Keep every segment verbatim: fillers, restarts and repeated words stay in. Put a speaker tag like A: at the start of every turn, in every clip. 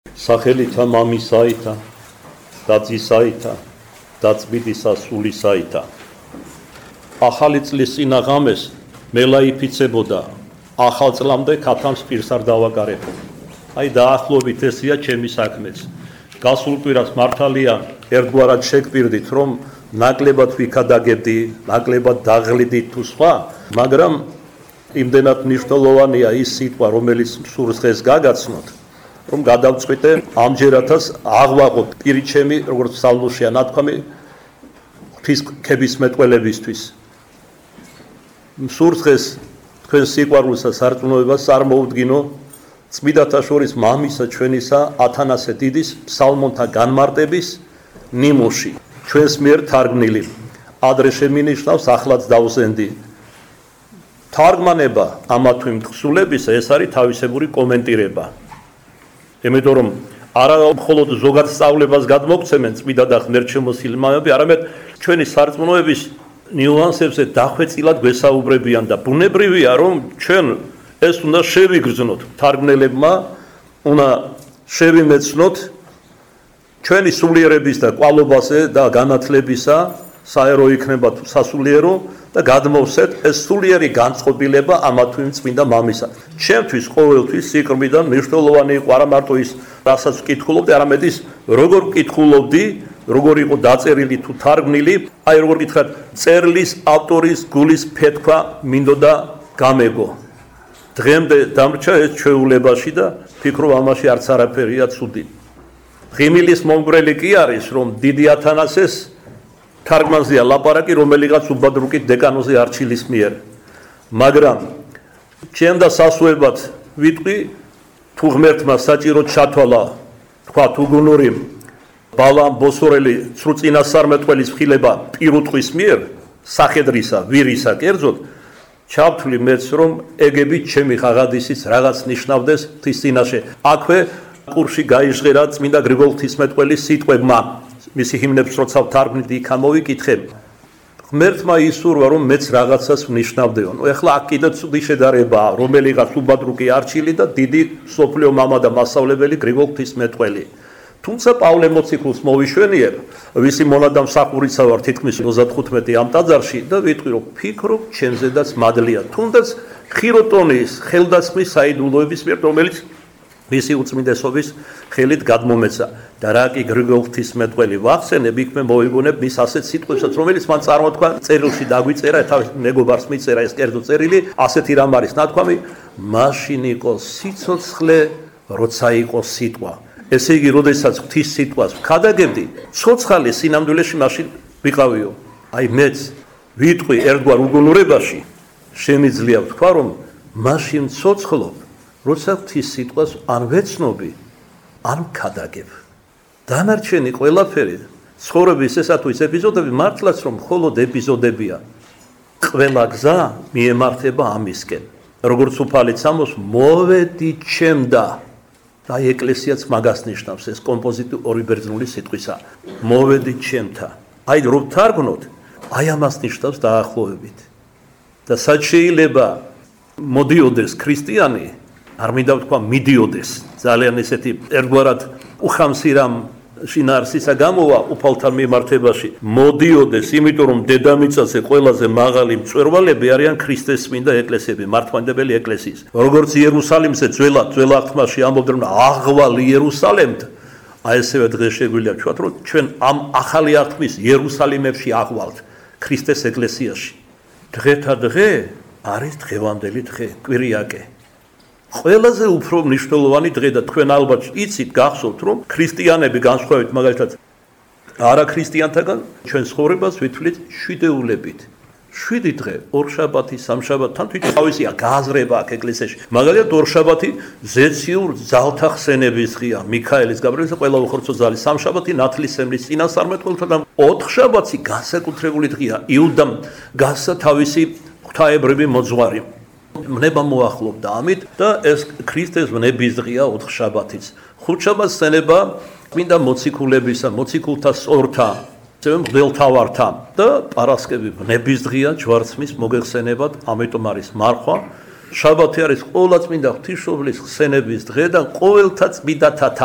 A: სახელითა მამისაითა და ძისაითა და წმინდისა სულისაითა. ახალი წლის წინაღამეს მელაიფიცებოდა ახალ წლამდე ქათამს პირს არ დავაკარებო. აი დაახლოებით ესია ჩემი საქმეც. გასულ კვირას მართალია ერთგვარად შეგპირდით რომ ნაკლებად ვიქადაგებდი, ნაკლებად დაღლიდით თუ სხვა, მაგრამ იმდენად მნიშვნელოვანია ის სიტყვა, რომელიც სურს დღეს გაგაცნოთ, რომ გადავწყვიტე ამჯერადაც აღვაყოთ პირი ჩემი, როგორც ფსალმურშია ნათქვამი, ღვთისმეტყველებისთვის. სურს დღეს თქვენ სიყვარულსა სარწმუნოებას წარმოუდგინო წმინდათა შორის მამისა ჩვენისა ათანასე დიდის ფსალმონთა განმარტების ნიმუში, ჩვენს მიერ თარგმნილი. ადრე შემინიშნავს, ახლაც დავზენდი. თარგმანება ამა თუ იმ თხზულებისა ეს არის თავისებური კომენტირება. იმიტომ რომ არა მხოლოდ ზოგად სწავლებას გადმოგცემენ წმინდა და ღმერთშემოსილი მამები, არამედ ჩვენი სარწმუნოების ნიუანსებზე დახვეწილად გვესაუბრებიან და ბუნებრივია რომ ჩვენ ეს უნდა შევიგრძნოთ. თარგმნელებმა უნდა შევიმეცნოთ ჩვენი სულიერების და კვალობაზე და განათლებისა, საერო იქნება თუ სასულიერო და გადმოვსეთ ეს სულიერი განწყობილება ამა თუ იმ წმინდა მამისა. ჩემთვის ყოველთვის სიკრმიდან მნიშვნელოვანი იყო არა მარტო ის, რასაც ვკითხულობდი, არამედ ის, როგორ ვკითხულობდი, როგორ იყო დაწერილი თუ თარგმნილი, აი როგორ გითხრათ, წერლის ავტორის გულის ფეთქვა მინდოდა გამეგო. დღემდე დამრჩა ეს ჩვეულებაში და ფიქრობ ამაში არც არაფერია ცუდი. ღიმილის მომგვრელი კი არის, რომ დიდი ათანასეს თარგმანზეა ლაპარაკი, რომელიღაც უბადრუკით დეკანოზე არჩილის მიერ. მაგრამ ჩემ და სასუებად ვიტყვი, თუ ღმერთმა საჭირო ჩათვალა, თქვა უგუნური ბალამ ბოსორელი სრულწინასწარმეტყველის ხილება პირუტყვის მიერ, სახედრისა, ვირისა კერძოდ, ჩავთვლი მეც რომ ეგებით ჩემი ღაღადისიც რაღაც ნიშნავდეს ღვთის წინაშე. აქვე ყურში გაიჟღერა წმინდა გრიგოლ ღვთისმეტყველის სიტყვებმა. მისი ჰიმნებს როცა ვთარგმნით, იქ ამოვიკითხე. ღმერთმა ისურვა რომ მეც რაღაცას ვნიშნავდეო. ეხლა აქ კიდე ცუდი შედარებაა, რომელიღაც უბადრუკი არჩილი და დიდი სოფლიო მამა და მასწავლებელი გრიგოლ ღვთისმეტყველი. თუმცა პავლე მოციქულს მოვიშვენიებ, ვისი მონადამსახურიცა ვარ თითქმის ოცდათხუთმეტი ამ ტაძარში და ვიტყვი რომ ფიქრობ ჩემზედაც მადლია. თუნდაც ხიროტონის ხელდასხმის საიდუმლოების მიერ, რომელიც მისი უწმინდესობის ხელით გადმომეცა და რა კი გრიგოლ ღვთისმეტყველი ვახსენებ, იქ მე მოვიგონებ მის ასეთ სიტყვებსაც, რომელიც მან წარმოთქვა წერილში დაგვიწერა, თავის მეგობარს მიწერა ეს კერძო წერილი, ასეთი რამ არის ნათქვამი, მაშინ იყო სიცოცხლე, როცა იყო სიტყვა. ესე იგი, როდესაც ღვთის სიტყვას ვქადაგებდი, ცოცხალი სინამდვილეში მაშინ ვიყავიო. აი მეც ვიტყვი ერთგვარ უგუნურებაში, შემიძლია ვთქვა, რომ მაშინ ცოცხლობ, როცა ღვთის სიტყვას არ ვეცნობი, არ ვქადაგებ. დანარჩენი ყველაფერი, ცხოვრების ესა თუ ის ეპიზოდები მართლაც რომ მხოლოდ ეპიზოდებია. ყველა გზა მიემართება ამისკენ. როგორც უფალიც ამბობს, მოვედი ჩემდა. და ეკლესიაც მაგას ნიშნავს ეს კომპოზიტი ორი ბერძნული სიტყვისა. მოვედი ჩემთა. აი რომ თარგმნოთ, აი ამას ნიშნავს დაახლოებით. და სად შეიძლება მოდიოდეს ქრისტიანი, არ მინდა ვთქვა მიდიოდეს. ძალიან ესეთი ერთგვარად უხამსირამ შინაარსისა გამოვა უფალთან მიმართებაში. მოდიოდეს, იმიტომ რომ დედამიწაზე ყველაზე მაღალი მწვერვალები არიან ქრისტეს წმინდა ეკლესიები, მართლმადიდებელი ეკლესიის. როგორც იერუსალიმზე ძველად, ძველ აღთქმაში ამბობდნენ აღვალ იერუსალემთ, აი ესევე დღეს შეგვიძლია ვთქვათ, რომ ჩვენ ამ ახალი აღთქმის იერუსალიმებში აღვალთ ქრისტეს ეკლესიაში. დღეთა დღე არის დღევანდელი დღე, კვირიაკე. ყველაზე უფრო მნიშვნელოვანი დღე და თქვენ ალბათ იცით, გახსოვთ, რომ ქრისტიანები განსხვავებით მაგალითად არა ქრისტიანთაგან ჩვენ ცხოვრებას ვითვლით შვიდეულებით. შვიდი დღე, ორშაბათი, სამშაბათი, თან თვითონ თავისია გააზრება აქ ეკლესიაში. მაგალითად ორშაბათი ზეციურ ძალთა ხსენების დღეა, მიქაელის, გაბრიელისა, ყველა უხორცო ძალის. სამშაბათი ნათლისმცემლის წინასწარმეტყველთა და ოთხშაბათი განსაკუთრებული დღეა, იუდამ გასცა თავისი ღვთაებრივი მოძღვარი. მნება მოახლოვდა ამით და ეს ქრისტეს ვნების დღეა ოთხშაბათიც. ხუთშაბათს ხსენება წმინდა მოციქულებისა, მოციქულთა სწორთა, მღვდელთავართა და პარასკევი ვნების დღეა ჯვარცმის მოგეხსენებად, ამიტომ არის მარხვა. შაბათი არის ყოვლადწმინდა ღვთისმშობლის ხსენების დღე და ყოველთა წმინდათათა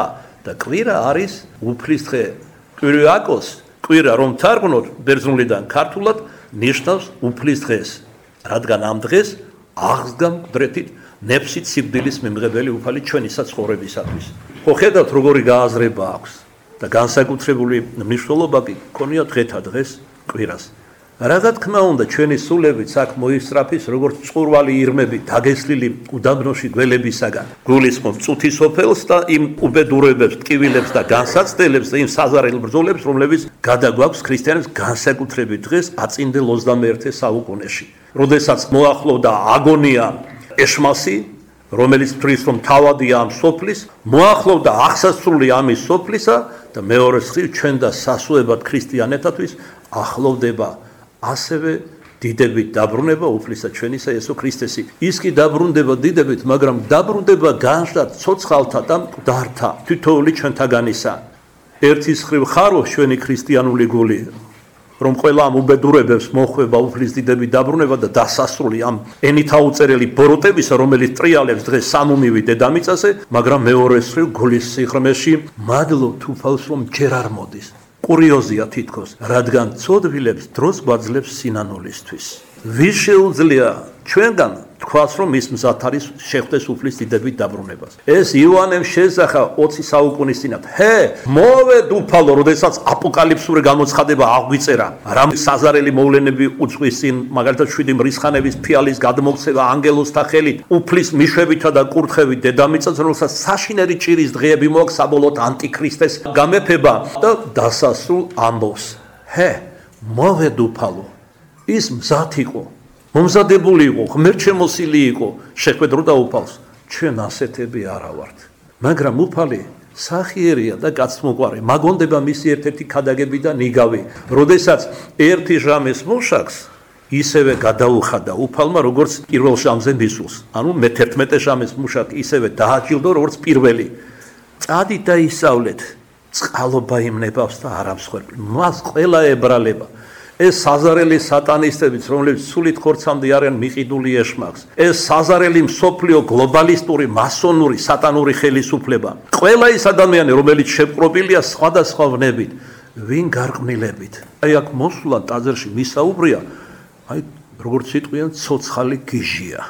A: და კვირა არის უფლისდღე. კვირიაკოს კვირა რომ თარგმნოთ ბერძნულიდან ქართულად ნიშნავს უფლისდღეს, რადგან ამ დღეს აღსდგა მკვდრეთით ნეფსით სიკვდილის მიმღებელი უფალი ჩვენი საცხოვრებისათვის. ხო ხედავთ როგორი გააზრება აქვს და განსაკუთრებული მნიშვნელობა კი ქონია დღეთა დღეს კვირას. რა თქმა უნდა ჩვენი სულებით აქ მოისწრაფის როგორც წყურვალი ირმები დაგესლილი უდაბნოში გველებისაგან გულისხმობ წუთის ოფელს და იმ უბედურებებს, ტკივილებს და განსაცდელებს და იმ საზარელ ბრძოლებს, რომლებიც გადაგვაქვს ქრისტიანებს განსაკუთრებით დღეს აწინდელ ოცდამეერთე საუკუნეში. როდესაც მოახლოვდა აგონია ეშმასი, რომელიც თვლის რომ თავადია ამ სოფლის, მოახლოვდა აღსასრული ამის სოფლისა და მეორე მხრივ ჩვენ და სასუებად ქრისტიანეთათვის ახლოვდება ასევე დიდებით დაბრუნება უფლისა ჩვენისა იესო ქრისტესი. ის კი დაბრუნდება დიდებით, მაგრამ დაბრუნდება განშად ცოცხალთა და მკვდართა თითოეული ჩვენთაგანისა. ერთის მხრივ ხარობს ჩვენი ქრისტიანული გული, რომ ყველა ამ უბედურებებს მოხვება უფლის დიდებით დაბრუნება და დასასრული ამ ენით აუწერელი ბოროტებისა, რომელიც ტრიალებს დღეს სამუმივი დედამიწაზე, მაგრამ მეორე მხრივ გულის სიღრმეში მადლობ თუფალს რომ ჯერ არ მოდის. კურიოზია თითქოს, რადგან ცოდვილებს დროს გვაძლევს სინანულისთვის. ვის შეუძლია ჩვენგან თქვას, რომ ის მზად არის შეხვდეს უფლის დიდებით დაბრუნებას. ეს იოანემ შესახა ოცი საუკუნის წინათ. ჰე, მოვედ უფალო, როდესაც აპოკალიფსური გამოცხადება აღვიწერა, რამ საზარელი მოვლენები უძღვის წინ, მაგალითად შვიდი მრისხანების ფიალის გადმოქცევა ანგელოზთა ხელით, უფლის მიშვებითა და კურთხევით დედამიწაზე, რომელსაც საშინელი ჭირის დღეები მოაქვს საბოლოოდ ანტიქრისტეს გამეფება და დასასრულ ამბობს. ჰე, მოვედ უფალო, ის მზად იყო. მომზადებული იყო, ღმერთშემოსილი იყო, შეხვედროდა უფალს. ჩვენ ასეთები არა ვართ. მაგრამ უფალი სახიერია და კაცმოყვარე, მაგონდება მისი ერთ-ერთი ქადაგები და ნიგავი. როდესაც ერთი ჟამეს მუშაკს ისევე გადაუხადა უფალმა, როგორც პირველ ჟამზე მისულს. ანუ მეთერთმეტე ჟამეს მუშაკი ისევე დააჯილდო, როგორც პირველი. წადით და ისავლეთ, წყალობა იმნებავს და არ ამსხვერპლ. მას ყველა ებრალება. ეს საზარელი სატანისტებიც, რომლებიც სულით ხორცამდე არიან მიყიდული ეშმაკს. ეს საზარელი მსოფლიო გლობალისტური, მასონური, სატანური ხელისუფლება. ყველა ის ადამიანი, რომელიც შეპყრობილია სხვადასხვა ვნებით, ვინ გარყვნილებით. აი აქ მოსვლა ტაძარში მისაუბრია, აი როგორც სიტყვიან, ცოცხალი გიჟია.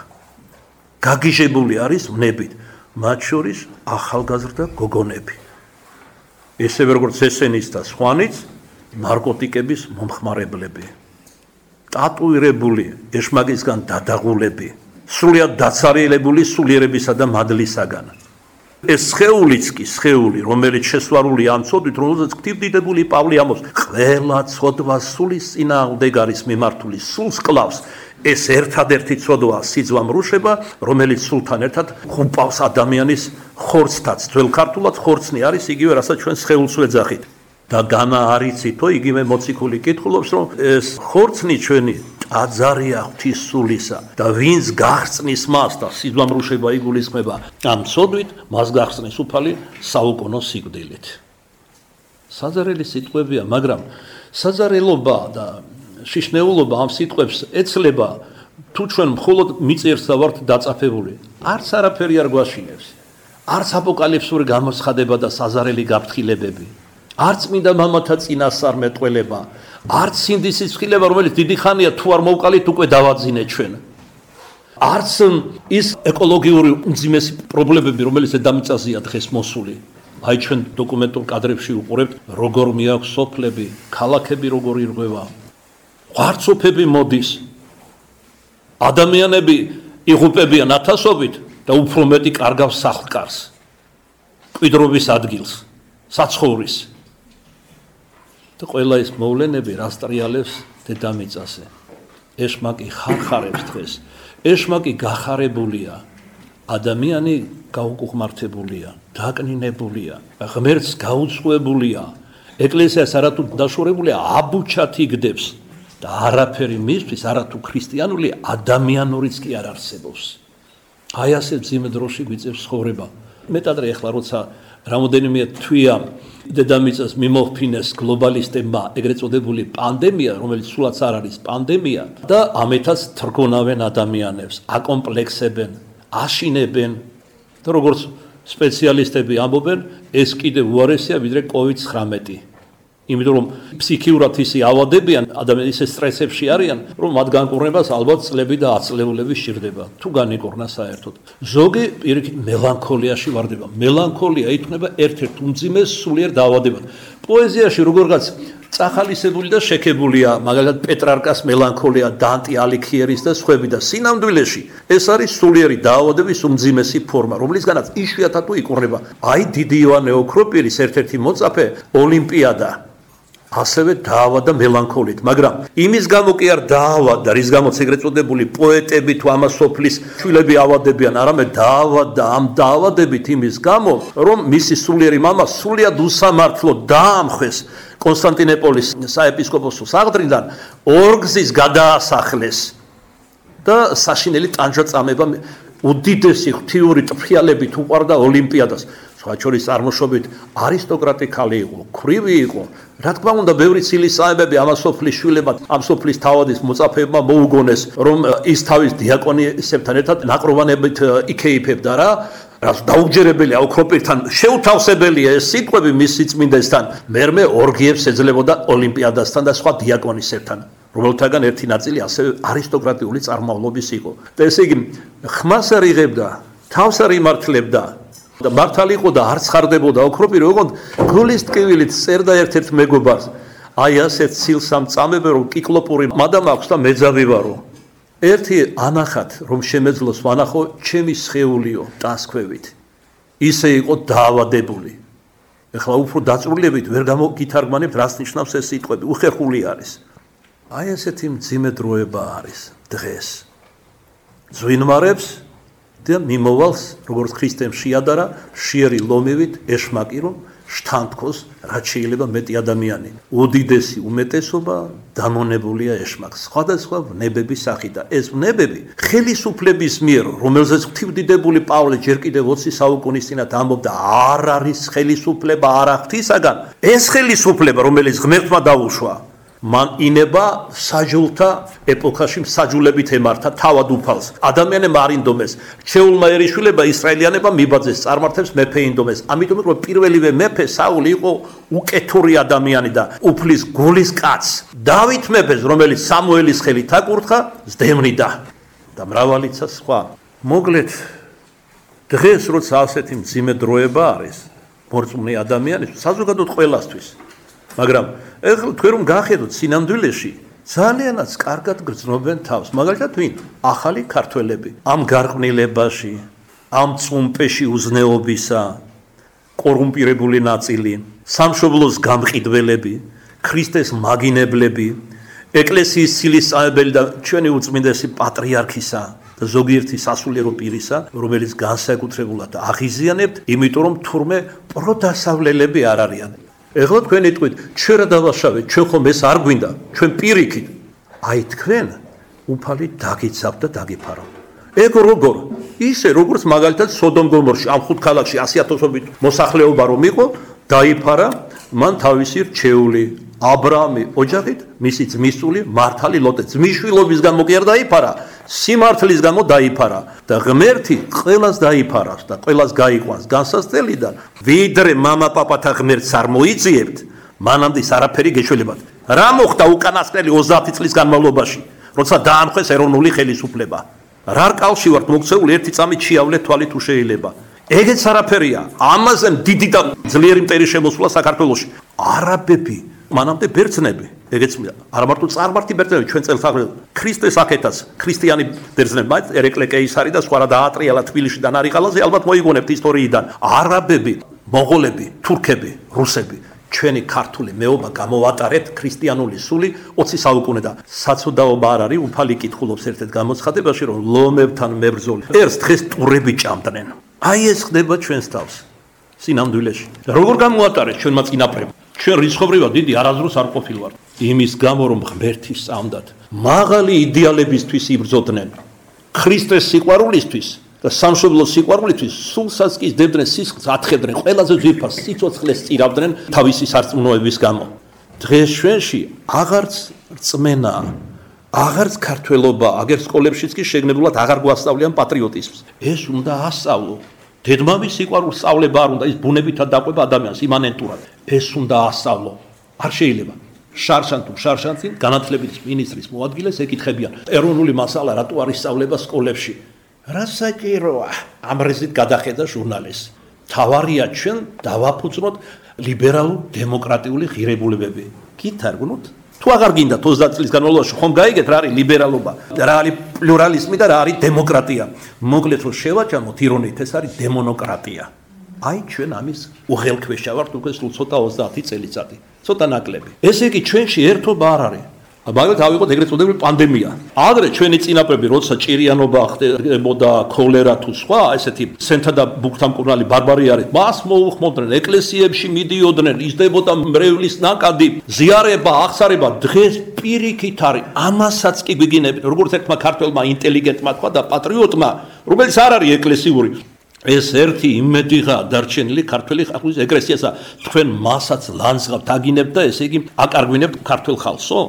A: გაგიჟებული არის ვნებით, მათ შორის ახალგაზრდა გოგონები. ესევე როგორც ესენიც და სხვანიც ნარკოტიკების მომხმარებლები, ტატუირებული ეშმაკისგან დადაღულები, სრულიად დაცარიელებული სულიერებისა და მადლისაგან. ეს სხეულიც კი სხეული, რომელიც შესვარული ამ ცოდვით, რომელზეც ღვთივდიდებული პავლე ამბობს, ყველა ცოდვა სულის წინააღმდეგ არის მიმართული, სულს კლავს. ეს ერთადერთი ცოდვა სიძვა მრუშება, რომელიც სულთან ერთად ხუმპავს ადამიანის ხორცთაც. ძველ ქართულად ხორცნი არის იგივე, რასაც ჩვენ სხეულს ვეძახით. და განა არიცითო, იგივე მოციქული კითხულობს, რომ ეს ხორცნი ჩვენი ტაძარია ღვთის სულისა და ვინც გახსნის მას და სიძვამრუშება იგულისხმება ამ ცოდვით, მას გახსნის უფალი საუკუნო სიკვდილით. საზარელი სიტყვებია, მაგრამ საზარელობა და შიშნეულობა ამ სიტყვებს ეცლება, თუ ჩვენ მხოლოდ მიწიერსა ვართ დაწაფებული, არც არაფერი არ გვაშინებს, არც აპოკალიფსური გამოცხადება და საზარელი გაფრთხილებები, არც წმინდა მამათა წინასწარმეტყველება, არც სინდისის ფრთხილება, რომელიც დიდი ხანია თუ არ მოვყალით უკვე დავაძინეთ ჩვენ. არც ის ეკოლოგიური უმძიმესი პრობლემები, რომელიც დედამიწაზეა დღეს მოსული. აი ჩვენ დოკუმენტურ კადრებში უყურებთ, როგორ მიაქვს სოფლები, ქალაქები როგორ ირღვევა. ღვარცოფები მოდის. ადამიანები იღუპებიან ათასობით და უფრო მეტი კარგავს სახლკარს, კვიდრობის ადგილს, საცხოვრის. და ყველა ეს მოვლენები რას ტრიალებს დედამიწაზე. ეშმაკი ხარხარებს დღეს. ეშმაკი გახარებულია. ადამიანი გაუკუღმართებულია, დაკნინებულია, ღმერთს გაუწყვებულია. ეკლესიას არათუ დაშორებულია, აბუჩად იგდებს და არაფერი მისთვის, არათუ ქრისტიანული ადამიანურიც კი არ არსებობს. აი ასე მძიმე დროში გვიწევს ცხოვრება. მეტადრე ახლა როცა რამოდენიმე თვია დედამიწას მიმოხფინეს გლობალისტებმა ეგრეთ წოდებული პანდემია, რომელიც სულაც არ არის პანდემია და ამეთაც თრგონავენ ადამიანებს, აკომპლექსებენ, აშინებენ და როგორც სპეციალისტები ამბობენ, ეს კიდევ უარესია ვიდრე კოვიდ ცხრამეტი. იმიტომ რომ ფსიქიურად ისე ავადებიან, ადამიანები ისე სტრესებში არიან, რომ მათ განკურნებას ალბათ წლები და ათწლეულები სჭირდება. თუ განიკურნა საერთოდ. ზოგი პირიქით მელანქოლიაში ვარდება. მელანქოლია იქნება ერთ-ერთ უმძიმეს სულიერ დაავადებად. პოეზიაში როგორღაც წახალისებული და შექებულია, მაგალითად პეტრარკას მელანქოლია, დანტე ალიქიერის და სხვები და სინამდვილეში ეს არის სულიერი დაავადების უმძიმესი ფორმა, რომლისგანაც იშვიათად თუ იკურნება. აი დიდი ივანე ოქროპირის ერთ-ერთი მოწაფე ოლიმპიადა ასევე დაავადდა მელანქოლით, მაგრამ იმის გამო კი არ დაავადდა, რის გამოც ეგრეთ წოდებული პოეტები თუ ამას სოფლის შვილები ავადებიან, არამედ დაავადდა ამ დაავადებით იმის გამო, რომ მისი სულიერი მამა სულიად უსამართლოდ დაამხეს კონსტანტინოპოლის საეპისკოპოსოს აღდრიდან, ორგზის გადაასახლეს და საშინელი ტანჯაწამება უდიდესი ღვთიური ტფრიალებით უყვარდა ოლიმპიადას. სხვა შორის წარმოშობით არისტოკრატი ქალი იყო, ქვრივი იყო. რა თქმა უნდა, ბევრი ცილის საებები ამ სოფლის შვილებად, ამ სოფლის თავადის მოწაფეებმა მოუგონეს, რომ ის თავის დიაკონისებთან ერთად ნაკროვანებით იქეიფებდა რა. რაც დაუჯერებელია ოქროპირთან შეუთავსებელია ეს სიტყვები მის სიწმინდესთან. მერმე ორგიებს ეძლებოდა ოლიმპიადასთან და სხვა დიაკონისებთან. რომელთაგან ერთი ნაწილი ასევე არისტოკრატიული წარმავლობის იყო. და ესე იგი ხმას არ იღებდა, თავს არ იმართლებდა. და მართალი იყო და არ ცხარდებოდა ოქროპირი, ოღონდ გულის ტკივილით წერდა ერთ-ერთ მეგობარს. აი ასეთ ცილს ამ წამებე რომ კიკლოპური მადამ აქვს და მეძავი ვარო. ერთი ანახათ რომ შემეძლოს ვანახო ჩემი სხეულიო ტანსქვევით. ისე იყო დაავადებული. ეხლა უფრო დაწვრილებით ვერ გამოგითარგმანებთ რას ნიშნავს ეს სიტყვები, უხერხული არის. აი ესეთი მძიმე დროება არის დღეს. ზვინმარებს და მიმოვალს, როგორც ქრისტემ შეადარა, შიერი ლომივით ეშმაკი რომ შთანთქოს, რაც შეიძლება მეტი ადამიანი. უდიდესი უმეტესობა დამონებულია ეშმაკს. სხვადასხვა ვნებების სახით და ეს ვნებები ხელისუფლების მიერ, რომელზეც ღვთივდიდებული პავლე ჯერ კიდევ ოცი საუკუნის წინათ ამბობდა, არ არის ხელისუფლება არა ღვთისაგან. ეს ხელისუფლება, რომელიც ღმერთმა დაუშვა, მან ინება საჯულთა ეპოქაში მსაჯულებით ემართა თავად უფალს. ადამიანებმა არ ინდომეს. ჩეულმა ერიშვილება ისრაელიანებმა მიბაძეს, წარმართებს მეფე ინდომეს. ამიტომ რომ პირველივე მეფე საული იყო უკეთური ადამიანი და უფლის გულის კაც. დავით მეფეს, რომელიც სამუელის ხელით აკურთხა, ზდევნიდა და მრავალიცა სხვა. მოგლეთ დღეს როცა ასეთი მძიმე დროება არის, მორწმუნე ადამიანის, საზოგადოდ ყველასთვის. მაგრამ ეხლა თქვენ რომ გახედოთ სინამდვილეში ძალიანაც კარგად გრძნობენ თავს, მაგალითად ვინ? ახალი ქართველები. ამ გარყვნილებაში, ამ წუმპეში უზნეობისა, კორუმპირებული ნაწილი, სამშობლოს გამყიდველები, ქრისტეს მაგინებლები, ეკლესიის ცილისწამებელი და ჩვენი უწმინდესი პატრიარქისა და ზოგიერთი სასულიერო პირისა, რომელიც განსაკუთრებულად აღიზიანებთ, იმიტომ რომ თურმე პროდასავლელები არ არიან. ეხლა თქვენ იტყვით, ჩვენ რა დავაშავეთ, ჩვენ ხომ ეს არ გვინდა, ჩვენ პირიქით. აი თქვენ უფალი დაგიცავთ და დაგიფარავთ. ეგ როგორ? ისე როგორც მაგალითად სოდომ გომორში ამ ხუთ ქალაქში ასი ათასობით მოსახლეობა რომ იყო, დაიფარა მან თავისი რჩეული აბრაამი ოჯახით, მისი ძმისწული მართალი ლოტე. ძმისშვილობის გამო კი არ დაიფარა, სიმართლის გამო დაიფარა და ღმერთი ყველას დაიფარავს და ყველას გაიყვანს განსასწრელიდან. ვიდრე მამა პაპათა ღმერთს არ მოიძიებთ, მანამდე არაფერი გეშველებათ. რა მოხდა უკანასკნელი ოცდაათი წლის განმავლობაში, როცა დაამხეს ეროვნული ხელისუფლება? რა რკალში ვართ მოქცეული, ერთი წამით შეავლეთ თვალით თუ შეიძლება. ეგეც არაფერია. ამაზე დიდი და ძლიერი მტერი შემოსულა საქართველოში. არაბები მანამდე ბერძნები, ეგეც არა მარტო წარმართი ბერძნები, ჩვენ წელთაღრიცხვა ქრისტეს აკეთას, ქრისტიანი ბერძნები, მათ ერეკლე კეისარი და სხვა რა დაატრიალა თბილისიდან არიყალაზე, ალბათ მოიგონებთ ისტორიიდან. არაბები, მონღოლები, თურქები, რუსები, ჩვენი ქართული მეობა გამოვატარეთ ქრისტიანული სული ოცი საუკუნე და საცოდაობა არ არის, უფალი კითხულობს ერთ-ერთ გამოცხადებაში, რომ ლომებთან მებრძოლი. ერთს დღეს ტურები ჭამდნენ. აი ეს ხდება ჩვენს თავს. სინამდვილეში. როგორ გამოატარეთ ჩვენმა წინაპრებმა? ჩვენ რიცხობრივად დიდი არაზრუს არ ყოფილვართ. იმის გამო რომ ღმერთის სწამდათ, მაღალი იდეალებისთვის იბრძოდნენ. ქრისტეს სიყვარულისთვის და სამშობლოს სიყვარულისთვის სულსაც კი დებდნენ, სისხლს ათხებდნენ, ყველაზე ძვირფას სიცოცხლეს წირავდნენ თავისი სარწმუნოების გამო. დღეს ჩვენში აღარც რწმენა, აღარც ქართველობა, აგერ სკოლებშიც კი შეგნებულად აღარ გვასწავლიან პატრიოტიზმს. ეს უნდა ასწავლო. დედმამის სიყვარულს სწავლება არ უნდა, ის ბუნებითად დაყვება ადამიანს იმანენტურად. ეს უნდა ასწავლო. არ შეიძლება. შარშან თუ შარშანცინ განათლების მინისტრის მოადგილეს ეკითხებიან. ეროვნული მასალა რატო არ ისწავლება სკოლებში? რა საჭიროა? ამ რეზით გადახედა ჟურნალისტს. თავარია ჩვენ დავაფუძნოთ ლიბერალურ დემოკრატიული ღირებულებები. გითარგმნოთ? თუ აღარ გინდა ოცდაათ წლის განმავლობაში ხომ გაიგეთ რა არის ლიბერალობა, რა არის პლურალიზმი და რა არის დემოკრატია. მოკლედ რომ შევაჯამოთ ირონიით, ეს არის დემონოკრატია. აი ჩვენ ამის უღელქვეშა ვართ უკვე სულ ცოტა ოცდაათი წელიწადი. ცოტა ნაკლები. ესე იგი ჩვენში ერთობა არ არის. მაგალითად ავიღოთ ეგრეთ წოდებული პანდემია. ადრე ჩვენი წინაპრები როცა ჭირიანობა ხდებოდა, ქოლერა თუ სხვა, ესეთი სენთა და ბუქთა მკურნალი ბარბარი არის, მას მოუხმოდნენ, ეკლესიებში მიდიოდნენ, ისდებოდა მრევლის ნაკადი, ზიარება, აღსარება, დღეს პირიქით არის. ამასაც კი გვიგინებით, როგორც ერთმა ქართველმა ინტელიგენტმა თქვა და პატრიოტმა, რომელიც არ არის ეკლესიური. ეს ერთი იმედიღა დარჩენილი ქართველი ხალხის ეკლესიასა, თქვენ მასაც ლანძღავთ, აგინებთ და ესე იგი აკარგვინებთ ქართველ ხალხსო?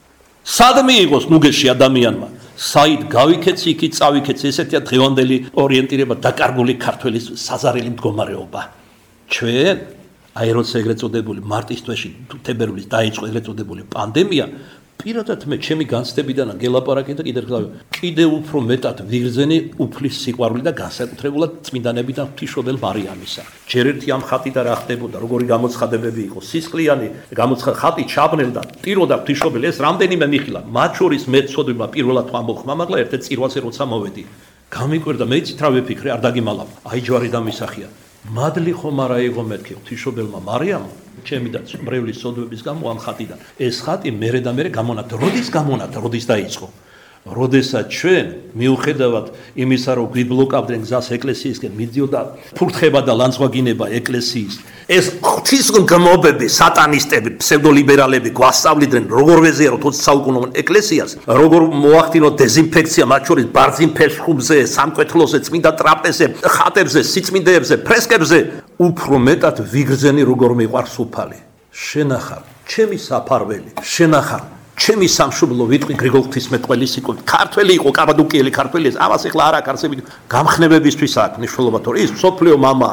A: სადმე იყოს ნუგეში ადამიანმა, საით გავიქეცი, იქით წავიქეცი, ესეთია დღევანდელი ორიენტირება დაკარგული ქართველის საზარელი მდგომარეობა. ჩვენ, აი როცა ეგრეთ წოდებული მარტის თვეში თებერვლის დაიწყო ეგრეთ წოდებული პანდემია, პირადად მე ჩემი განცდებიდან გელაპარაკე და კიდევ ერთხელ კიდევ უფრო მეტად ვიგრძენი უფლის სიყვარული და განსაკუთრებულად წმინდანებიდან ღვთისმშობელ მარიამისა. ჯერ ერთი ამ ხატი და რა ხდებოდა, როგორი გამოცხადებები იყო, სისხლიანი გამოცხადი ჩაბნელდა, ტიროდა ღვთისმშობელი, ეს რამდენიმე მიხილა, მათ შორის მე ცოდვება პირველად ამოხმა, მაგრამ ერთ-ერთ წირვაზე როცა მოვედი, გამიკვირდა, მე იცით რა ვიფიქრე, არ დაგიმალავ, აი ჯვარი დამისახია. მადლი ხომ არა იყო მეთქი ღვთისმშობელმა მარიამმა, ჩემი და მრევლის სოდვების გამო ამ ხატიდან. ეს ხატი მერე და მერე გამონათდა. როდის გამონათდა, როდის დაიწყო? როდესაც ჩვენ მიუხედავად იმისა, რომ გვიბლოკავდნენ გზას ეკლესიისკენ, მიდიოდა ფურთხება და ლანძღვაგინება ეკლესიის. ეს ღვთისმგმობები, სატანისტები, ფსევდოლიბერალები გვასწავლიდნენ, როგორ ვეზიაროთ ოცდაათ საუკუნოვან ეკლესიას, როგორ მოახდინოთ დეზინფექცია, მათ შორის ბარძიმფეს ხუბზე, სამკვეთლოზე, წმინდა ტრაპეზზე, ხატებზე, სიწმინდეებზე, ფრესკებზე. უფრო მეტად ვიგრძენი როგორ მიყვარს უფალი. შენახარ, ჩემი საფარველი, შენახარ ჩემი სამშობლო ვიტყვი გრიგოლ ღვთისმეტყველის სიკვდილი. ქართველი იყო, კაბადოკიელი ქართველი, ამას ეხლა არ აქვს არსებითი გამხნევებისთვის აქვს მნიშვნელობა, თორე ის სოფლიო მამა,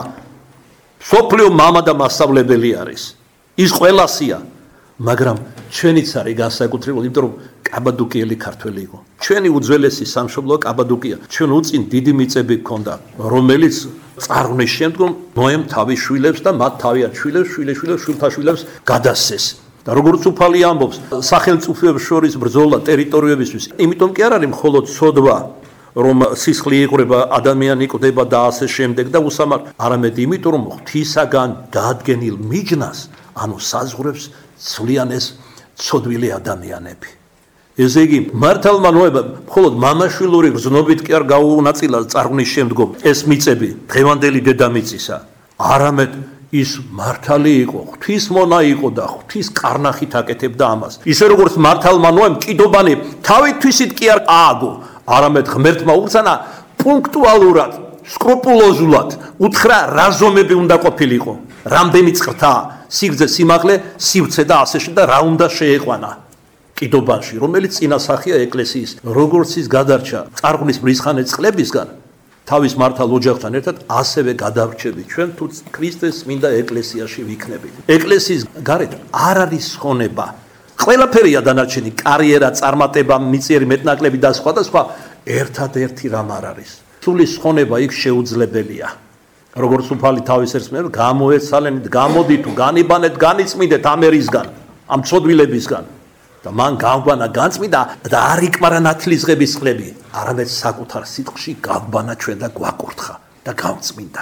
A: სოფლიო მამა და მასწავლებელი არის. ის ყველასია, მაგრამ ჩვენიც არის განსაკუთრებული, იმიტომ რომ კაბადოკიელი ქართველი იყო. ჩვენი უძველესი სამშობლო კაბადოკია. ჩვენ უწინ დიდი მიწები ჰქონდა, რომელიც წარღვნის შემდგომ ნოემ თავის შვილებს და მათ თავიანთ შვილებს, შვილეშვილებს, შვილთაშვილებს გადასცეს. და როგორც უფალი ამბობს, სახელმწიფოებს შორის ბრძოლა ტერიტორიებისთვის, იმიტომ კი არ არის მხოლოდ ცოდვა, რომ სისხლი იღვრება, ადამიანი იკვდება და ასე შემდეგ და უსამარ, არამედ იმიტომ რომ ღვთისაგან დაადგენილ მიჯნას, ანუ საზღვრებს ცვლიან ეს ცოდვილი ადამიანები. ესე იგი, მართალმა ნოემ მხოლოდ მამაშვილური გრძნობით კი არ გაუუნაწილა წარღვნის შემდგომ ეს მიწები დღევანდელი დედამიწისა, არამედ ის მართალი იყო, ღვთისმონა იყო და ღვთის კარნახით აკეთებდა ამას. ისე როგორც მართალმა ნოემ კიდობანი თავითვისით კი არ ააგო, არამედ ღმერთმა უბრძანა პუნქტუალურად, სკრუპულოზულად უთხრა რა ზომები უნდა ყოფილიყო, რამდენი წყრთა, სიგრძე, სიმაღლე, სივრცე და ასე შემდეგ და რა უნდა შეეყვანა. კიდობანში, რომელიც წინასახია ეკლესიის, როგორც ის გადარჩა წარღვნის მრისხანე წყლებისგან, თავის მართალ ოჯახთან ერთად ასევე გადავრჩებით ჩვენ თუ ქრისტეს წმინდა ეკლესიაში ვიქნებით. ეკლესიის გარეთ არ არის ხონება. ყველაფერია დანარჩენი, კარიერა, წარმატება, მიწიერი მეტნაკლები და სხვა და სხვა, ერთადერთი რამ არ არის. სულის ხონება იქ შეუძლებელია. როგორც უფალი თავის ერთმანეთს გამოეცალენით, გამოდით, განიბანეთ, განიწმინდეთ ამ ერისგან, ამ ცოდვილებისგან. და მან გავბანა განწმიდა და არ იკმარა ნათლისღების წყლები, არამედ საკუთარ სიტყვში გავბანა ჩვენ და გვაკურთხა და გავწმინდა.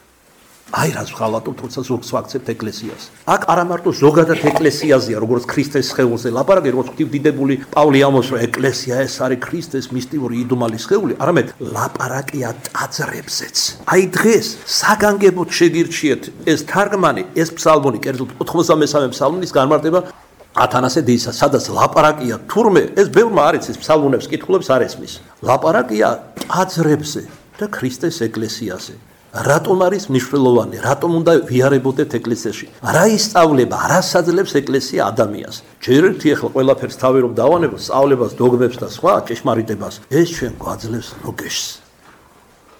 A: აი რას ვღალატობთ, როცა ზოგს ვაქცევთ ეკლესიას. აქ არა მარტო ზოგადად ეკლესიაზეა, როგორც ქრისტეს სხეულზე ლაპარაკი, როგორც ღვთისმდიდებული პავლე ამბობს, რომ ეკლესია ეს არის ქრისტეს მისტიური იდუმალი სხეული, არამედ ლაპარაკია ტაძრებზეც. აი დღეს საგანგებოდ შეგირჩიეთ ეს თარგმანი, ეს ფსალმონი, კერძოდ ოთხმოცდამესამე ფსალმონის განმარტება ათანასე დისა, სადაც ლაპარაკია თურმე, ეს ბევრმა არ იცის ფსალმუნებს კითხულობს არ ესმის. ლაპარაკია ტაძრებზე და ქრისტეს ეკლესიაზე. რატომ არის მნიშვნელოვანი? რატომ უნდა ვიარებოდეთ ეკლესიაში? რა ისწავლება, რა საძლებს ეკლესია ადამიანს? ჯერ ერთი ახლა ყველაფერს თავი რომ დავანებო, სწავლებას, დოგმებს და სხვა ჭეშმარიტებას, ეს ჩვენ გვაძლევს ნუგეშს.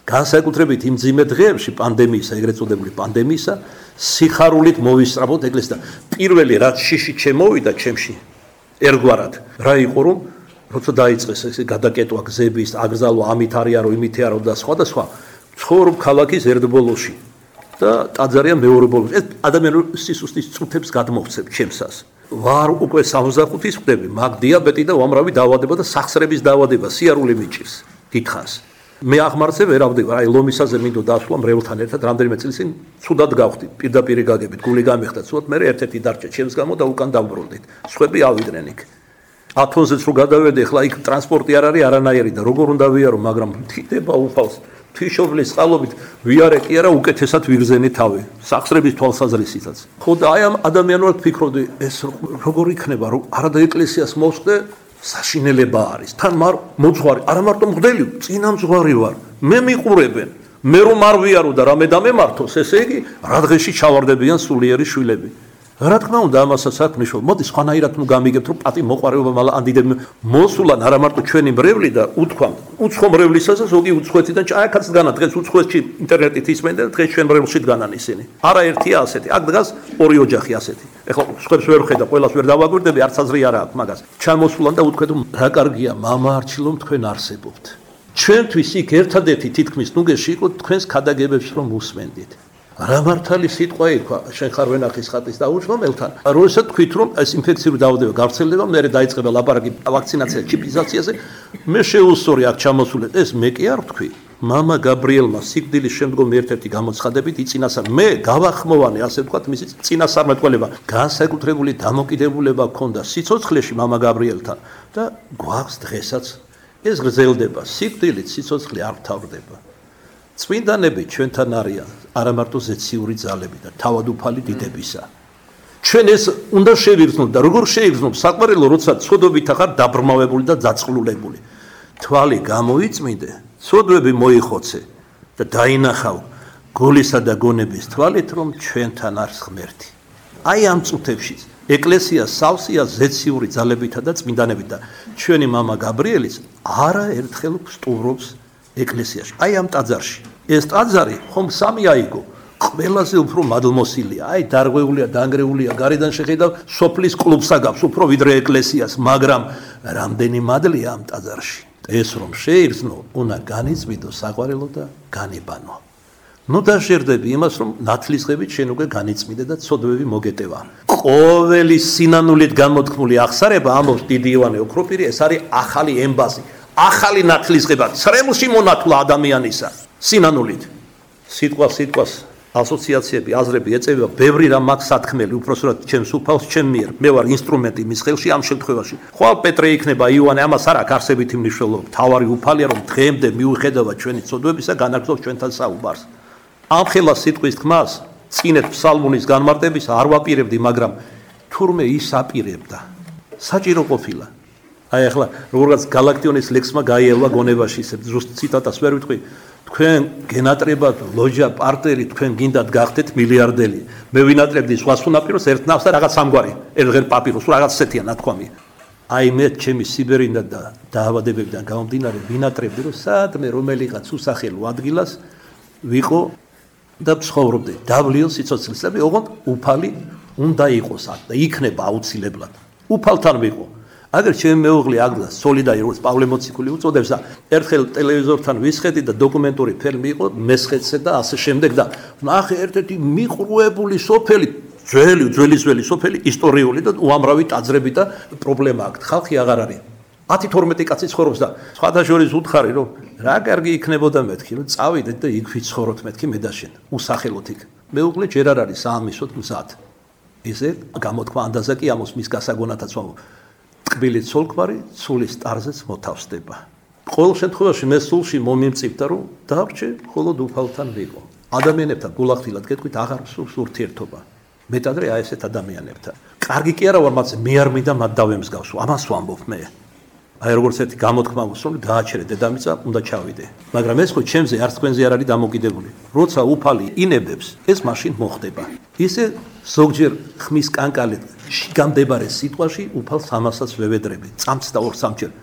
A: განსაკუთრებით იმ ძიმე დღეებში პანდემიისა, ეგრეთ წოდებული პანდემიისა, სიხარულით მოვისწრაფოთ ეკლესია. პირველი რაც შიში შემოვიდა ჩემში ერთგვარად რა იყო რომ როცა დაიწყეს ეს გადაკეტვა გზების, აგზალვა, ამით არის არო, იმით არო და სხვა და სხვა. ცხოვრობ ქალაქის ერთ ბოლოში და ტაძარია მეორე ბოლოში. ეს ადამიანის სისუსტის წუთებს გადმოვცემ ჩემსას. ვარ უკვე სამოცდახუთის ხდები, მაგ დიაბეტი და უამრავი დაავადება და სახსრების დაავადება, სიარული მიჭირს. გითხას. მე აღმარცე ვერ ავდივარ, აი ლომისაზე მინდო დასვლა მრევლთან ერთად რამდენიმე წლის წინ ცუდად გავხდი, პირდაპირ გაგებით, გული გამეხდა, ცუდად მე ერთ-ერთი დარჩა ჩემს გამო და უკან დავბრუნდით. სხვები ავიდნენ იქ. ათონზეც რო გადავედი, ახლა იქ ტრანსპორტი არ არის არანაირი და როგორ უნდა ვიარო, მაგრამ თითება უფალს. თვიშოვლის წყალობით ვიარე კი არა უკეთესად ვიგზენი თავი სახსრების თვალსაზრისითაც. ხო და აი ამ ადამიანურად ფიქრობდი ეს როგორ იქნება რომ არადა ეკლესიას მოვსდე საშინელება არის. თან მარ მოძღვარი, არა მარტო მღვდელი, წინა მძღვარი ვარ. მე მიყურებენ. მე რომ არ ვიარო და რამე დამემართოს, ესე იგი რა დღეში ჩავარდებიან სულიერი შვილები. რა თქმა უნდა ამასაც აქვს მნიშვნელობა. მოდი სხვანაირად ნუ გამიგებთ რომ პატი მოყარეობა მალა ანდიდებ მოსულან არა მარტო ჩვენი მრევლი და უთქვამ უცხო მრევლისასაც ზოგი უცხოეთიდან ჭააკაც დგანა დღეს უცხოეთში ინტერნეტით ისმენდნენ დღეს ჩვენ მრევლში დგანან ისინი. არა ერთია ასეთი. აქ დგას ორი ოჯახი ასეთი. ეხლა სხვებს ვერ ხედა, ყველას ვერ დავაგვირდები, არც აზრი არ აქვს მაგას. ჩამოსულან და უთქვეთ რომ რა კარგია მამა არჩილო თქვენ არსებობთ. ჩვენთვის იქ ერთადერთი თითქმის ნუგეში იყო თქვენს ქადაგებებს რომ უსმენდით. რა მართალი სიტყვა იქვა შენ ხარ ვენახის ხატის დაუშვამელთან როდესაც თქვით რომ ეს ინფექციური დაავადება გავრცელდება მე დაიწყება ლაპარაკი ვაქცინაცია ჩიპიზაციაზე მე შეუსწორი აქ ჩამოსულეთ ეს მე კი არ ვთქვი მამა გაბრიელმა სიკვდილის შემდგომ ერთ-ერთი გამოცხადებით იწინასარ მე გავახმოვანი ასე ვთქვათ მისი წინასწარმეტყველება განსაკუთრებული დამოკიდებულება ჰქონდა სიცოცხლეში მამა გაბრიელთან და გვაქვს დღესაც ეს გრძელდება სიკვდილით სიცოცხლე არ თავდება წმინდანები ჩვენთან არიან არა მარტო ზეციური ძალები და თავადუფალი დიდებისა. ჩვენ ეს უნდა შევიგრძნოთ და როგორ შევიგრძნოთ საყვარელო როცა ცოდვებით ახარ დაბრმავებული და დაწყლულებული. თვალი გამოიწმინდე, ცოდვები მოიხოცე და დაინახავ გულისა და გონების თვალით რომ ჩვენთან არის ღმერთი. აი ამ წუთებში ეკლესია სავსეა ზეციური ძალებითა და წმინდანებით და ჩვენი მამა გაბრიელის არაერთხელ სტუმრობს ეკლესიაში. აი ამ ტაძარში. ეს ტაძარი ხომ სამი აიგო. ყველაზე უფრო მადლმოსილია. აი დარღვეულია, დანგრეულია, გარედან შეხედავ სოფლის კლუბს აგავს უფრო ვიდრე ეკლესიას, მაგრამ რამდენი მადლია ამ ტაძარში. ეს რომ შეირზნო, უნდა განიწმინდო საყვარელო და განიბანო. ნუ დაშერდები იმას, რომ ნათლისღებით შენ უკვე განიწმინდე და ცოდვები მოგეტევა. ყოველი სინანულით გამოთქმული აღსარება ამობს დიდი ივანე ოქროპირი, ეს არის ახალი ემბაზი. ახალი ნათლისღება ცრემლში მონათლა ადამიანისა სინანულით სიტყვა სიტყვას ასოციაციები აზრები ეწევა ბევრი რამ აქვს სათქმელი უпроსტად ჩემს უფალს ჩემ მიერ მე ვარ ინსტრუმენტი მის ხელში ამ შემთხვევაში ხვალ პეტრე იქნება იოანე ამას არ აქვს არსებითი მნიშვნელობა თავარი უფალია რომ დღემდე მიუხედავად ჩვენი წოდვებისა განაგრძობს ჩვენთან საუბარს ამ ხელა სიტყვის თქმას წინეთ ფსალმუნის განმარტების არ ვაპირებდი მაგრამ თურმე ის აპირებდა საჭირო ყოფილა აი ახლა როგორღაც გალაქტიონის ლექსმა გაიელვა გონებაში ისე ზუსტ ციტატას ვერ ვიტყვი თქვენ გენატრებად ლოჯა პარტერი თქვენ გინდათ გახდეთ მილიარდელი მე ვინატრებდი სხვას უნაპიროს ერთ ნავს და რაღაც სამგვარი ერთ პაპიროს რაღაც ესეთია ნათქვამი აი მე ჩემი სიბერინდან და დაავადებებიდან გამომდინარე ვინატრებდი რომ სადმე რომელიღაც უსახელო ადგილას ვიყო და ცხოვრობდი დაბლიო სიცოცხლის და ოღონდ უფალი უნდა იყოს აქ და იქნება აუცილებლად უფალთან ვიყო აგერ ჩემ მეუღლე აგდა სოლიდარიოს პავლე მოციქული უწოდებს და ერთხელ ტელევიზორთან ვისხედი და დოკუმენტური ფილმი იყო მესხეთზე და ასე შემდეგ და ნახე ერთ-ერთი მიყრუებული სოფელი ძველი ძველი ძველი სოფელი ისტორიული და უამრავი ტაძრები და პრობლემა აქვს ხალხი აღარ არის ათი თორმეტი კაცი ცხოვრობს და სხვათა შორის უთხარი რომ რა კარგი იქნებოდა მეთქი რომ წავიდეთ და იქ ვიცხოვროთ მეთქი მე და შენ უსახელოთ იქ მეუღლე ჯერ არ არის საამისოდ მზად ესე გამოთქვა ანდაზა კი ამოს მის გასაგონათაც ვამბობ ტკბილი ცოლკვარი ცულის ტარზეც მოთავსდება. ყოველ შემთხვევაში მე სულში მომიმწიფდა რომ დავრჩე მხოლოდ უფალთან ვიყო. ადამიანებთან გულახდილად გეტყვით აღარ სურს ურთიერთობა. მეტადრე აი ესეთ ადამიანებთან. კარგი კი არა ვარ მათზე მე არ მინდა მათ დავემსგავსო. ამას ვამბობ მე. აი როგორც ერთი გამოთქმა მოსული დააჩერე დედამიწა უნდა ჩავიდე. მაგრამ ეს ხო ჩემზე არც თქვენზე არ არის დამოკიდებული. როცა უფალი ინებებს ეს მაშინ მოხდება. ისე ზოგჯერ ხმის კანკალით შიგამდებარე სიტყვაში უფალს ამასაც ვევედრები. წამც და ორ სამჯერ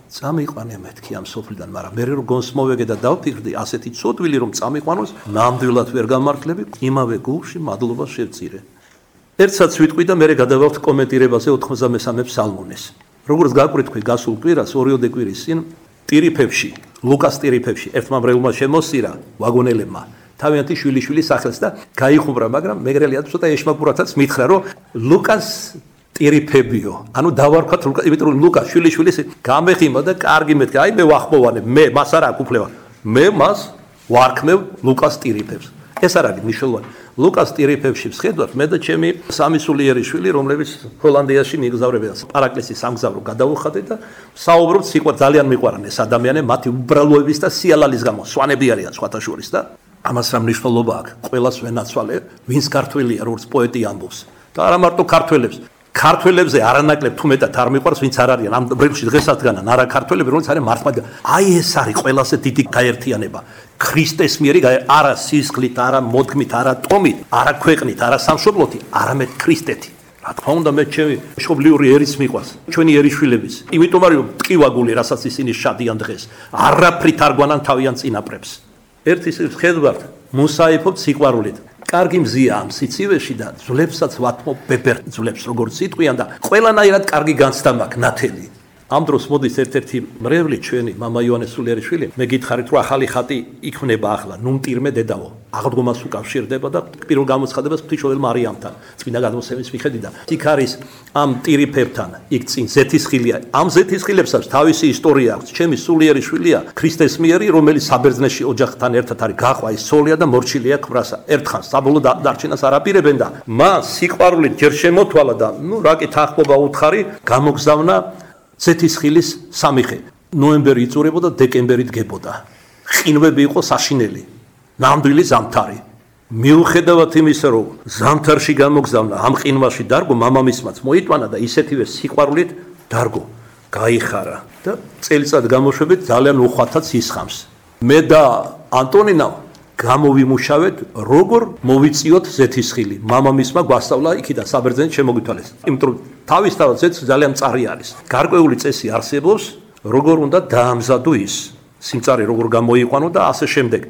A: წამიყვანე მეთქი ამ სოფლიდან, მაგრამ მე რო გონს მოვეგე და დავფიქრდი ასეთი ცოდვილი რომ წამიყვანოს, ნამდვილად ვერ გამართლები, იმავე გულში მადლობა შევწირე. ერთსაც ვიტყვი და მე გადავალთ კომენტირებაზე ოთხმოცდამესამე ფსალმონის. როგორც გაკვირთქვი გასულ კვირას ორიოდე კვირის წინ ტირიფებში, ლუკას ტირიფებში ერთმა მრევლმა შემოსწირა ვაგონელებმა თავიანთი შვილიშვილის სახელს და გაიხუმრა, მაგრამ მეგრელია ცოტა ეშმაკურათაც მითხრა რომ ლუკას ტირიფებიო. ანუ დავარქვათ ლუკა, იმიტომ რომ ლუკას შვილიშვილის გამეხიმა და კარგი მეთქი. აი მე ვახმოვანებ, მე მას არ აქვს უფლება. მე მას ვარქმევ ლუკას ტირიფებს. ეს არ არის მნიშვნელოვანი. ლუკას ტირიფებში ვხედავთ მე და ჩემი სამი სულიერი შვილი, რომლებიც ჰოლანდიაში მიგზავრებიან. პარაკლისის სამგზავრო გადავუხადეთ და საუბრობთ სიყვარული ძალიან მიყვარან ეს ადამიანები, მათი უბრალოების და სიალალის გამო. სვანები არიან სხვათა შორის და ამას რა მნიშვნელობა აქვს? ყველას ვენაცვალე, ვინც ქართველია, როგორც პოეტი ამბობს. და არა მარტო ქართველებს. ქართველებზე არანაკლებ თუ მეტად არ მიყვარს, ვინც არ არიან ამ ბრილში დღესაც დგანან არა ქართველები, რომელიც არის მართლმადიდებლები. აი ეს არის ყველაზე დიდი გაერთიანება. ქრისტეს მიერი არა სისხლით, არა მოდგმით, არა ტომით, არა ქვეყნით, არა სამშობლოთი, არამედ ქრისტეთი. რა თქმა უნდა, მე ჩემი მშობლიური ერის მიყვარს, ჩვენი ერიშვილების. იმიტომ არის ტკივაგული, რასაც ისინი შადიან დღეს. არაფრით არ გვანან თავიანთ წინაპრებს. ერთის ვხედავთ, მუსაიფობთ სიყვარულით. კარგი მზია ამ სიცივეში და ძვლებსაც ვათმობ ბებერ ძვლებს როგორც იტყვიან და ყველანაირად კარგი განცდა მაქვს ნათელი. ამ დროს მოდის ერთ-ერთი მრევლი ჩვენი მამა იოანეს სულიერიშვილი, მე გითხარით რომ ახალი ხატი იქმნება ახლა, ნუ მტირმე დედაო. აღდგომას უკავშირდება და პირველ გამოცხადებას ღვთისმშობელ მარიამთან, წმინდა გადმოცემის მიხედვით და იქ არის ამ ტირიფებთან, იქ წინ ზეთისხილია. ამ ზეთისხილებსაც თავისი ისტორია აქვს. ჩემი სულიერიშვილია ქრისტეს მიერი, რომელიც საბერძნეთში ოჯახთან ერთად არის გაყვა, ის ცოლია და მორჩილია ქმრასა. ერთხანს საბოლოო დარჩენას არ აპირებენ და მას სიყვარულით ჯერ შემოთვალა და ნუ რაკი თანხმობა უთხარი, გამოგზავნა ზეთისხილის სამიხე. ნოემბერი იწურებოდა, დეკემბერი დგებოდა. ყინვები იყო საშინელი. ნამდვილი ზამთარი. მიუხედავად იმისა, რომ ზამთარში გამოგზავნა, ამ ყინვაში დარგო, მამამისმაც მოიტვანა და ისეთივე სიყვარულით დარგო, გაიხარა და წელიწად გამოშვებით ძალიან უხვათაც ისხამს. მე და ანტონინა გამოვიმუშავეთ, როგორ მოვიწიოთ ზეთისხილი. მამამისმა გვასწავლა იქიდან საბერძნეთში შემოგვითვალეს. იმიტომ რომ თავისთავად ზეთს ძალიან მწარი არის. გარკვეული წესი არსებობს, როგორ უნდა დაამზადო ის. სიმწარე როგორ გამოიყვანო და ასე შემდეგ.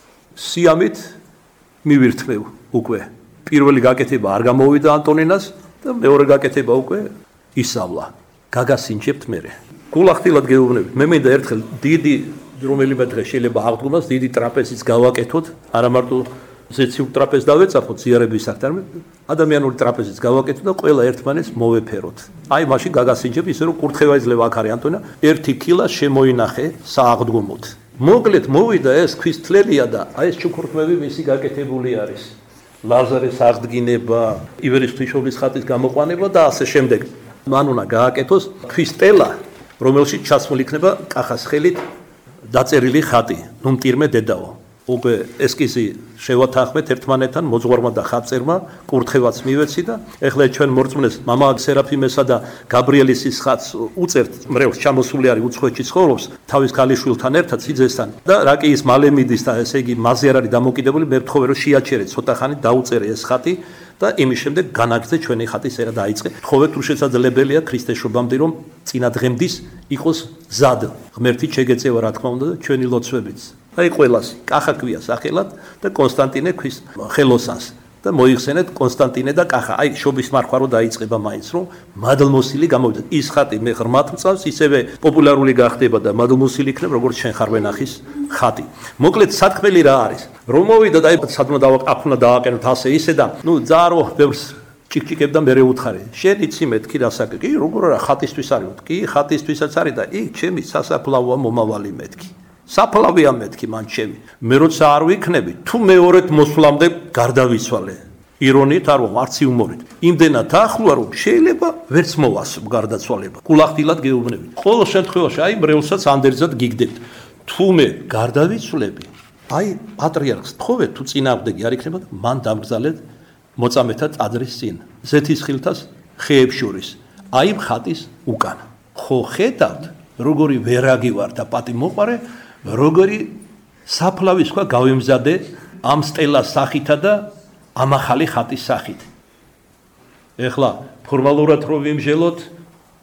A: სიამით მივირთმევ უკვე. პირველი გაკეთება არ გამოვიდა ანტონინას და მეორე გაკეთება უკვე ისავლა. გაგასინჯებთ მერე. გულახდილად გეუბნები. მე მინდა ერთხელ დიდი რომელიმე დღე შეიძლება აღდგომას დიდი ტრაპეზის გავაკეთოთ, არა მარტო ზეციურ ტრაპეზს დავეწაფოთ ზიარების საქმე, ადამიანური ტრაპეზის გავაკეთოთ და ყველა ერთმანეთს მოვეფეროთ. აი მაშინ გაგასინჯებ ისე რომ კურთხევა იძლევა აქ არის ანტონია, ერთი კილა შემოინახე სააღდგომოდ. მოკლედ მოვიდა ეს ქვის თლელია და აი ეს ჩუქურთმები მისი გაკეთებული არის. ლაზარეს აღდგინება, ივერიის ღვთისმშობლის ხატის გამოყვანება და ასე შემდეგ. მან უნდა გააკეთოს ქვის ტელა, რომელშიც ჩასმული იქნება კახას ხელით დაწერილი ხატი, ნუ მტირმე დედაო. უკვე ესკიზი შევათანხმეთ ერთმანეთთან, მოძღვარმა და ხატწერმა, კურთხევაც მივეცი და ეხლა ჩვენ მორწმუნეს მამა სერაფიმესა და გაბრიელის ის ხატს უწერთ მრევლს, ჩამოსული არის უცხოეთში ცხოვრობს, თავის ქალიშვილთან ერთად სიძესთან და რა კი ის მალე მიდის და ესე იგი მასზე არ არის დამოკიდებული, მე ვთხოვე რომ შეაჩერე ცოტა ხანი დაუწერე ეს ხატი და იმის შემდეგ განაგრძე ჩვენი ხატის ერა დაიწყე. თხოვე თუ შესაძლებელია ქრისტეს შობამდე რომ წინა დღემდის იყოს ზად. ღმერთი შეგეწევა რა თქმა უნდა და ჩვენი ლოცვებიც. აი ყველას კახა ქვია სახელად და კონსტანტინე ქვის ხელოსანს და მოიხსენეთ კონსტანტინე და კახა. აი შობის მარხვა რო დაიწყება მაინც რომ მადლმოსილი გამოვიდა. ის ხატი მე ღრმად მწავს, ისევე პოპულარული გახდება და მადლმოსილი იქნება როგორც შენ ხარ ვენახის ხატი. მოკლედ სათქმელი რა არის? რომ მოვიდა და აი სადმა დავაყ უნდა დავაყენოთ ასე ისე და ნუ ძარო ბევრს ჭიქჭიქებდა მე უთხარი. შენ იცი მეთქი რასაკი? კი როგორ არა ხატისთვის არის? კი ხატისთვისაც არის და იქ ჩემი სასაფლავოა მომავალი მეთქი. საფლავია მეთქი მან ჩემი. მე როცა არ ვიქნები, თუ მეორედ მოსვლამდე გარდავიცვალე. ირონიით არ ვარ, არც იუმორით. იმდენად ახლოა რომ შეიძლება ვერც მოვასწრო გარდაცვალება. გულახდილად გეუბნები. ყოველ შემთხვევაში აი მრევლსაც ანდერძად გიგდებთ. თუ მე გარდავიცვლები, აი პატრიარქს თხოვე თუ წინააღმდეგი არ იქნება და მან დამგზავნეთ მოწამეთა ტაძრის წინ. ზეთისხილთას ხეებს შორის. აი ხატის უკან. ხო ხედავთ როგორი ვერაგი ვარ და პატი მოყარე, როგორი საფლავის ქვა გავიმზადე ამ სტელას სახითა და ამ ახალი ხატის სახით. ეხლა ფორმალურად რო ვიმჟელოთ,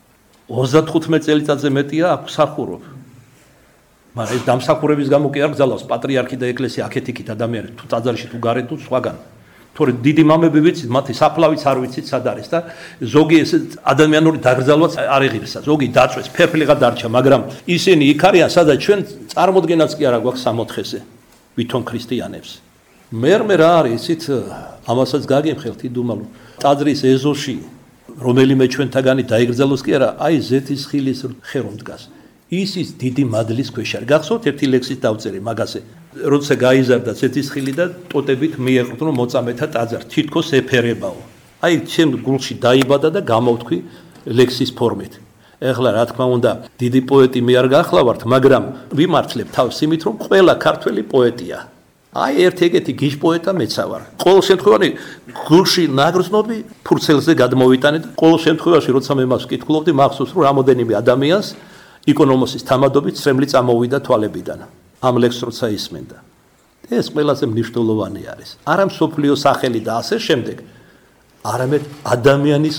A: ოცდათხუთმეტ წელიწადზე მეტია აქ მსახურობ. მაგრამ ეს დამსახურების გამო კი არ გძალავს პატრიარქი და ეკლესია აქეთ-იქით ადამიანები თუ ტაძარში თუ გარეთ თუ სხვაგან. თორე დიდი მამები ვიცით, მათი საფლავიც არ ვიცით სად არის და ზოგი ეს ადამიანური დაგრძალვაც არ ეღირსა. ზოგი დაწვეს, ფერფლიღა დარჩა, მაგრამ ისინი იქ არიან, სადაც ჩვენ წარმოდგენაც კი არ აქვს სამოთხეზე ვითომ ქრისტიანებს. მერმე რა არის, იცით, ამასაც გაგემხელთ იდუმალო. ტაძრის ეზოში რომელიმე ჩვენთაგანი დაიგრძელოს კი არა, აი ზეთის ხილის ხერო დგას. ის ის დიდი მადლის ქვეშ არის. გახსოვთ ერთი ლექსით დავწერე მაგაზე. როცა გაიზარდა ზეთის ხილი და ტოტებით მიეყრდნო მოწამეთა ტაძარ, თითქოს ეფერებაო. აი ჩემ გულში დაიბადა და გამოვთქვი ლექსის ფორმით. ეხლა რა თქმა უნდა, დიდი პოეტი მე არ გახლავართ, მაგრამ ვიმართლებ თავს იმით, რომ ყველა ქართველი პოეტია. აი ერთ ეგეთი გიჟ პოეტა მეცა ვარ. ყოველ შემთხვევაში გულში ნაგრძნობი ფურცელზე გადმოვიტანე და ყოველ შემთხვევაში როცა მე მას ვკითხულობდი, მახსოვს რომ რამოდენიმე ადამიანს იკონომოსის თამადობით სრემლი წამოვიდა თვალებიდან. ამ ლექსს როცა ისმენდა. ეს ყველაზე მნიშვნელოვანი არის. არა მსოფლიო სახელი და ასე შემდეგ. არამედ ადამიანის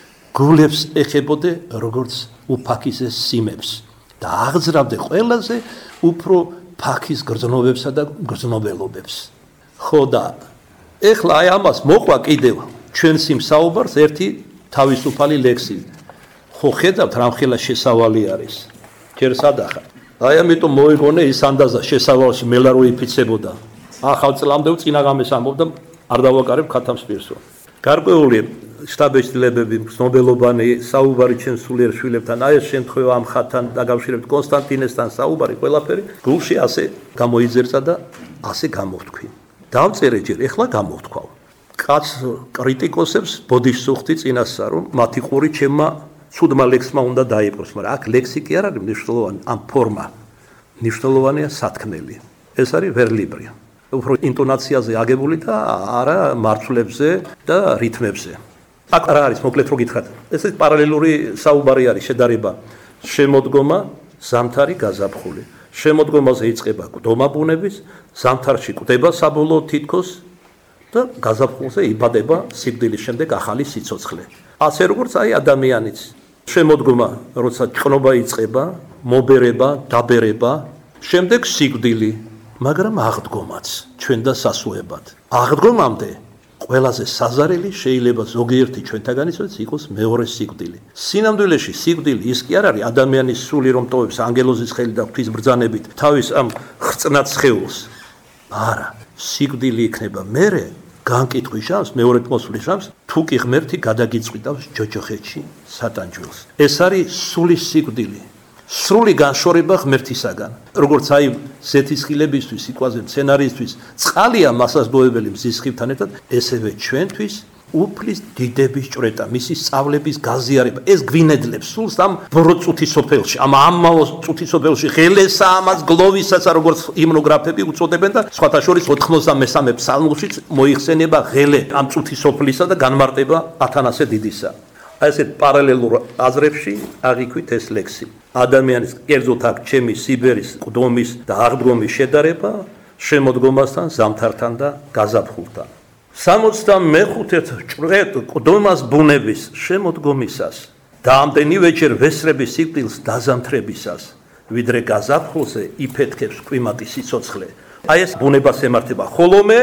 A: გულებს ეხებოდე როგორც უფაქის სიმებს და აღძრავდე ყველაზე უფრო ფაქის გრძნობებსა და გრძნობელობებს. ხო და ეხლა აი ამას მოყვა კიდევ ჩვენ სიმსაუბარს ერთი თავისუფალი ლექსი. ხო ხედავთ რამხელა შესავალი არის. ჯერ სადახარ. აი ამიტომ მოიგონე ის ანდაზა შესავალში მელა რო იფიცებოდა. ახალ წლამდე წინა ღამეს ამბობდა არ დავაკარებ ქათამსპირსო. გარკვეული შტაბეჭდილებები, ცნობელობანი, საუბარი ჩვენ სულიერ შვილებთან, აი ეს შემთხვევა ამ ხათთან დაკავშირებით კონსტანტინესთან საუბარი, ყველაფერი გულში ასე გამოიძერწა და ასე გამოვთქვი. დავწერე ჯერ, ეხლა გამოვთქვავ. კაც კრიტიკოსებს ბოდიშსუხტი წინასწარ, რომ მათი ყური ჩემმა ცუდმა ლექსმა უნდა დაიპყროს, მაგრამ აქ ლექსი კი არ არის მნიშვნელოვანი, ამ ფორმა. მნიშვნელოვანია სათქმელი. ეს არის ვერლიბრი. უფრო ინტონაციაზე აგებული და არა მარცვლებზე და რითმებზე. აქ რა არის, მოკლედ რო გითხრათ. ეს პარალელური საუბარი არის, შედარება. შემოდგომა, ზამთარი, გაზაფხული. შემოდგომაზე იწყება კვდომა ბუნების, ზამთარში კვდება საბოლოო თითქოს და გაზაფხულზე იბადება სიკვდილის შემდეგ ახალი სიცოცხლე. ასე როგორც აი ადამიანიც. შემოდგომა, როცა ჭყნობა იწყება, მობერება, დაბერება, შემდეგ სიკვდილი, მაგრამ აღდგომაც ჩვენ და სასუებად. აღდგომამდე ყველაზე საზარელი შეიძლება ზოგიერთი ჩვენთაგანისოდეს იყოს მეორე სიკვდილი. სინამდვილეში სიკვდილი ის კი არ არის ადამიანის სული რომ ტოვებს ანგელოზის ხელი და ღვთის ბრძანებით თავის ამ ხრწნად სხეულს. არა, სიკვდილი იქნება მერე განკითხვის ჟამს, მეორედ მოსვლის ჟამს, თუ კი ღმერთი გადაგიწყვიტავს ჯოჯოხეთში სატანჯველს. ეს არის სულის სიკვდილი. სრული განშორება ღმერთისაგან. როგორც აი ზეთის ხილებისთვის, სიკვაზე მცენარისთვის წყალია მასაზრდოებელი მზის ხივთან ერთად, ესევე ჩვენთვის უფლის დიდების ჭვრეტა, მისი სწავლების გაზიარება. ეს გვინედლებს სულს ამ ბორო წუთისოფელში, ამ ამაო წუთისოფელში ღელესა ამას გლოვისაცა როგორც იმნოგრაფები უწოდებენ და სხვათა შორის ოთხმოცდამესამე ფსალმუშიც მოიხსენება ღელე ამ წუთისოფლისა და განმარტება ათანასე დიდისა. აი ესეთ პარალელურ აზრებში აღიქვით ეს ლექსი. ადამიანის კერძოდ აქ ჩემი სიბერის, კვდომის და აღდგომის შედარება შემოდგომასთან, ზამთართან და გაზაფხულთან. სამოცდამეხუთე ჭვრეტ კვდომას ბუნების შემოდგომისას და ამდენივეჯერ ვესრების სიკვდილს დაზამთრებისას, ვიდრე გაზაფხულზე იფეთქებს კვიმატი სიცოცხლე. აი ეს ბუნებას ემართება. ხოლო მე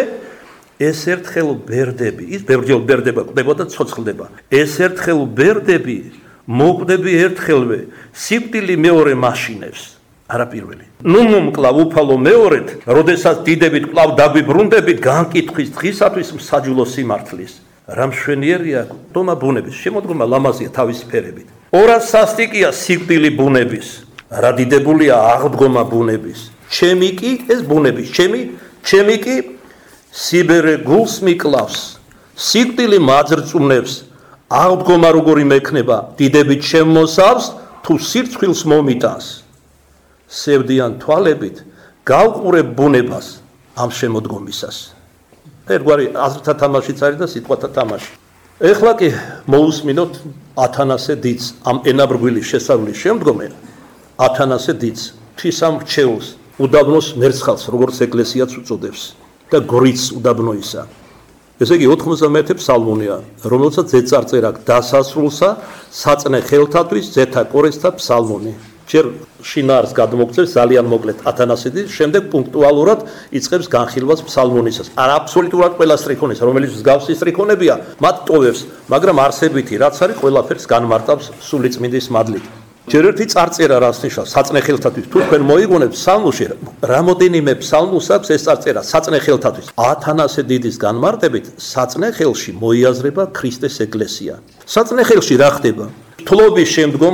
A: ეს ერთხელ ბერდები, ის ბევრჯერ ბერდება, კვდება და ცოცხლდება. ეს ერთხელ ბერდები მოკვდები ერთხელვე, სიკვდილი მეორე მაშინებს, არა პირველი. ნუ მომკლავ უფალო მეორედ, როდესაც დიდებით კლავ დაგვიბრუნდებით განკითხვის დღისათვის მსაჯულო სიმართლის. რა მშვენიერია კვდომა ბუნების, შემოდგომა ლამაზია თავის ფერებით. ორად სასტიკია სიკვდილი ბუნების, რა დიდებულია აღდგომა ბუნების. ჩემი კი ეს ბუნების, ჩემი, ჩემი კი სიბერე გულს მიკლავს, სიკვდილი მაძრწუნებს, აღდგომა როგორი მექნება, დიდებით შემოსავს, თუ სირცხვილს მომიტანს. სევდიან თვალებით, გავყურებ ბუნებას ამ შემოდგომისას. ერთგვარი აზრთა თამაშიც არის და სიტყვათა თამაში. ეხლა კი მოусმინოთ ათანასე დიდს, ამ ენაბრგვილის შესავლის შემდგომი ათანასე დიდს, ღვთისამ რჩეულს, უდაბნოს მერცხალს, როგორც ეკლესიაც უწოდებს. და გორიც უდაბნოისა. ესე იგი ოთხმოცდამეერთე ფსალმუნია, რომელსაც ზეწარწერა დასასრულსა საწნე ხელთათვის ზეთა კორესთა ფსალმუნი. ჯერ შინაარს გადმოგწევს ძალიან მოკლედ ათანასიდი, შემდეგ პუნქტუალურად იწყებს განხილვას ფსალმუნისას. არა აბსოლუტურად ყველა სტრიქონისა, რომელიც მსგავსი სტრიქონებია, მათ ტოვებს, მაგრამ არსებითი რაც არის, ყველაფერს განმარტავს სულიწმინდის მადლით. ჯერ ერთი წარწერა რას ნიშნავს საწნე ხელთათვის. თუ თქვენ მოიგონებთ ფსალმუნში, რამოდენიმე ფსალმუნს აქვს ეს წარწერა საწნე ხელთათვის. ათანასე დიდის განმარტებით საწნე ხელში მოიაზრება ქრისტეს ეკლესია. საწნე ხელში რა ხდება? თლობის შემდგომ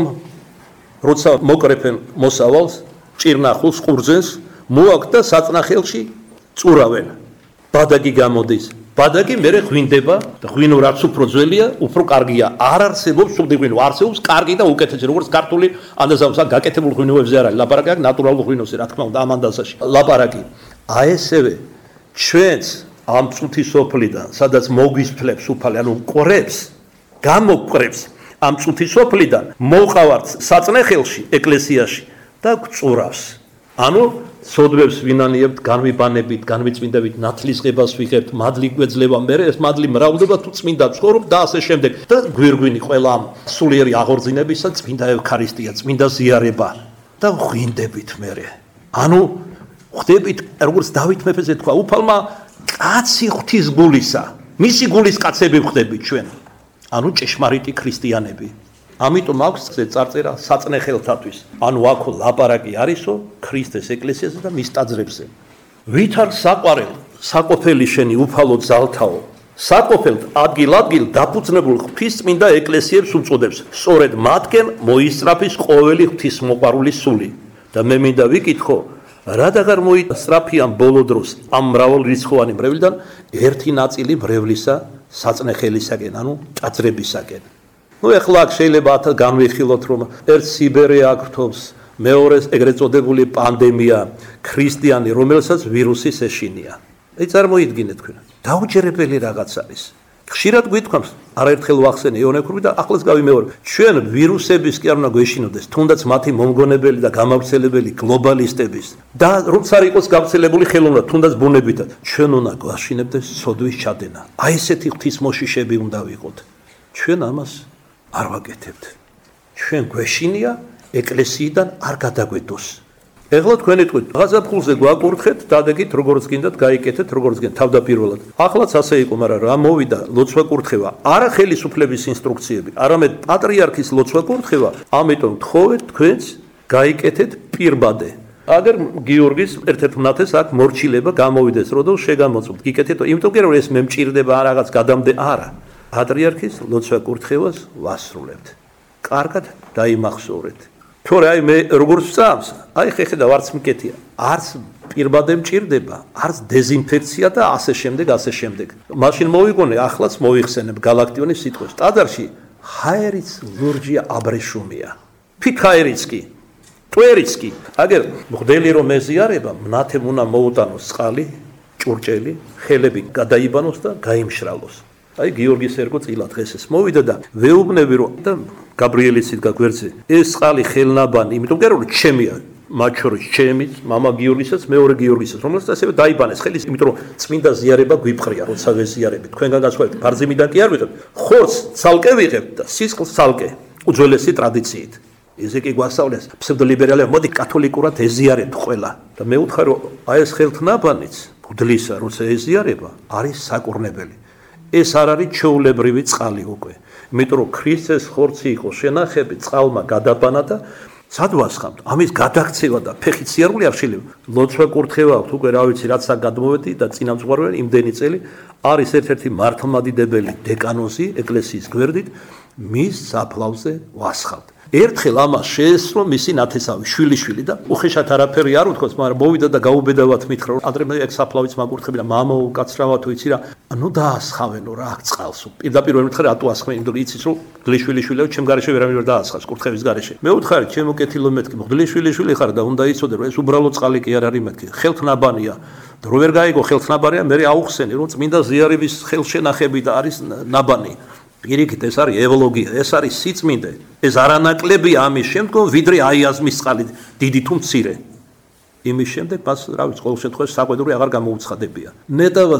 A: როცა მოკრეფენ მოსავალს, ჭირნახულს, ყურძენს, მოაქვს და საწნახელში წურავენ. ბადაგი გამოდის. ბადაგი მერე ღვინდება და ღვინო რაც უფრო ძველია, უფრო კარგია. არ არსებობს სუდი ღვინო, არსებობს კარგი და უკეთესი, როგორც ქართული ანდაზავსა გაკეთებულ ღვინოებზე არ არის. ლაპარაკი აქვს ნატურალურ ღვინოზე, რა თქმა უნდა, ამ ანდაზაში. ლაპარაკი. აი ესევე ჩვენც ამ წუთის სოფლიდან, სადაც მოგვისფლებს უფალი, ანუ ყრებს, გამოგყრებს ამ წუთის სოფლიდან მოყავართ საწნეხელში, ეკლესიაში და გწურავს. ანუ სოდვებს ვინანიებთ, განვიბანებით, განვიწმინდებით, ნათლისღებას ვიღებთ, მადლი გვეძლება, მერე ეს მადლი მრავლდება თუ წმინდა ცხოვრობ და ასე შემდეგ. და გვირგვინი ყველა ამ სულიერი აღორძინებისა წმინდა ევქარისტია, წმინდა ზიარება და ღვინდებით მერე. ანუ ხვდებით, როგორც დავით მეფეზე თქვა, უფალმა კაცი ღვთის გულისა, მისი გულის კაცები ხვდებით ჩვენ. ანუ ჭეშმარიტი ქრისტიანები. ამიტომ აქვს წარწერა საწნე ხელთათვის. ანუ აქ ლაპარაკი არისო ქრისტეს ეკლესიაზე და მის ტაძრებზე. ვით არ საყვარელ, საყოფელი შენი უფალო ძალთაო. საყოფელთ ადგილ-ადგილ დაფუძნებულ ღვთისწმინდა ეკლესიებს უწოდებს. სწორედ მათკენ მოისწრაფის ყოველი ღვთისმოყვარული სული. და მე მინდა ვიკითხო, რადგან მოისწრაფიან ბოლო დროს ამ მრავალრიცხოვანი მრევლიდან ერთი ნაწილი მრევლისა საწნე ხელისაკენ, ანუ ტაძრებისაკენ. ნუ ეხლა აქ შეიძლება განვიხილოთ, რომ ერთ სიბერე აკრთობს, მეორეს ეგრეთ წოდებული პანდემია, ქრისტიანი, რომელსაც ვირუსის ეშინია. აი წარმოიდგინეთ თქვენ. დაუჯერებელი რაღაც არის. ხშირად გვითქვამს, არაერთხელ ვახსენე იონექურები და ახლაც გავიმეორებ. ჩვენ ვირუსების კი არ უნდა გვეშინოდეს, თუნდაც მათი მომგონებელი და გამავრცელებელი გლობალისტების და როცა არ იყოს გავრცელებული ხელოვნება, თუნდაც ბუნებითად, ჩვენ უნდა გვაშინებდეს სოდვის ჩადენა. აი ესეთი ღვთისმოშიშები უნდა ვიყოთ. ჩვენ ამას არ ვაკეთებთ. ჩვენ გვეშინია ეკლესიიდან არ გადაგვედოს. ეხლა თქვენ იტყვით, რაღაცა ფულზე გვაკურთხეთ, დადაგით როგორც გინდათ, გაიკეთეთ როგორც გინდათ, თავდაპირველად. ახლაც ასე იყო, მაგრამ რა მოვიდა ლოცვა კურთხევა, არა ხელისუფლების ინსტრუქციები, არამედ პატრიარქის ლოცვა კურთხევა, ამიტომ თხოვეთ თქვენც გაიკეთეთ პირბადე. აგერ გიორგის ერთ-ერთ მნათეს აქ მორჩილება გამოვიდეს, როდო შეგამოწმოთ. გიკეთეთ, იმიტომ კი რომ ეს მე მჭირდება რაღაც გადამდე არა. პატრიარქის ლოცვა კურთხევას ვასრულებთ. კარგად დაიმახსოვრეთ. თორე აი მე როგორც წამს, აი ხეხედა ვარც მკეთია. არც პირბადე მჭირდება, არც დეზინფექცია და ასე შემდეგ, ასე შემდეგ. მაშინ მოვიგონე, ახლაც მოიხსენებ გალაქტიონის სიტყვებს. ტაძარში ჰაერიც ლურჯია აბრეშუმია. ფიქ ჰაერიც კი, ტვერიც კი. აგერ მღვდელი რომ მეზიარება, მნათემ უნდა მოუტანოს წყალი, ჭურჭელი, ხელები გადაიბანოს და გაიმშრალოს. აი გიორგის ერგო წილად დღეს ეს მოვიდა და ვეუბნები რომ და გაბრიელის იდგა გვერდზე ეს წყალი ხელნაბანი, იმიტომ რომ ჩემია, მათ შორის ჩემიც, მამა გიორგისაც, მეორე გიორგისაც, რომელსაც ასევე დაიბანეს ხელის, იმიტომ რომ წმინდა ზიარება გვიფყრია, როცა ვეზიარებით. თქვენგან გასხვავებით, ბარძიმიდან კი არ ვიღებთ. ხორცს ცალკე ვიღებთ და სისხლს ცალკე, უძველესი ტრადიციით. ესე კი გვასწავლეს ფსევდოლიბერალები, მოდი კათოლიკურად ეზიარებთ ყველა. და მე ვუთხარ რომ აი ეს ხელთნაბანიც, ბუდლისა, როცა ეზიარება, არის საკურნებელი. ეს არ არის ჩვეულებრივი წყალი უკვე. იმიტომ რომ ქრისტეს ხორცი იყო შენახები, წყალმა გადაბანა და სად ვასხამთ? ამის გადაქცევა და ფეხით სიარული არ შეიძლება. ლოცვა კურთხევა აქვს უკვე რა ვიცი რაც გადმოვედი და წინამძღვარია იმდენი წელი არის ერთ-ერთი მართლმადიდებელი დეკანოზი ეკლესიის გვერდით მის საფლავზე ვასხავთ. ერთხელ ამას შეესწრო მისი ნათესავი შვილიშვილი და უხეშად არაფერი არ უთქვას, მაგრამ მოვიდა და გაუბედავად მითხრა, ადრე მე ეგ საფლავიც მაგურთხები და მამო უკაცრავათო იცი რა, ანუ დაასხავენო რა აქ წყალს. პირდაპირ ვერ მითხრა რატო ასხავენ, იმიტომ რომ იცის რომ გლიშვილიშვილები ჩემ გარეშე ვერავინ ვერ დაასხავს კურთხევის გარეშე. მე ვუთხარი ჩემო კეთილო მეთქი, გლიშვილიშვილი ხარ და უნდა იცოდე რომ ეს უბრალო წყალი კი არ არის მეთქი, ხელთნაბანია. რო ვერ გაიგო ხელთნაბანია, მე აუხსენი რომ წმინდა ზიარების ხელშენახები და არის ნაბანი. პირიქით ეს არის ევოლოგია, ეს არის სიწმინდე. ეს არანაკლებია ამის შემდგომ, ვიდრე აიაზმის წყალი, დიდი თუ მცირე. იმის შემდეგ მას, რა ვიცი, ყოველ შემთხვევაში საყვედური აღარ გამოუცხადებია. ნეტავას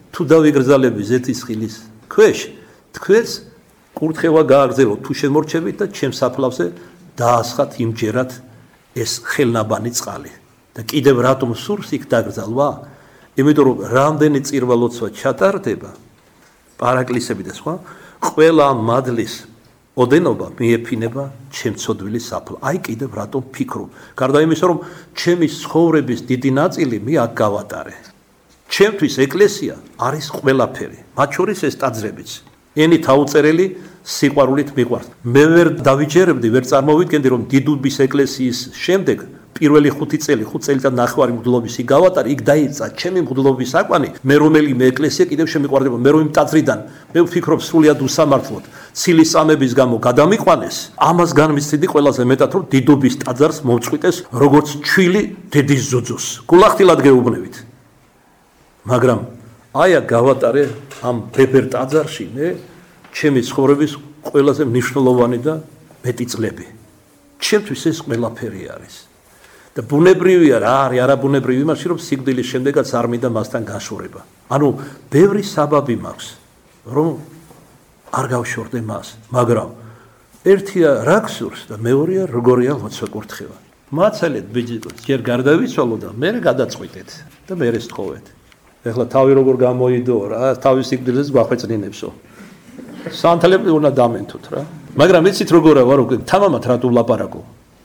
A: თუ დავიგრძალები ზეთის ხილის ქვეშ, თქვენს კურთხევა გააგრძელოთ თუ შემორჩებით და ჩემს საფლავზე დაასხათ იმჯერად ეს ხელნაბანი წყალი. და კიდევ რატომ სურს იქ დაგრძალვა? იმიტომ რომ რამდენი წირვა-ლოცვა ჩატარდება, პარაკლისები და სხვა, ყველა ამ მადლის ოდენობა მიეფინება ჩემცოდვილის საფლავს. აი კიდევ რატომ ფიქრობ? გარდა იმისა, რომ ჩემი ცხოვრების დიდი ნაწილი მე აქ გავატარე. ჩემთვის ეკლესია არის ყველაფერი, მათ შორის ეს ტაძრებიც. ენით აუწერელი სიყვარულით მიყვარს. მე ვერ დავიჯერებდი, ვერ წარმოვიდგენდი, რომ დიდუბის ეკლესიის შემდეგ პირველი ხუთი წელი, ხუთ წელიწად ნახევარი მღვდლობის იქ გავატარე, იქ დაიწყა ჩემი მღვდლობის საკვანი, მე რომელიმე ეკლესია კიდევ შემიყვარდება, მე რომ იმ ტაძრიდან, მე ვფიქრობ სრულიად უსამართლოდ, ცილის წამების გამო გადამიყვანეს, ამას განმისცდი ყველაზე მეტად, რომ დიდუბის ტაძარს მომწყვიტეს, როგორც ჩვილი დედის ზუძუს. გულახდილად გეუბნებით. მაგრამ აი აქ გავატარე ამ ბებერ ტაძარში მე ჩემი ცხოვრების ყველაზე მნიშვნელოვანი და მეტი წლები. ჩემთვის ეს ყველაფერი არის. და ბუნებრივია რა არის არაბუნებრივი იმაში რომ სიკვდილის შემდეგაც არ მინდა მასთან გაშორება. ანუ ბევრი საბაბი მაქვს რომ არ გავშორდე მას, მაგრამ ერთია რა გსურს და მეორეა როგორია ლოცვა კურთხევა. მაცალეთ ბიჭიკო, ჯერ გარდავიცვალო და მე გადაწყვიტეთ და მე ეს თხოვეთ. ეხლა თავი როგორ გამოიდო რა, თავის სიკვდილეს გვახვეწნინებსო. სანთლები უნდა დამენთოთ რა. მაგრამ იცით როგორა ვარ უკვე თამამად რატო ვლაპარაკო?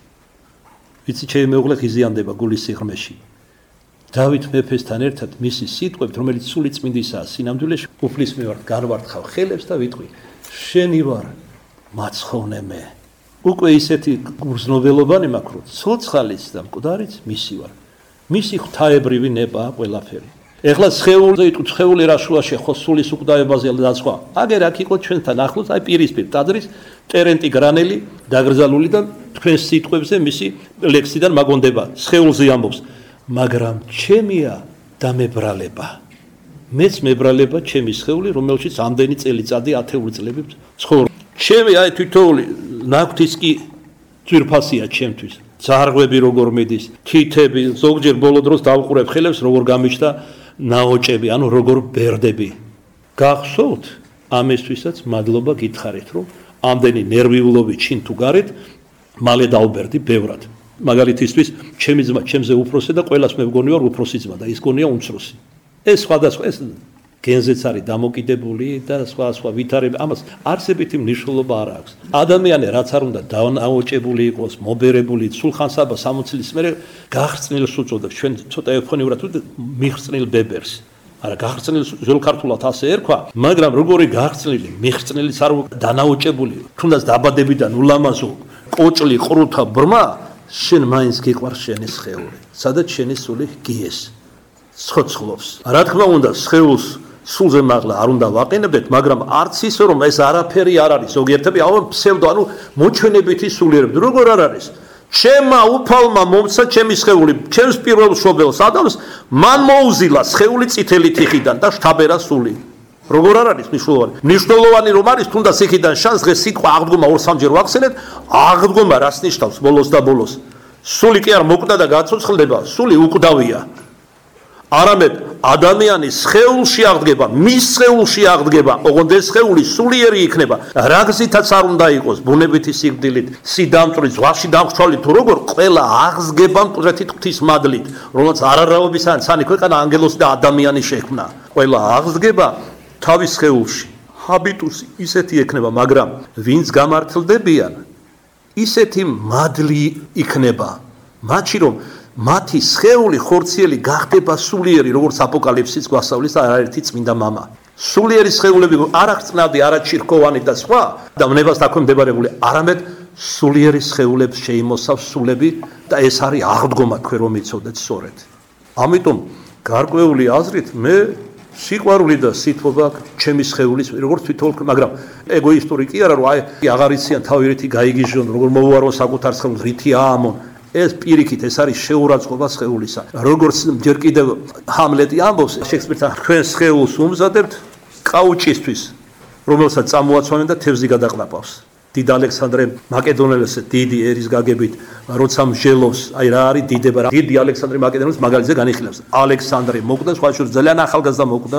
A: ვიცი ჩემი მეუღლე ხიზიანდება გულის სიღრმეში. დავით მეფესთან ერთად მისი სიტყვებით, რომელიც სული წმინდისაა, სინამდვილეში უფლის მივარ, განვართხავ ხელებს და ვიტყვი: შენი ვარ, მაცხოვნე მე. უკვე ისეთი გრძნობელობანი მაქვს, რომ ცოცხალის და მკვდარიც მისი ვარ. მისი ღვთაებრივი ნებაა ყველაფერი. ეხლა სხეულზე იტყვი, სხეული რა შუაში ხო სულის უკვდავებაზე და სხვა. აგერ აქ იყო ჩვენთან ახლოს, აი პირისპირ ტაძრის ტერენტი გრანელი დაგრძალული და თქვენ სიტყვებზე მისი ლექსიდან მაგონდება. სხეულზე ამბობს, მაგრამ ჩემია დამებრალება. მეც მებრალება ჩემი სხეული, რომელშიც ამდენი წელიწადი ათეული წლები ცხოვრობ. ჩემი აი თითოეული ნაკვთის კი ძვირფასია ჩემთვის. ძარღვები როგორ მედის, თითები, ზოგჯერ ბოლო დროს დავყურებ ხელებს როგორ გამიჩნდა ნაოჭები, ანუ როგორ ბერდები. გახსოვთ, ამისთვისაც მადლობა გითხარით, რომ ამდენი ნერვიულობით შინ თუ გარეთ, მალე დავბერდი ბევრად. მაგალითისთვის, ჩემი ძმა, ჩემზე უფროსი და ყველას მე ვგონი ვარ უფროსი ძმა და ის გონია უმცროსი. ეს სხვადასხვა ეს გენზეც არის დამოკიდებული და სხვა სხვა ვითარები, ამას არსებითი მნიშვნელობა არ აქვს. ადამიანი რაც არ უნდა დანაოჭებული იყოს, მობერებული, სულხან-საბა სამოცი წლის მერე გახრწნილს უწოდებს. ჩვენ ცოტა ეფონიურად მიხრწნილ ბებერს. არა, გახრწნილს ძველქართულად ასე ერქვა, მაგრამ როგორი გახრწნილი, მიხრწნილიც არ დანაოჭებული, თუნდაც დაბადებიდან ულამაზო, კოჭლი, ყრუთა ბრმა, შენ მაინც გიყვარს შენი სხეული. სადაც შენი სული გიეს. ცოცხლობს. რა თქმა უნდა, სხეულს სულზე მაღლა არ უნდა ვაყენებდეთ, მაგრამ არც ის რომ ეს არაფერი არ არის. ზოგიერთები აუ ფსევდო, ანუ მოჩვენებითი სულიერები. როგორ არ არის? ჩემმა უფალმა მომცა ჩემი სხეული, ჩემს პირველ მშობელს ადამიანს, მან მოუზილა სხეული წითელი თიხიდან და შთაბერა სული. როგორ არ არის მნიშვნელოვანი? მნიშვნელოვანი რომ არის, თუნდაც იქიდან შანს დღეს სიტყვა აღდგომა ორ სამჯერ ვახსენეთ, აღდგომა რას ნიშნავს ბოლოს და ბოლოს? სული კი არ მოკვდა და გაცოცხლდება, სული უკვდავია. არამედ ადამიანის სხეულში აღდგება, მის სხეულში აღდგება, ოღონდ ეს სხეული სულიერი იქნება. რა გზითაც არ უნდა იყოს, ბუნებითი სიკვდილით, სიდამწვრით, ზღვაში დამხშვალით, თუ როგორ ყველა აღსგება მკვდრეთით ღვთის მადლით, რომელსაც არარავების სანი ქვეყანა ანგელოზი და ადამიანი შექმნა. ყველა აღსგება თავის სხეულში. ჰაბიტუსი ისეთი ექნება, მაგრამ ვინც გამართლდებიან, ისეთი მადლი იქნება. მათში რომ მათი სხეული ხორციელი გახდება სულიერი, როგორც აპოკალიფსიც გვასწავლის არაერთი წმინდა მამა. სულიერი სხეულები არ აღწნადი, არა ჩირქოვანი და სხვა და ნებას დაქვემდებარებული, არამედ სულიერი სხეულებს შეიმოსავს სულები და ეს არის აღდგომა, თქვენ რომ იცოდეთ სწორედ. ამიტომ გარკვეული აზრით მე სიყვარული და სითბობა ჩემი სხეულის როგორც თვითონ, მაგრამ ეგოისტური კი არა, რომ აი აღარ იციან თავი რითი გაიგიჟონ, როგორ მოუარო საკუთარ სხეულს, რითი აამონ. ეს პირიქით ეს არის შეურაცხყოფა სხეულისა. როგორც ჯერ კიდევ ჰამლეტი ამბობს, შექსპირთან თქვენ სხეულს უმზადებთ კაუჭისთვის, რომელსაც წამოაცვამენ და თევზი გადაყლაპავს. დიდ ალექსანდრე მაკედონელეს დიდი ერის გაგებით, როცა მსჯელობს, აი რა არის დიდება, დიდი ალექსანდრე მაკედონელის მაგალითზე განიხილავს. ალექსანდრე მოკვდა, სხვა შორის ძალიან ახალგაზრდა მოკვდა,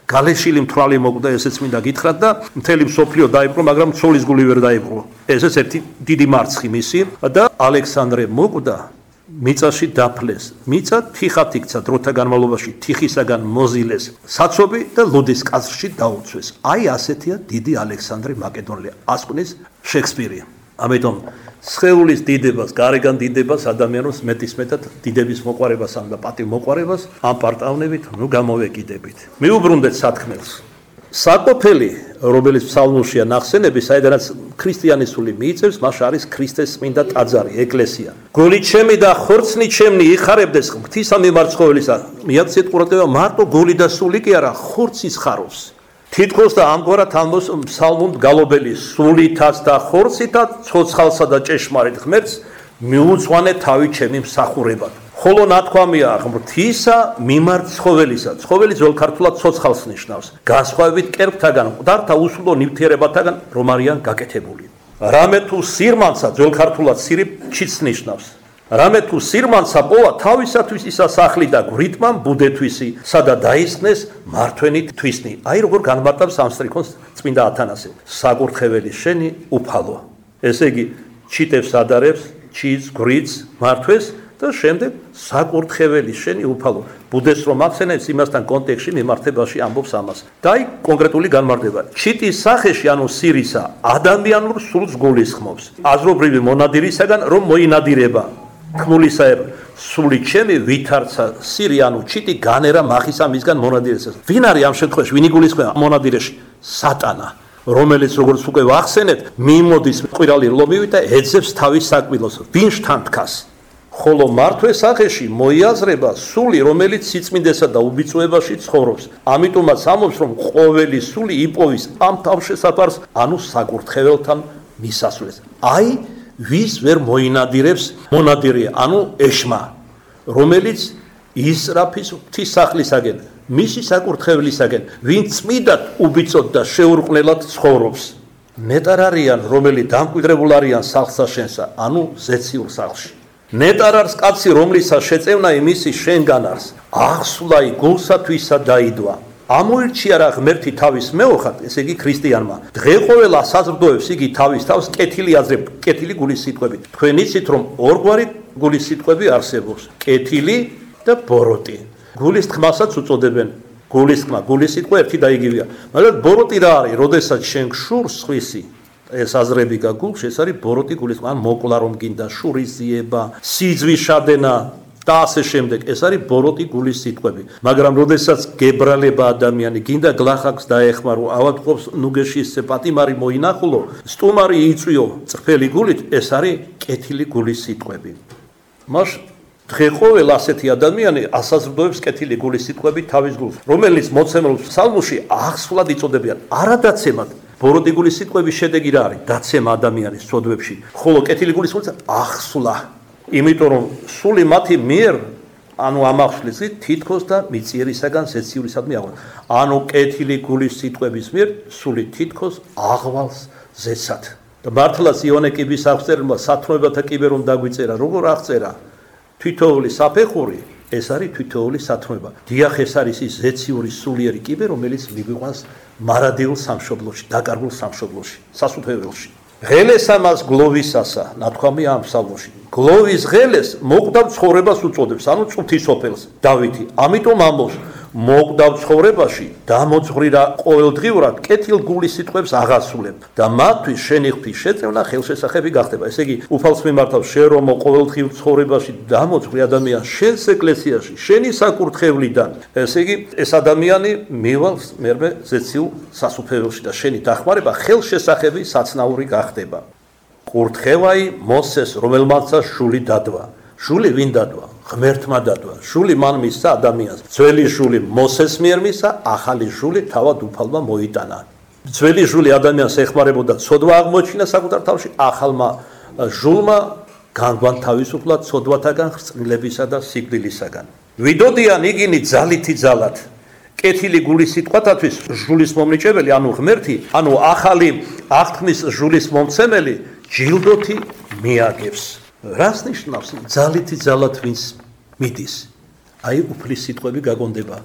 A: გალეშილი მთვრალი მოკვდა, ესეც მინდა გითხრათ და მთელი მსოფლიო დაიპყრო, მაგრამ ცოლის გული ვერ დაიპყრო. ესეც ერთი დიდი მარცხი მისი და ალექსანდრე მოკვდა, მიწაში დაფლეს. მიწა თიხად იქცა დროთა განმავლობაში, თიხისაგან მოზილეს, საცობი და ლუდის კაცრში დაუცვეს. აი ასეთია დიდი ალექსანდრე მაკედონელი, ასკვნის შექსპირი. ამიტომ სხეულის დიდებას, გარეგან დიდებას ადამიანს მეტისმეტად დიდების მოყვარებას და პატივმოყვარებას ამ პარტავნებით ნუ გამოვეკიდებით. მიუბრუნდეთ სათქმელს. საყოფელი, რომელიც ფსალმუშია ნახსენები, საიდანაც ქრისტიანისული მიიწევს, მას არის ქრისტეს წმინდა ტაძარი, ეკლესია. გული ჩემი და ხორცნი ჩემნი იხარებდეს ღვთისა მიმარცხოველისა. მიაქციეთ ყურადღება, მარტო გული და სული კი არა, ხორცის ხარობს. თითქოს და ამგვარად ამბობს ფსალმუნდ გალობელი, სულითაც და ხორცითაც ცოცხალსა და ჭეშმარიტ ღმერთს მიუძღვანე თავი ჩემი მსახურებად. ხოლო ნათქვამია ღვთისა მიმართ ცხოველისა. ცხოველი ძველ ქართულად ცოცხალს ნიშნავს. განსხვავებით კერპთაგან, მკვდართა უსულო ნივთიერებათაგან, რომ არიან გაკეთებული. რამე თუ სირმანსა ძველ ქართულად სირი ჩიც ნიშნავს. რამე თუ სირმანსა პოვა თავისათვის ისა სახლი და გვრიტმან ბუდეთვისი, სადა დაისხნეს მართვენით თვისნი. აი როგორ განმარტავს სამსტრიქონს წმინდა ათანასე. საკურთხეველი შენი უფალო. ესე იგი ჩიტებს ადარებს, ჩიც, გვრიტს, მართვეს და შემდეგ საკურთხეველი შენი უფალო. ბუდეს რომ ახსენებს იმასთან კონტექსტში მიმართებაში ამბობს ამას. და აი კონკრეტული განმარტება. ჩიტის სახეში, ანუ სირისა, ადამიანურ სულს გულისხმობს. აზრობრივი მონადირისაგან რომ მოინადირება. ხმულისაებ სული ჩემი ვითარცა სირი, ანუ ჩიტი განერა მახისა მისგან მონადირესას. ვინ არის ამ შემთხვევაში, ვინ იგულისხმება მონადირეში? სატანა. რომელიც როგორც უკვე ვახსენეთ, მიმოდის ყვირალი ლომივით და ეძებს თავის საკბილოს. ვინ შთან დგას? ხოლო მართვე სახეში მოიაზრება სული, რომელიც სიწმინდესა და უბიწოებაში ცხოვრობს. ამიტომაც ამბობს, რომ ყოველი სული იპოვის ამ თავშესაფარს, ანუ საკურთხეველთან მისასვლელს. აი, ვის ვერ მოინადირებს მონადირე, ანუ ეშმა, რომელიც ისრაფის ღვთისახლისაგენ, მისი საკურთხევლისაგენ, ვინ წმიდად უბიწოდ და შეურყვნელად ცხოვრობს. ნეტარ არიან, რომელი დამკვიდრებულ არიან სახლსა შენსა, ანუ ზეციურ სახლში. ნეტარ არის კაცი, რომლისა შეწევნა იმისი შენგან არის. აღსვლაი გულსათვისა დაიდვა. ამოირჩია რა ღმერთი თავის მეოხად, ესე იგი ქრისტიანმა. დღეყოველა საზრდოებს იგი თავის თავს კეთილი აზრებს, კეთილი გულის სიტყვებით. თქვენ იცით, რომ ორგვარი გულის სიტყვები არსებობს: კეთილი და ბოროტი. გულის თქმასაც უწოდებენ გულის თქმა, გულის სიტყვა ერთი და იგივეა. მაგრამ ბოროტი რა არის? როდესაც შენ გშურს სხვისი ეს აზრები გაგულში, ეს არის ბოროტი გულის თქმა, ან მოკლა რომ გინდა, შურისძიება, სიძვის შადენა და ასე შემდეგ, ეს არის ბოროტი გულის სიტყვები. მაგრამ როდესაც გებრალება ადამიანი, გინდა გლახაკს დაეხმარო, ავადმყოფს ნუგეში ისე პატიმარი მოინახულო, სტუმარი იწვიო წრფელი გულით, ეს არის კეთილი გულის სიტყვები. მას დღეყოველ ასეთი ადამიანი ასაზრდოებს კეთილი გულის სიტყვებით თავის გულს, რომელიც მოცემულ ფსალმუში აღსვლად იწოდებიან, არადაცემად. ბოროტი გულის სიტყვების შედეგი რა არის? დაცემა ადამიანის ცოდვებში, ხოლო კეთილი გულის სიტყვები აღსვლა. იმიტომ რომ სული მათი მიერ, ანუ ამახსვლის თითქოს და მიწიერისაგან ზეციურისადმი აღვალ. ანუ კეთილი გულის სიტყვების მიერ სული თითქოს აღვალს ზეცად. და მართლაც იონე კიბის აღწერილმა სათნოებათა კიბე რომ დაგვიწერა, როგორ აღწერა? თითოეული საფეხური, ეს არის თითოეული სათნოება. დიახ, ეს არის ის ზეციური სულიერი კიბე, რომელიც მიგვიყვანს მარადიულ სამშობლოში, დაკარგულ სამშობლოში, სასუფეველში. ღელესა მას გლოვისასა, ნათქვამია ამ ფსალმოში. გლოვის ღელეს მოკვდავ ცხოვრებას უწოდებს, ანუ წუთისოფელს, დავითი. ამიტომ ამბობს, მოკვდავ ცხოვრებაში დამოძღვრირა ყოველდღიურად კეთილ გულის სიტყვებს აღასრულებ და მათთვის შენი ღვთის შეწევნა ხელშესახები გახდება. ესე იგი, უფალს მიმართავს, შენ რომ ყოველდღიურ ცხოვრებაში დამოძღვრი ადამიანს შენს ეკლესიაში, შენი საკურთხევლიდან, ესე იგი, ეს ადამიანი მივალს მერმე ზეციურ სასუფეველში და შენი დახმარება ხელშესახები საცნაური გახდება. კურთხევაი მოსეს, რომელმაცა შული დადვა. შული ვინ დადვა? ღმერთმა დადვა. შული მან მისცა ადამიანს. ძველი შული მოსეს მიერ მისცა, ახალი შული თავად უფალმა მოიტანა. ძველი შული ადამიანს ეხმარებოდა ცოდვა აღმოჩინა საკუთარ თავში, ახალმა ჟულმა განგვან თავისუფლად ცოდვათაგან, ხრწნილებისა და სიკვდილისაგან. ვიდოდიან იგინი ძალითი ძალად. კეთილი გულის სიტყვათათვის ჟულის მომნიჭებელი, ანუ ღმერთი, ანუ ახალი აღთქმის ჟულის მომცემელი ჯილდოთი მიაგებს. რას ნიშნავს ძალითი ძალად ვინც მიდის? აი უფლის სიტყვები გაგონდება.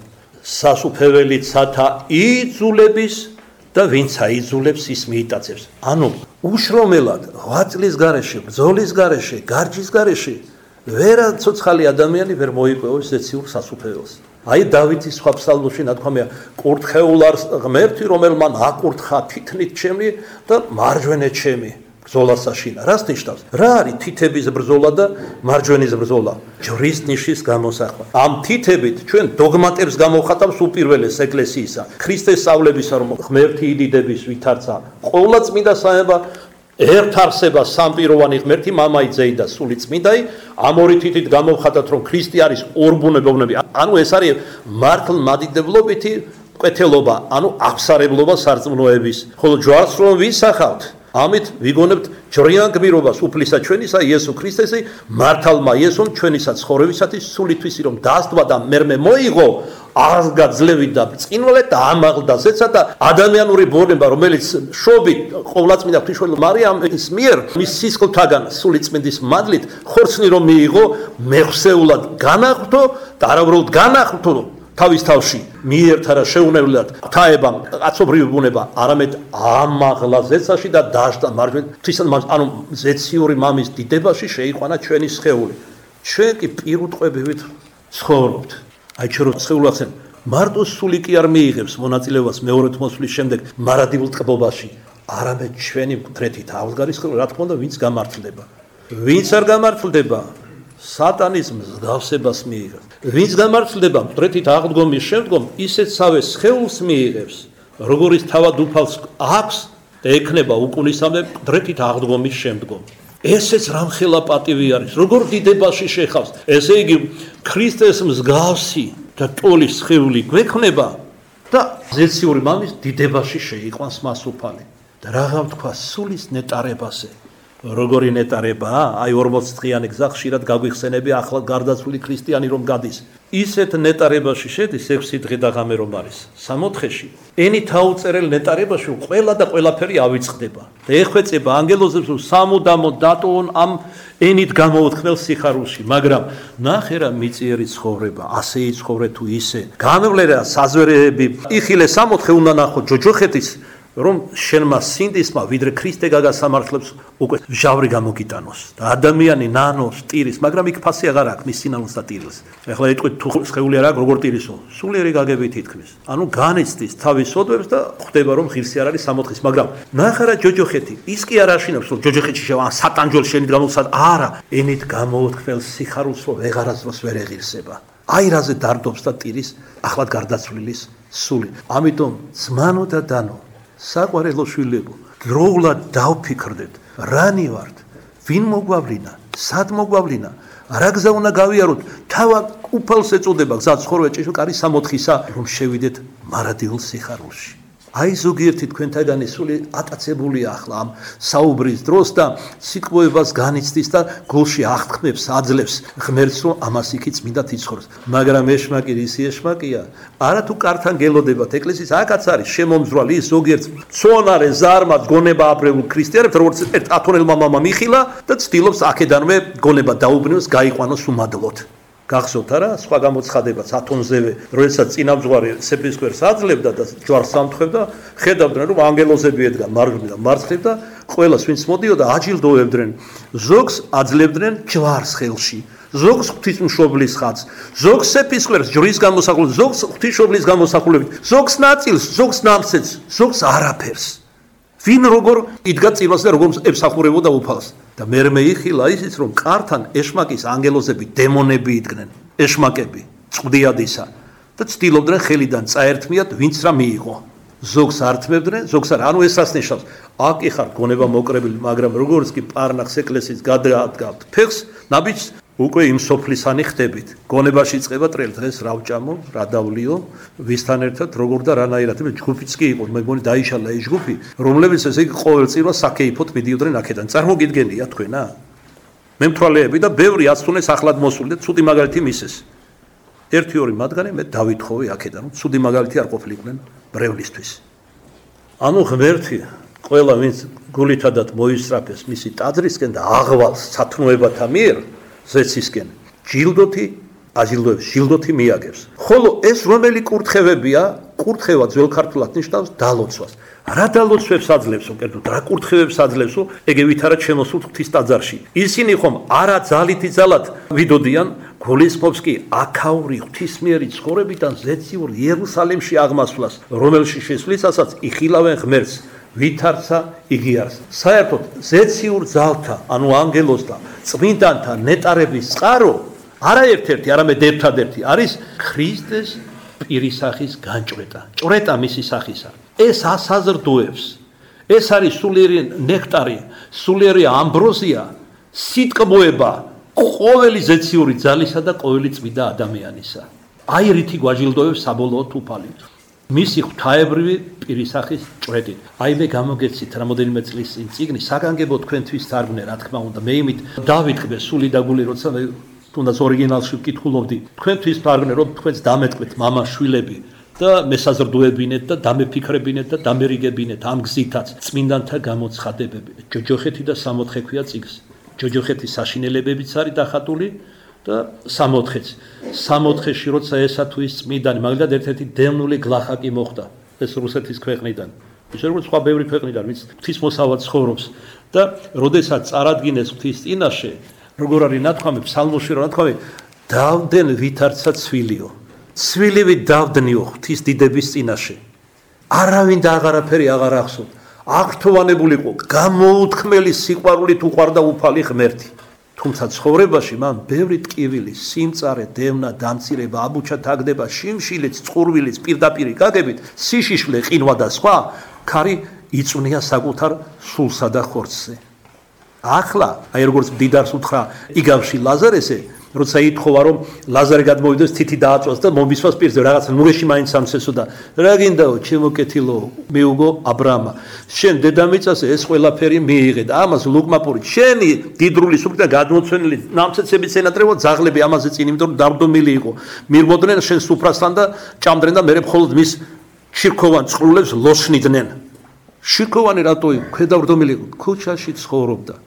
A: სასუფეველი ცათა იძულების და ვინც აიძულებს ის მიიტაცებს. ანუ უშრომელად რვა წლის გარეშე, ბრძოლის გარეშე, გარჯის გარეშე ვერა ცოცხალი ადამიანი ვერ მოიპოვოს ზეციურ სასუფეველს. აი დავითის სხვა ფსალმებში ნათქვამია კურთხეულარ ღმერთი რომელმან აკურთხა თითნით ჩემი და მარჯვენე ჩემი ბრძოლა საშინა. რას ნიშნავს? რა არის თითების ბრძოლა და მარჯვენის ბრძოლა? ჯვრის ნიშის გამოსახვა. ამ თითებით ჩვენ დოგმატებს გამოვხატავს უპირველეს ეკლესიისა. ქრისტეს სწავლებისა რომ ღმერთი იდიდების ვითარცა ყოვლა წმინდა საება ერთ არსება სამპიროვანი ღმერთი მამაი ძეი და სული წმინდაი ამ ორი თითით გამოვხატათ რომ ქრისტე არის ორბუნებოვნები. ანუ ეს არის მართლმადიდებლობითი მკვეთელობა, ანუ აღსარებლობა სარწმუნოების. ხოლო ჯვარს რომ ვისახავთ ამით ვიგონებთ ჯვრიან გმირობას უფლისა ჩვენისა იესო ქრისტესი მართალმა იესომ ჩვენისა ცხოვრებისათვის სულითვისი რომ დასდვა და მერმე მოიღო აღგაძლევით და წინვალეთ და ამაღლდა ზეცა და ადამიანური ბუნება რომელიც შობით ყოვლადწმინდა ღვთისმშობელი მარიამის მიერ მის სისხლთაგან სულიწმინდის მადლით ხორცნი რომ მიიღო მეხსეულად განაღვთო და არა უბრალოდ განაღვთო თავის თავში მიერთა რა შეუნევლად ღვთაებამ კაცობრივი ბუნება არამედ ამაღლა ზეცაში და დააშტა მარჯვენ ღვთისთან ანუ ზეციური მამის დიდებაში შეიყვანა ჩვენი სხეული ჩვენ კი პირუტყვებით ცხოვრობთ აი ჩვენ რო სხეულახსენ მარტო სული კი არ მიიღებს მონაწილეობას მეორედ მოსვლის შემდეგ მარადილ ტყბობაში არამედ ჩვენი მკვეთრით აღსგარის ხოლმე რა თქმა უნდა ვინც გამართლდება ვინც არ გამართლდება სატანის მსგავსებას მიიღებს. ვინც გამართლდება მკვეთრით აღდგომის შემდგომ ისეთ სავე სხეულს მიიღებს როგორიც თავად უფალს აქვს და ექნება უკუნისამდე მკვეთრით აღდგომის შემდგომ. ესეც რამხელა პატივი არის როგორ დიდებაში შეხავს ესე იგი ქრისტეს მსგავსი და ტოლის სხეული გვექნება და ზეციური მამის დიდებაში შეიყვანს მას უფალი და რაღა ვთქვა სულის ნეტარებაზე როგორი ნეტარებაა აი ორმოც დღიანი გზა ხშირად გაგვიხსენები ახლა გარდაცვლილი ქრისტიანი რომ გადის ისეთ ნეტარებაში შედის ექვსი დღე და ღამე რომ არის სამოთხეში ენით აუწერელ ნეტარებაში ყველა და ყველაფერი ავიწყდება და ეხვეწება ანგელოზებს რომ სამუდამოდ დატოვონ ამ ენით გამოუთხნელ სიხარულში მაგრამ ნახე რა მიწიერი ცხოვრება ასე იცხოვრე თუ ისე განვლერა საზვერეები იხილე სამოთხე უნდა ნახო ჯოჯოხეთის რომ შენმა სინდისმა ვიდრე ქრისტე გაგასამართლებს უკვე ჟავრი გამოგიტანოს და ადამიანი ნანოს ტირის მაგრამ იქ ფასი აღარ აქვს მის სინანულს და ტირილს ეხლა იტყვით თუ სხეული არ აქვს როგორ ტირისო სულიერი გაგებით ითქმის ანუ განიცდის თავის ოდვებს და ხვდება რომ ღირსი არ არის სამოთხის მაგრამ ნახარა ჯოჯოხეთი ის კი არ აშინებს რომ ჯოჯოხეთში შევა სატანჯოლ შენით გამოსად არა ენით გამოუთხნელ სიხარულს რომ ვეღარასდროს ვერ ეღირსება აი რაზე დარდობს და ტირის ახლად გარდაცვლილის სული ამიტომ ძმანო და დანო საყვარელო შვილებო, გროულად დავფიქრდეთ, რანი ვართ, ვინ მოგვავლინა, სად მოგვავლინა, რა გზა უნდა გავიაროთ, თავად უფალს ეწოდება გზა ცხოვრება ჭიშო კარი სამოთხისა, რომ შევიდეთ მარადილ სიხარულში. აი ზოგიერთი თქვენთაგანი სული ატაცებულია ახლა ამ საუბრის დროს და სიტყვებას განიცდის და გულში აღთქმებს, აძლევს ღმერთს რომ ამას იქი წმინდად იცხოვროს. მაგრამ ეშმაკი ისი ეშმაკია, არა თუ კართან გელოდებათ ეკლესიის აქაც არის შემომძვრალი ის ზოგიერთ ცონარე ზარმაც გონება აბრეულ ქრისტიანებს როგორც ერთ ათონელმა მამამ იხილა და ცდილობს აქედანვე გონება დაუბნიოს, გაიყვანოს უმადლოდ. გახსოვთ არა სხვა გამოცხადებაც ათონზევე როდესაც წინამძღვარი სეფისკვერს აძლევდა და ჯვარს ამთხვევდა ხედავდნენ რომ ანგელოზები ედგა მარჯვნივ და მარცხნივ და ყველას ვინც მოდიოდა აჯილდოებდნენ ზოგს აძლევდნენ ჯვარს ხელში ზოგს ღვთისმშობლის ხატს ზოგს სეფისკვერს ჯვრის გამოსახულებით ზოგს ღვთისმშობლის გამოსახულებით ზოგს ნაწილს ზოგს ნამსეთს ზოგს არაფერს ვინ როგორ იდგა წილას და როგორ ემსახურებოდა უფალს და მერმე იხილა ისიც რომ კართან ეშმაკის ანგელოზები დემონები იდგნენ ეშმაკები წვდიადისა და ცდილობდნენ ხელიდან წაერთმიათ ვინც რა მიიღო ზოგს ართმევდნენ ზოგს არა ანუ ეს რას ნიშნავს აქ ხარ გონება მოკრებილი მაგრამ როგორც კი პარნახს ეკლესიის გადაადგავთ ფეხს ნაბიჯს უკვე იმ სოფლისანი ხდებით გონებაში წება ტრელი დღეს რა ვჭამო რა დავლიო ვისთან ერთად როგორ და რანაირად მე ჯგუფიც კი იყო მე მგონი დაიშალა ეს ჯგუფი რომლებიც ესე იგი ყოველწილვა საკეიფოთ მიდიოდნენ აქედან წარმოგიდგენია თქვენა მემთვალეები და ბევრი აცუნეს ახლად მოსული და ცუდი მაგალითი მისეს ერთი ორი მათგანი მე დავითხოვე აქედან ცუდი მაგალითი არ ყოფილიყვნენ ბრევლისთვის ანუ ღმერთი ყველა ვინც გულითადად მოისწრაფეს მისი ტაძრისკენ და აღვალს სათნოებათა მიერ ზეცისკენ ჯილდოთი აჯილდოებს, ჯილდოთი მიაგებს. ხოლო ეს რომელი კურთხევებია, კურთხევა ძველ ქართულად ნიშნავს დალოცვას. რა დალოცვებს აძლევსო, კერძოდ რა კურთხევებს აძლევსო, ეგ ვითარა შემოსულ ღვთის ტაძარში. ისინი ხომ არა ძალითი ძალად ვიდოდიან, გულისხმობს კი აქაური ღვთისმიერი ცხოვრებიდან ზეციურ იერუსალიმში აღმასვლას, რომელში შესვლისასაც იხილავენ ღმერთს, ვითარცა იგი არის. საერთოდ ზეციურ ძალთა, ანუ ანგელოზთა, წმინდანთა ნეტარების წყარო არა ერთ-ერთი, არამედ ერთადერთი არის ქრისტეს პირისახის განჭვრეტა, ჭვრეტა მისი სახისა. ეს ასაზრდოებს, ეს არის სულიერი ნექტარი, სულიერი ამბროზია, სიტკბოება ყოველი ზეციური ძალისა და ყოველი წმინდა ადამიანისა. აი რითი გვაჯილდოებს საბოლოოდ უფალი. მისი ღვთაებრივი პირისახის ჭვრეტით. აი მე გამოგეცით რამოდენიმე წლის წინ წიგნი საგანგებო თქვენთვის თარგმნე, რა თქმა უნდა, მე იმით დავიტყვე სული და გული, როცა მე თუნდაც ორიგინალში ვკითხულობდი, თქვენთვის თარგმნე, რომ თქვენს დამეტყვით მამა შვილები და მესაზრდოებინეთ და დამეფიქრებინეთ და დამერიგებინეთ ამ გზითაც წმინდანთა გამოცხადებები. ჯოჯოხეთი და სამოთხე ქვია წიგნს. ჯოჯოხეთის საშინელებებიც არის დახატული და სამოთხეც. სამოთხეში როცა ესა თუ ის წმინდანი, მაგალითად ერთ-ერთი დევნული გლახაკი მოხდა, ეს რუსეთის ქვეყნიდან. ისე როგორც სხვა ბევრი ქვეყნიდან, ვინც ღვთისმოსავა ცხოვრობს და როდესაც წარადგინეს ღვთის წინაშე, როგორ არის ნათქვამი ფსალმოში, რომ ნათქვამი დავდენ ვითარცა ცვილიო. ცვილივი დავდნიო ღვთის დიდების წინაშე. არავინ და აღარაფერი აღარ ახსოვს. აღრთოვანებულიყო, გამოუთქმელი სიყვარულით უყვარდა უფალი ღმერთი. თუმცა ცხოვრებაში მან ბევრი ტკივილი, სიმწარე, დევნა, დამცირება, აბუჩა თაგდება, შიმშილიც, წყურვილიც, პირდაპირი გაგებით, სიშიშვლე, ყინვა და სხვა, ქარი იწვნია საკუთარ სულსა და ხორცზე. ახლა, აი როგორც მდიდარს უთხრა იგავში ლაზარესე, როცა ითხოვა რომ ლაზარე გადმოვიდეს თითი დააწვას და მომისვას პირზე რაღაცა ნურეში მაინც ამცესო და რა გინდაო ჩემო კეთილო მიუგო აბრაამა შენ დედამიწაზე ეს ყველაფერი მიიღე და ამას ლუკმაპური შენი დიდრული სულიდან გადმოცვენილი ნამცეცების ენატრევა ძაღლები ამაზე წინ იმიტომ რომ დავდომილი იყო მირმოდნენ შენ სუფრასთან და ჭამდრენ და მე მხოლოდ მის შირქოვან წყრულებს ლოსნიდნენ შირქოვანი რატო ქვედავდომილი ქუჩაში ცხოვრობდა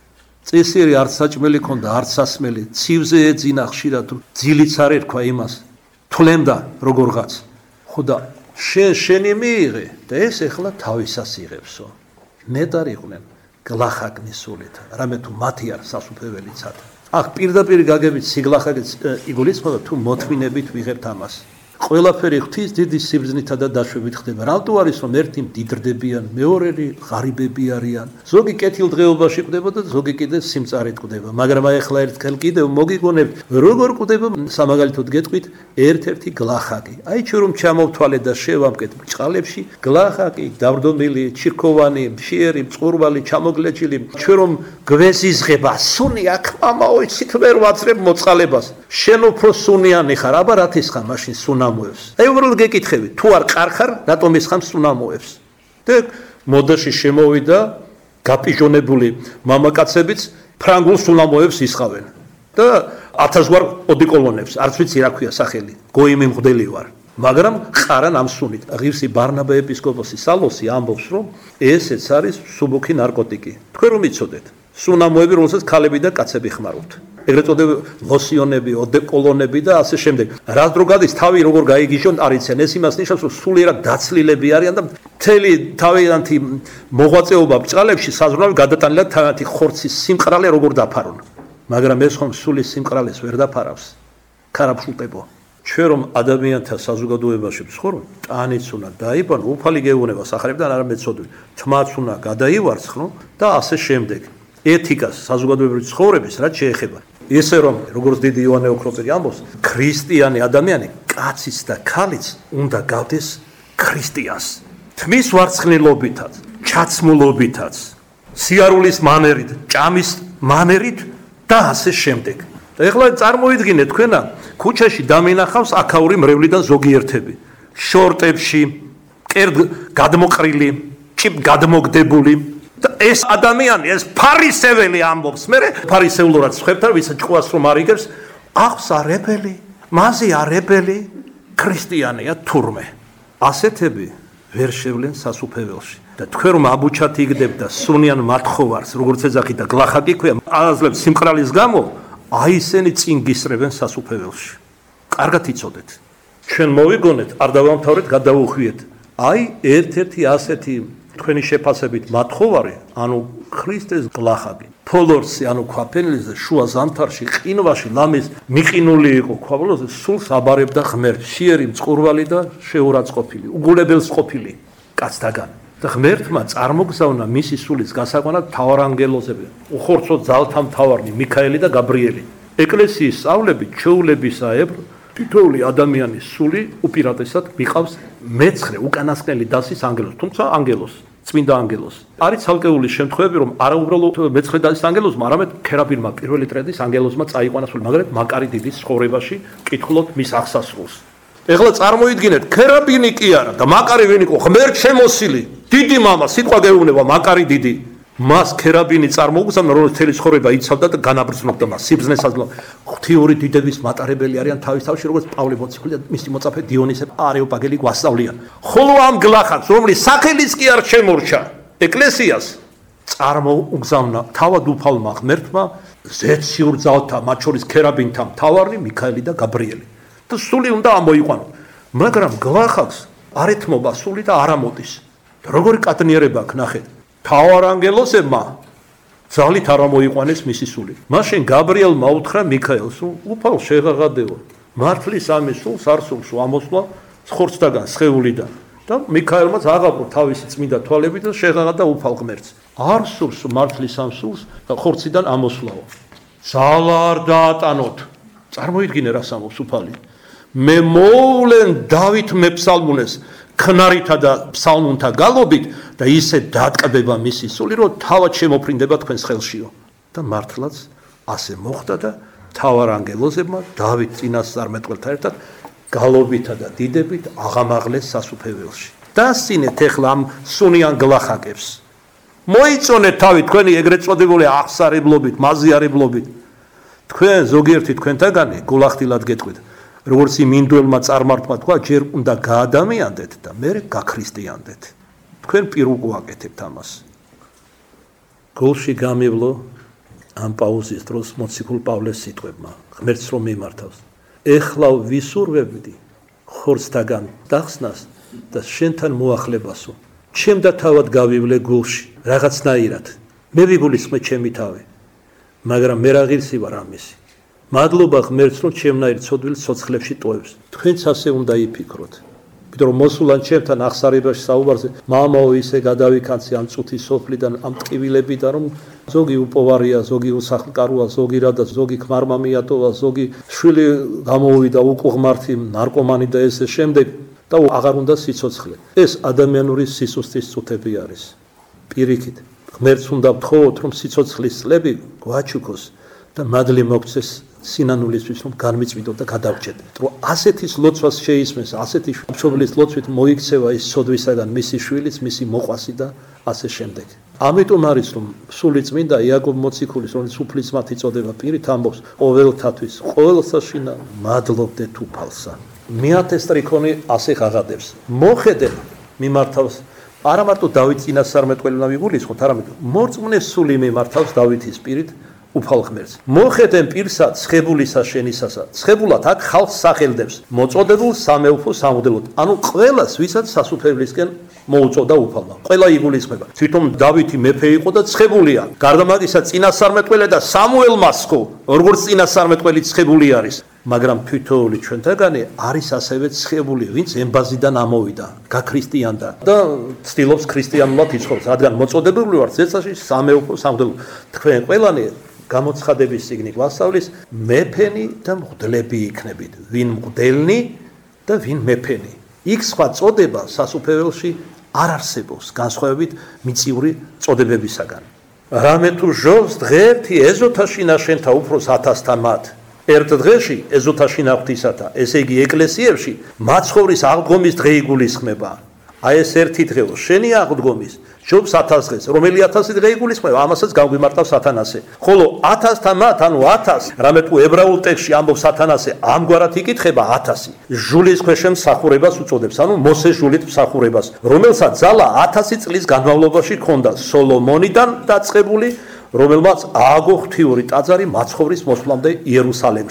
A: წესიერი არც საჭმელი ქონდა, არც სასმელი, ცივზე ეძინა ხშირად, ძილიც არ ერქვა იმას, თვლემდა როგორღაც. ხოდა შენ შენი მიიღე და ეს ეხლა თავისას იღებსო. ნეტარიყვნენ გლახაკნის სულით, რამე თუ მათი არ სასუფეველიცად. აქ პირდაპირ გაგებით სიგლახაკის იგულისხმება თუ მოთმინებით ვიღებთ ამას. ყველაფერი ღვთის დიდი სიბრძნითა და დაშვებით ხდება. რატო არის რომ ერთი მდიდრდებიან, მეორეები ღარიბები არიან. ზოგი კეთილდღეობაში ყდება და ზოგი კიდე სიმწარით ყდება. მაგრამ აი ახლა ერთხელ კიდევ მოგიგონებთ, როგორ ყდება სამაგალითოდ გეტყვით ერთ-ერთი გლახაკი. აი ჩვენ რომ ჩამოვთვალეთ და შევამკეთ ბრჭყალებში, გლახაკი, დავდომილი, ჩირქოვანი, მშიერი, მწყურვალი, ჩამოგლეჭილი, ჩვენ რომ გვეზიზღება, სუნი აქ მამაო, იცით ვერ ვაძლევ მოწყალებას. შენ უფრო სუნიანი ხარ, აბა რა თისხა მაშინ სუნა აი უბრალოდ გეკითხები თუ არ ყარხარ რატომ ისხამს სუნამოებს და მოდაში შემოვიდა გაპიჟონებული მამაკაცებიც ფრანგულ სუნამოებს ისხავენ და ათასგვარ ოდიკოლონებს არც ვიცი რა ქვია სახელი გოიმი მღვდელი ვარ მაგრამ ყარან ამ სუნით ღირსი ბარნაბა ეპისკოპოსი სალოსი ამბობს რომ ესეც არის სუბუქი ნარკოტიკი თქვენ რომ იცოდეთ სუნამოები რომელსაც ქალები და კაცები ხმარობთ ეგრეთ წოდებული ლოსიონები, ოდეკოლონები და ასე შემდეგ. რა დრო გადის თავი როგორ გაიგიშონ არიცენ. ეს იმას ნიშნავს, რომ სულიერად დაცლილები არიან და მთელი თავიანთი მოღვაწეობა ბჭყალებში საზრუნავი გადატანილია თავიანთი ხორცის სიმყრალე როგორ დაფარონ. მაგრამ ეს ხომ სულის სიმყრალეს ვერ დაფარავს. ქარაფშულტებო. ჩვენ რომ ადამიანთა საზოგადოებაში ვცხოვრობ, ტანიც უნდა დაიბანო, უფალი გეუბნება სახარებიდან არ მეცოდვი. თმაც უნდა გადაივარცხნო და ასე შემდეგ. ეთიკას საზოგადოებრივი ცხოვრების რაც შეეხება. ისე რომ როგორც დიდი იოანე ოქროპირი ამბობს, ქრისტიანი ადამიანი, კაციც და ქალიც უნდა გავდეს ქრისტიანს. თმის ვარცხნილობითაც, ჩაცმულობითაც, სიარულის მანერით, ჭამის მანერით და ასე შემდეგ. და ეხლა წარმოიდგინეთ თქვენა ქუჩაში დამინახავს აქაური მრევლიდან ზოგიერთები. შორტებში, კერდ გადმოყრილი, ჭიპ გადმოგდებული ეს ადამიანი, ეს ფარისეველი ამბობს, მე ფარისეულურად ხვებთ, ვისაც ჭკუას რომ არიგებს, ახს არებელი, მაზი არებელი, ქრისტიანია თურმე. ასეთები ვერ შევლენ სასუფეველში. და თქვენ რომ აბუჩათ იგდებთ და სუნიან მათხოვარს, როგორც ეძახით და გლახაკი ქვია, აძლევთ სიმყრალის გამო, აი ისინი წინ გისრებენ სასუფეველში. კარგად იცოდეთ. ჩვენ მოვიგონეთ, არ დავამთავრეთ, გადავუხვიეთ. აი, ერთ-ერთი ასეთი თქვენი შეფასებით მათხოვარი, ანუ ქრისტეს გლახაკი. ფოლორსი, ანუ ქვაფენილზე, შუა ზამთარში, ყინვაში, ლამის მიყინული იყო ქვაბულოზე, სულს აბარებდა ღმერთს, შიერი მწყურვალი და შეურაცხყოფილი, უგულებელს ყოფილი კაცთაგან. და ღმერთმა წარმოგზავნა მისი სულის გასაყვანად მთავარანგელოზები, უხორცო ძალთა მთავარნი მიქაელი და გაბრიელი. ეკლესიის სწავლებით ჩვეულებისა ებრ თითოეული ადამიანის სული უპირატესად მიყავს მეცხრე უკანასკნელი დასის ანგელოს, თუმცა ანგელოს, წმინდა ანგელოს. არის ცალკეული შემთხვევები, რომ არა უბრალოდ მეცხრე დასის ანგელოსმა, არამედ ქერაბინმა პირველი ტრედის ანგელოსმა წაიყვანა სული, მაგრამ მაკარი დიდის ცხოვრებაში კითხულობთ მის აღსასრულს. ეხლა წარმოიდგინეთ, ქერაბინი კი არა და მაკარი ვინ იყო? ღმერთ შემოსილი, დიდი მამა, სიტყვა გეუბნება, მაკარი დიდი. მას ქერაბინი წარმოგზავნა, რომელიც თელი ცხოვრება იცავდა და განაბრძნობდა მას, სიბრძნეს აძლევდა. ღვთიური დიდების მატარებელი არიან თავის თავში, როგორც პავლე მოციქული და მისი მოწაფე დიონისე არეოპაგელი გვასწავლიან. ხოლო ამ გლახაკს, რომლის სახელიც კი არ შემორჩა, ეკლესიას წარმოგზავნა თავად უფალმა ღმერთმა ზეციურ ძალთა, მათ შორის ქერაბინთა მთავარი მიქაელი და გაბრიელი. და სული უნდა ამოიყვანო. მაგრამ გლახაკს არ ეთმობა სული და არ ამოდის. და როგორი კადნიერება აქვს, ნახეთ. მთავარანგელოსებმა ძალით არ ამოიყვანეს მისი სული. მაშინ გაბრიელმა უთხრა მიქაელს, უფალ შეღაღადეო, მართლის ამის სულს არ სულს ამოსვლა ხორცდაგან, სხეულიდან. და მიქაელმაც აღაბრო თავისი წმინდა თვალები და შეღაღადა უფალ ღმერთს. არ სულს მართლის ამ სულს ხორციდან ამოსვლაო. ძალა არ დაატანოთ. წარმოიდგინე რას ამბობს უფალი. მე მოვლენ დავით მეფსალმუნეს ქნარითა და ფსალმუნთა გალობით და ისე დატკბება მისი სული, რომ თავად შემოფრინდება თქვენს ხელშიო. და მართლაც ასე მოხდა და მთავარანგელოზებმა დავით წინასწარმეტყველთან ერთად გალობითა და დიდებით აღამაღლეს სასუფეველში. დასცინეთ ეხლა ამ სუნიან გლახაკებს. მოიწონეთ თავი თქვენი ეგრეთ წოდებული აღსარებლობით, მაზიარებლობით. თქვენ ზოგიერთი თქვენთაგანი გულახდილად გეტყვით. როგორც იმ ინდუელმა წარმართმა თქვა, ჯერ უნდა გაადამიანდეთ და მერე გაქრისტიანდეთ. თქვენ პირ უგუაკეთებთ ამას. გულში გამივლო ამ პაუზის დროს მოციქულ პავლეს სიტყვებმა, ღმერთს რომ მიმართავს. ეხლა ვისურვებდი ხორცთაგან დახსნას და შენთან მოახლებასო. ჩემ და თავად გავივლე გულში, რაღაცნაირად. მე ვიგულისხმე ჩემი თავი. მაგრამ მე რა ღირსი ვარ ამისი. მადლობა ღმერთს, რომ ჩემნაირ ცოდვილ ცოცხლებში ტოვებს. თქვენც ასე უნდა იფიქროთ. იმიტომ რომ მოსულან ჩემთან აღსარებაში საუბარზე, მამაო ისე გადავიქანცე ამ წუთის სოფლიდან, ამ ტკივილებიდან, რომ ზოგი უპოვარია, ზოგი უსახლკაროა, ზოგი რადა, ზოგი ქმარმა მიატოვა, ზოგი შვილი გამოუვიდა უკუღმართი, ნარკომანი და ესე შემდეგ და აღარ უნდა სიცოცხლე. ეს ადამიანური სისუსტის წუთები არის. პირიქით, ღმერთს უნდა ვთხოვოთ, რომ სიცოცხლის წლები გვაჩუქოს და მადლი მოგცეს სინანულისთვის, რომ განმიწვიდოთ და გადავრჩეთ. რომ ასეთის ლოცვას შეისმეს, ასეთი მშობლის ლოცვით მოიქცევა ის სოდვისაგან მისი შვილიც, მისი მოყვასი და ასე შემდეგ. ამიტომ არის რომ სული წმინდა იაკობ მოციქულის, რომელიც უფლის მათი წოდება პირით ამბობს, ყოველთათვის, ყოველსაშინა მადლობდეთ უფალსა. მეათე სტრიქონი ასე ღაღადებს. მოხედენ მიმართავს არა მარტო დავით წინასწარმეტყველმა ვიგულისხმოთ, არამედ მორწმუნეს სული მიმართავს დავითის პირით უფალ ღმერთს. მოხედენ პირსა ცხებულისა შენისასა. ცხებულად აქ ხალხს სახელდებს, მოწოდებულ სამეუფო სამღვდელოდ. ანუ ყველას, ვისაც სასუფევლისკენ მოუწოდა უფალმა. ყველა იგულისხმება. თვითონ დავითი მეფე იყო და ცხებულია. გარდა მაგისა წინასწარმეტყველე და სამუელ მასხო, როგორც წინასწარმეტყველი ცხებული არის. მაგრამ თვითოული ჩვენთაგანი არის ასევე ცხებული, ვინც ემბაზიდან ამოვიდა, გაქრისტიანდა და ცდილობს ქრისტიანულად იცხოვროს. რადგან მოწოდებული ვართ ზეცაში სამეუფო სამღვდელოდ. თქვენ ყველანი გამოცხადების წიგნი გვასწავლის, მეფენი და მღვდლები იქნებით. ვინ მღვდელნი და ვინ მეფენი. იქ სხვა წოდება სასუფეველში არ არსებობს, განსხვავებით მიწიური წოდებებისაგან. რამე თუ ჟობს დღეერთი ეზოთაშინა შენთა უფროს ათასთან მათ. ერთ დღეში ეზოთაშინა ღვთისათა, ესე იგი ეკლესიებში მაცხოვრის აღდგომის დღე იგულისხმება. აი ეს ერთი დღეო, შენი აღდგომის ჟობს ათას დღეს, რომელი ათასი დღე იგულისხმება, ამასაც გამგვიმართავს სათანასე. ხოლო ათასთან მათ, ანუ ათას, რამე თუ ებრაულ ტექსტში ამბობს სათანასე, ამგვარად იკითხება ათასი. ჟულის ქვეშე მსახურებას უწოდებს, ანუ მოსეს ჟულით მსახურებას, რომელსაც ძალა ათასი წლის განმავლობაში ჰქონდა სოლომონიდან დაწყებული, რომელმაც ააგო ღვთიური ტაძარი მაცხოვრის მოსვლამდე იერუსალემში.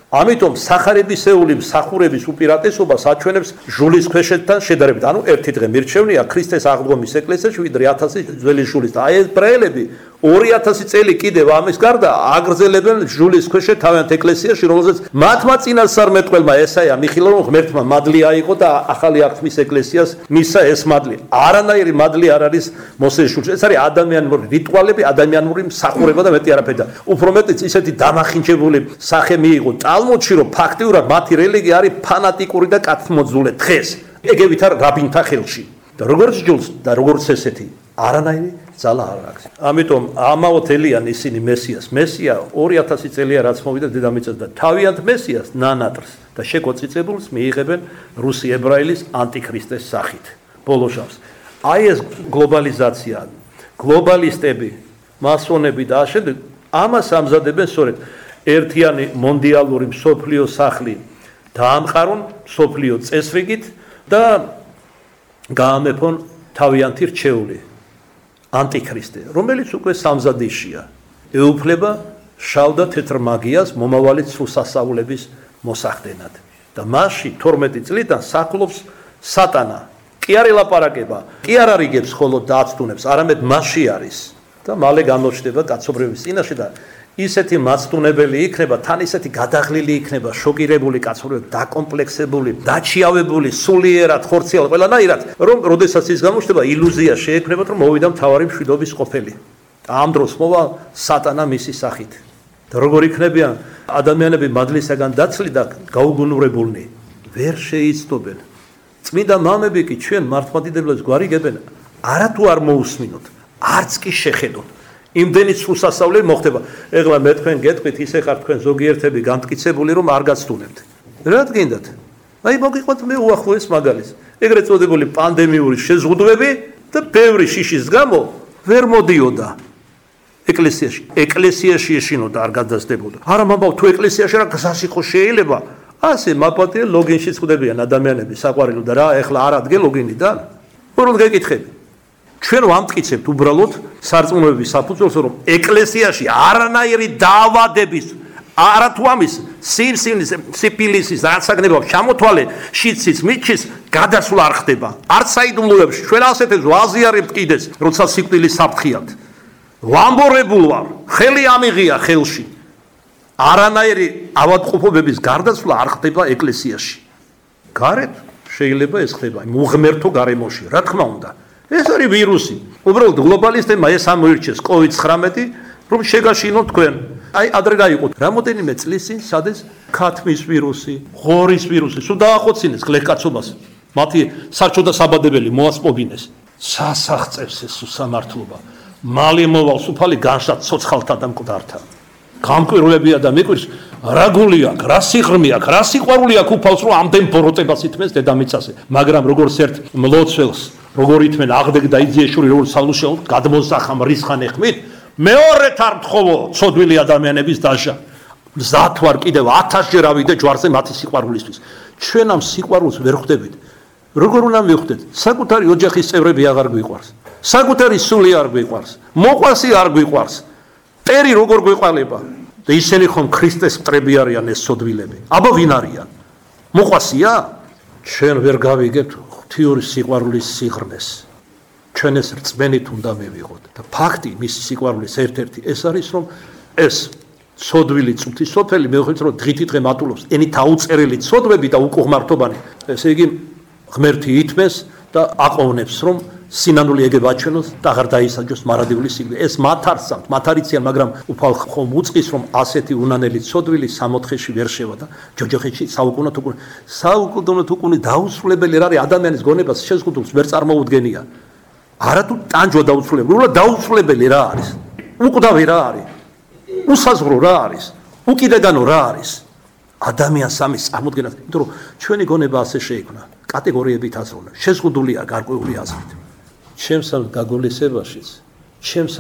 A: ამიტომ სახარებისეული მსახურების უპირატესობას აჩვენებს ჟულის ქვეშეთთან შედარებით. ანუ ერთი დღე მირჩევნია ქრისტეს აღდგომის ეკლესიაში ვიდრე ათასი ძველი ჟულის. აი ებრაელები ორი ათასი წელი კიდევ ამის გარდა აგრძელებენ ჟულის ქვეშეთ თავიანთ ეკლესიაში, რომელზეც მათმა წინასწარმეტყველმა ესაია მიხილოვმა ღმერთმა მადლი აიღო და ახალი აღთქმის ეკლესიას მისცა ეს მადლი. არანაირი მადლი არ არის მოსეს ჟულში. ეს არის ადამიანური რიტუალები, ადამიანური მსახურება და მეტი არაფერი. უფრო მეტიც ისეთი დამახინჯებული სახე მიიღო ტალმუდში, რომ ფაქტიურად მათი რელიგია არის ფანატიკური და კაცმოძულე დღეს. ეგევით არ რაბინთა ხელში. და როგორც ჟულს და როგორც ესეთი არანაირი ძალა არ აქვს. ამიტომ ამაოდ ელიან ისინი მესიას. მესია ორი ათასი წელია რაც მოვიდა დედამიწაზე და თავიანთ მესიას ნანატრს და შეკოწიწებულს მიიღებენ რუსი ებრაელის ანტიქრისტეს სახით. ბოლოშავს. აი ეს გლობალიზაცია, გლობალისტები, მასონები და ასე ამას ამზადებენ სწორედ ერთიანი მონდიალური მსოფლიო სახლი დაამყარონ მსოფლიო წესრიგით და გაამეფონ თავიანთი რჩეული ანტიქრისტე, რომელიც უკვე სამზადიშია. ეუფლება შავ და თეთრ მაგიას მომავალი ცრუსასწაულების მოსახდენად. და მასში თორმეტი წლიდან სახლობს სატანა. კი არ ელაპარაკება, კი არ არიგებს ხოლო დააცდუნებს, არამედ მასში არის და მალე გამოჩნდება კაცობრიობის წინაშე და ისეთი მაცდუნებელი იქნება, თან ისეთი გადაღლილი იქნება, შოკირებული კაცობრიობა, დაკომპლექსებული, დაჩიავებული, სულიერად, ხორციალ ყველანაირად, რომ როდესაც ის გამოჩნდება, ილუზია შეექმნებათ, რომ მოვიდა მთავარი მშვიდობის ყოფილი. და ამ დროს მოვა სატანა მისი სახით. და როგორ იქნებიან ადამიანები მადლისაგან დაცლი და გაუგუნურებულნი, ვერ შეიცნობენ. წმინდა მამები კი ჩვენ მართლმადიდებლებს გვარიგებენ, არათუ არ მოусმინოთ, არც კი შეხედოთ. იმდენი სულსასწაული მოხდება. ეხლა მე თქვენ გეტყვით, ისე ხარ თქვენ ზოგიერთები განმტკიცებული, რომ არ გაცდუნებთ. რა გინდათ? აი მოგიყვათ მე უახლოეს მაგალითს. ეგრეთ წოდებული პანდემიური შეზღუდვები და ბევრი შიშის გამო ვერ მოდიოდა ეკლესიაში. ეკლესიაში ეშინოდა, არ გადასდებოდა. არა მამაო, თუ ეკლესიაში რა გზაში ხო შეიძლება? ასე მაპატია ლოგინში წვდებიან ადამიანები საყვარელო და რა ეხლა არ ადგე ლოგინიდან? უბრალოდ გეკითხები. ჩვენ ვამტკიცებთ უბრალოდ სარწმუნოების საფუძველს, რომ ეკლესიაში არანაირი დაავადების, არათუ ამის სიმსივნის, სიფილისის, რასაგნებავ ჩამოთვალე, შიცის, მიჩის გადასვლა არ ხდება. არც საიდუმლოებში ჩვენ ასეთებს ვაზიარებთ კიდეც, როცა სიკვდილის საფრთხიათ. ვამბორებულ ვარ, ხელი ამიღია ხელში. არანაირი ავადმყოფობების გარდაცვლა არ ხდება ეკლესიაში. გარეთ შეიძლება ეს ხდება, მუღმერთო გარემოში, რა თქმა უნდა. ეს არის ვირუსი. უბრალოდ გლობალისტებმა ეს ამოირჩეს კოვიდ ცხრამეტი, რომ შეგაშინოთ თქვენ. აი ადრე გაიყოთ. რამოდენიმე წლის წინ სადეს ქათმის ვირუსი, ღორის ვირუსი, სულ დაახოცინეს გლეხკაცობას. მათი საჩო და საბადებელი მოასპობინეს. სასახწევს ეს სამართლობა. მალე მოვალ სუფალი განშად ცოცხალთა და მკვდართა. გამკვირვებია და მიკვირს, რა გული აქვს, რა სიღრმე აქვს, რა სიყვარული აქვს უფალს, რომ ამდენ ბოროტებას ითმეს დედამიწაზე. მაგრამ როგორც ერთ მლოცველს როგორ ითმენ აღდეგ და იძიეშური როგორ სალუშეულ გადმოსახამ რისხან ეხმით, მეორეთ არ მთხოვო ცოდვილი ადამიანების დაჟა. მზად ვარ კიდევ ათასჯერ ავიდე ჯვარზე მათი სიყვარულისთვის. ჩვენ ამ სიყვარულს ვერ ხვდებით. როგორ უნდა მივხვდეთ? საკუთარი ოჯახის წევრები აღარ გვიყვარს. საკუთარი სული არ გვიყვარს. მოყვასი არ გვიყვარს. პერი როგორ გვეყალება? და ისინი ხომ ქრისტეს მტრები არიან ეს ცოდვილები. აბა ვინ არიან? მოყვასია? ჩვენ ვერ გავიგებთ ღვთიური სიყვარულის სიღრმეს. ჩვენ ეს რწმენით უნდა მივიღოთ. და ფაქტი მისი სიყვარულის ერთ-ერთი ეს არის, რომ ეს ცოდვილი წუთი სოფელი მეუღლით რომ დღითი დღე მატულობს, ენით აუწერელი ცოდვები და უკუღმართობანი. ესე იგი ღმერთი ითმეს და აყოვნებს, რომ სინანული ეგებ აჩვენოს და აღარ დაისაჯოს მარადიული სიკვდილი. ეს მათ არ სწამთ, მათ არ იციან, მაგრამ უფალ ხომ უწყის, რომ ასეთი უნანელი ცოდვილი სამოთხეში ვერ შევა და ჯოჯოხეთში საუკუნოდ უკუნ საუკუნოდ უკუნი დაუსრულებელი რა არის ადამიანის გონებას შეზღუდულს ვერ წარმოუდგენია. არათუ ტანჯვა დაუსრულებელი, უბრალოდ დაუსრულებელი რა არის? უკვდავი რა არის? უსაზღვრო რა არის? უკიდეგანო რა არის? ადამიანს ამის წარმოდგენას, იმიტომ რომ ჩვენი გონება ასე შეიქმნა, კატეგორიებით აზროვნა, შეზღუდულია გარკვეული აზრით. ჩემს გაგულისებაშიც, ჩემს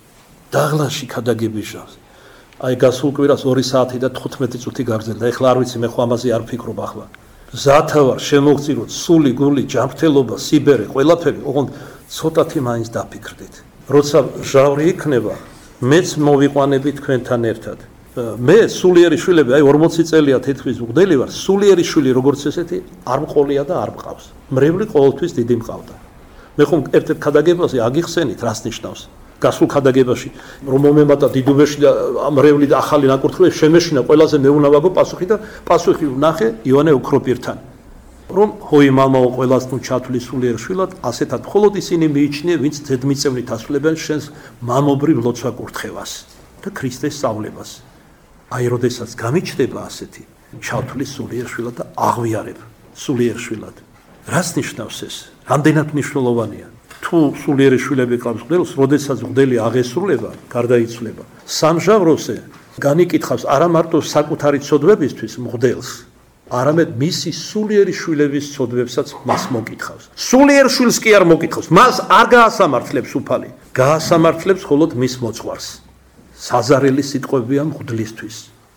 A: დაღლაში ქადაგებიშავს. აი გასულ კვირას ორი საათი და თხუთმეტი წუთი გაგრძელდა. ეხლა არ ვიცი მე ხო ამაზე არ ფიქრობ ახლა. ზათა ვარ შემოგწიროთ სული, გული, ჯანმრთელობა, სიბერე, ყველაფერი, ოღონდ ცოტათი მაინც დაფიქრდით. როცა ჟავრი იქნება, მეც მოვიყვანები თქვენთან ერთად. მე სულიერი შვილები, აი ორმოცი წელია თითქმის მღვდელი ვარ, სულიერი შვილი როგორც ესეთი არ მყოლია და არ მყავს. მრევლი ყოველთვის დიდი მყავდა. მე ხომ ერთ-ერთ ქადაგებაზე აგიხსენით, რას ნიშნავს? გასულ ქადაგებაში, რომ მომემატა დიდუბეში და მრევლი და ახალი ნაკურთხლები შემეშინა, ყველაზე მეუნავაგო პასუხი და პასუხი ვნახე ივანე ოქროპირთან. რომ ჰოი მამაო ყველას თუ ჩათვლის სულიერ შვილად, ასეთად მხოლოდ ისინი მიიჩნიე, ვინც ძედმიწევნით ასრულებენ შენს მამობრივ ლოცვა კურთხევას და ქრისტეს სწავლებას. აი, როდესაც გამიჩნდება ასეთი, ჩავთვლის სულიერ შვილად და აღვიარებ სულიერ შვილად. რას ნიშნავს ეს? რამდენად მნიშვნელოვანია? თუ სულიერი შვილები ყავს მღვდელს, როდესაც მღვდელი აღესრულება, გარდაიცვლება, სამჟავროზე განიკითხავს არა მარტო საკუთარი ცოდვებისთვის მღვდელს, არამედ მისი სულიერი შვილების ცოდვებსაც მას მოკითხავს. სულიერ შვილს კი არ მოკითხავს, მას არ გაასამართლებს უფალი, გაასამართლებს მხოლოდ მის მოძღვარს. საზარელი სიტყვებია მღვდლისთვის.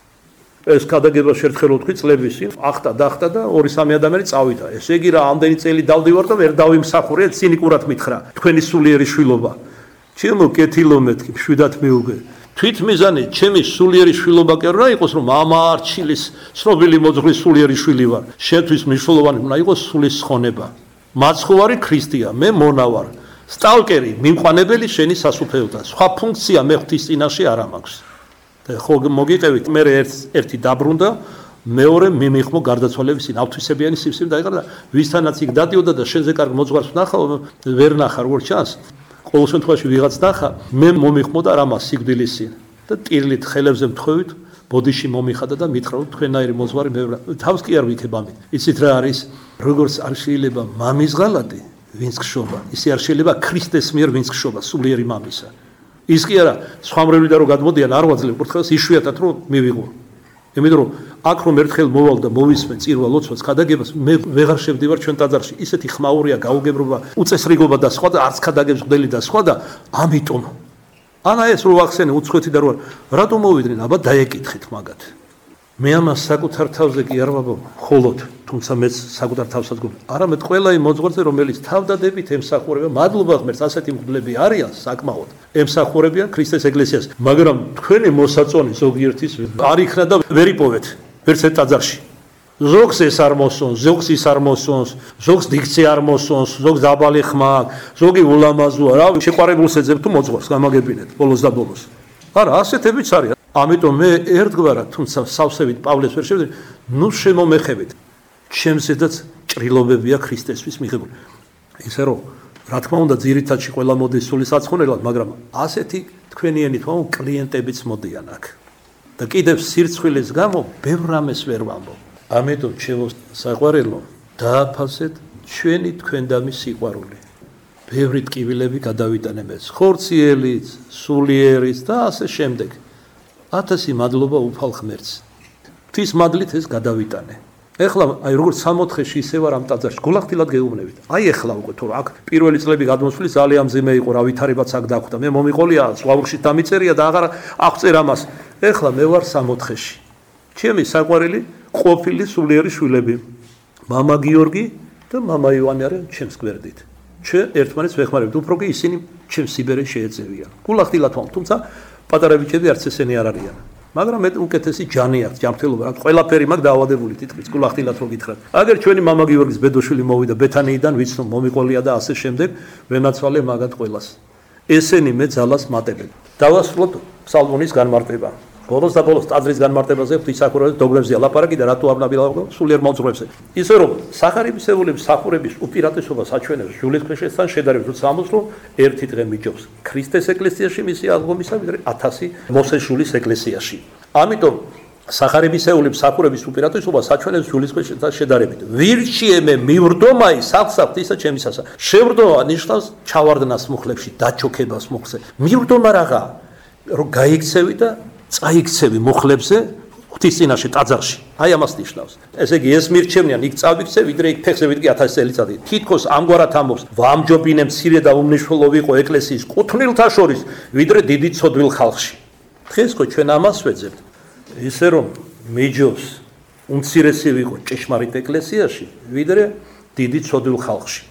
A: ეს ქადაგებაში ერთხელ ვთქვი წლების წინ, ახტა დახტა და ორი სამი ადამიანი წავიდა. ესე იგი რა, ამდენი წელი დავდივარ და ვერ დავიმსახურე, ცინიკურად მითხრა, თქვენი სულიერი შვილობა. ჩემო კეთილო მეთქი, მშვიდად მიუგე. თვითმიზანი, ჩემი სულიერი შვილობა კი არა იყოს, რომ მამა არჩილის ცნობილი მოძღვრის სულიერი შვილი ვარ. შენთვის მნიშვნელოვანი უნდა იყოს სულის ხონება. მაცხოვარი ქრისტია, მე მონა ვარ. სტალკერი, მიმყვანებელი შენი სასუფეოდან. სხვა ფუნქცია მე ღვთის წინაშე არ მაქვს. და ხო მოგიყევით, მე ერთი დაბრუნდა, მეორე მიმიხმო გარდაცვალების წინ ავთვისებიანი სივსივი დაიყარა და ვისთანაც იქ დადიოდა და შენზე კარგ მოძღვარს ვნახა, ვერ ნახა როგორ ჩანს. ყოველ შემთხვევაში ვიღაც ნახა, მე მომიხმოდა რამა სიკვდილის წინ და ტირლით ხელებზე მთხოვით, ბოდიში მომიხადა და მითხრა, რომ თქვენაირი მოძღვარი მე თავს კი არ ვიქებ ამით. იცით რა არის? როგორც არ შეიძლება მამის ღალატი, ვინც გშობა, ისე არ შეიძლება ქრისტეს მიერ ვინც გშობა, სულიერი მამისა. ის კი არა, სხვა მრევლიდან რომ გადმოდიან არ ვაძლევ კურთხევას, იშვიათად რომ მივიღო. იმიტომ რომ აქ რომ ერთხელ მოვალ და მოვისმენ წირვა ლოცვას, ქადაგებას, მე ვეღარ შევდივარ ჩვენ ტაძარში. ისეთი ხმაურია, გაუგებრობა, უწესრიგობა და სხვა და არც ქადაგებს მღვდელი და სხვა და ამიტომ ანა ეს რო ახსენე უცხოეთი და რო რატომ მოვიდნენ? აბა დაეკითხეთ მაგათ. მე ამას საკუთარ თავზე კი არ ვაბო, მხოლოდ, თუმცა მეც საკუთარ თავსაც გვ არამედ ყველა იმ მოძღვარზე, რომელიც თავდადებით ემსახურება, მადლობა ღმერთს, ასეთი მღვდლები არიან საკმაოდ. ემსახურებიან ქრისტეს ეკლესიას, მაგრამ თქვენი მოსაწონი ზოგიერთის არ იქნა და ვერ იპოვეთ ვერც ერთ ტაძარში. ზოგს ეს არ მოსონს, ზოგს ის არ მოსონს, ზოგს დიქცია არ მოსონს, ზოგს დაბალი ხმა, ზოგი ულამაზოა, რა შეყვარებულს ეძებ თუ მოძღვარს გამაგებინეთ ბოლოს და ბოლოს. არა, ასეთებიც არიან. ამიტომ მე ერთგვარად, თუმცა სავსებით პავლეს ვერ შევდივარ, ნუ შემომეხებით. ჩემზედაც ჭრილობებია ქრისტესთვის მიღებული. ისე რომ რა თქმა უნდა ძირითადში ყველა მოდის სულის აცხონელად, მაგრამ ასეთი თქვენიენი თქო კლიენტებიც მოდიან აქ. და კიდევ სირცხვილის გამო ბევრ რამეს ვერ ვამბობ. ამიტომ ჩემო საყვარელო, დააფასეთ ჩვენი თქვენდამი სიყვარული. ბევრი ტკივილები გადავიტანე მეც, ხორციელიც, სულიერიც და ასე შემდეგ. ათასი მადლობა უფალ ღმერთს. ღვთის მადლით ეს გადავიტანე. ეხლა აი როგორც სამოთხეში ისე ვარ ამ ტაძარში, გულახდილად გეუბნებით. აი ეხლა უკვე თუ აქ პირველი წლები გადმოსვლი ძალიან მძიმე იყო, რა ვითარებაც აქ დახვდა. მე მომიყოლია, ზღვაურში დამიწერია და აღარ აღწერ ამას. ეხლა მე ვარ სამოთხეში. ჩემი საყვარელი ყოფილი სულიერი შვილები, მამა გიორგი და მამა ივანე არიან ჩემს გვერდით. ჩვენ ერთმანეთს ვეხმარებთ, უფრო კი ისინი ჩემს სიბერეს შეეწევიან. გულახდილად ვამ, თუმცა პატარა ბიჭები არც ესენი არ არიან. მაგრამ მე უკეთესი ჯანი აქვს, ჯანმრთელობა აქვს, ყველაფერი მაქვს დაავადებული თითქმის, გულახდილად რო გითხრათ. აგერ ჩვენი მამა გიორგის ბედოშვილი მოვიდა ბეთანიიდან, ვიცნობ მომიყოლია და ასე შემდეგ, ვენაცვალე მაგათ ყველას. ესენი მე ძალას მატებენ. დავასრულოთ ფსალმონის განმარტება. ბოლოს და ბოლოს ტაძრის განმარტებაზე ღვთისმსახურების დოგრებზეა ლაპარაკი და რატო არ ნაბილავო სულიერ მოძღვრებზე. ისე რომ სახარებისეულების სახურების უპირატესობას აჩვენებს ჟულისქვეშეთთან შედარებით, როცა ამბობს რომ ერთი დღე მიჯობს ქრისტეს ეკლესიაში მისი აღდგომისა, ვიდრე ათასი მოსეშულის ეკლესიაში. ამიტომ სახარებისეული მსახურების უპირატესობას აჩვენებს ჟულისქვეშეთთან შედარებით. ვირჩიე მე მივრდომაი სახსა ღვთისა ჩემისასა. შევრდომა ნიშნავს ჩავარდნას მუხლებში, დაჩოქებას მუხლზე. მივრდომა რაღა? რომ გაიქცევი და წაიქცევი მუხლებზე ღვთის წინაშე ტაძარში. აი ამას ნიშნავს. ესე იგი ეს მირჩევნიან, იქ წავიქცე, ვიდრე იქ ფეხზე ვიდგე ათასი წელიწადი. თითქოს ამგვარად ამბობს, ვამჯობინე მცირე და უმნიშვნელო ვიყო ეკლესიის კუთვნილთა შორის, ვიდრე დიდი ცოდვილ ხალხში. დღეს ხო ჩვენ ამას ვეძებთ. ისე რომ მიჯობს უმცირესი ვიყო ჭეშმარიტ ეკლესიაში, ვიდრე დიდი ცოდვილ ხალხში.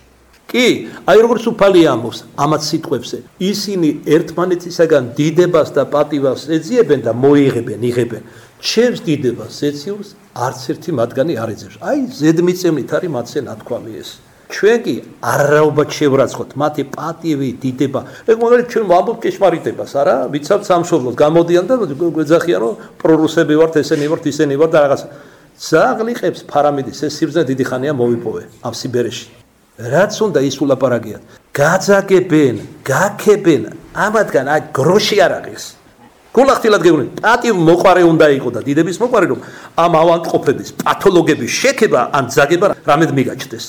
A: კი, აი როგორც უფალი ამბობს ამათ სიტყვებზე, ისინი ერთმანეთისაგან დიდებას და პატივას ეძიებენ და მოიღებენ, იღებენ. ჩემს დიდებას ეციურს არც ერთი მათგანი არ ეძებს. აი ზედმიწევნით არის მათზე ნათქვამი ეს. ჩვენ კი არაობად შევრაცხოთ მათი პატივი, დიდება. ეგ მაგალითად ჩვენ ვამბობთ ჭეშმარიტებას, არა? ვიცავთ სამშობლოს, გამოდიან და გვეძახიან რომ პრორუსები ვართ, ესენი ვართ, ისენი ვართ და რაღაც. ზაღლიყებს ფარამიდის ეს სიბრძნე დიდი ხანია მოვიპოვე ამ სიბერეში. რაც უნდა ის ულაპარაკიათ. გაძაგებენ, გაქებენ, ამათგან აი გროში არ აღეს. გულახდილად გეუბნები, პატივ მოყარე უნდა იყო და დიდების მოყარე რომ ამ ავანტყოფების, პათოლოგების შექება ან ძაგება რამედ მიგაჩნდეს.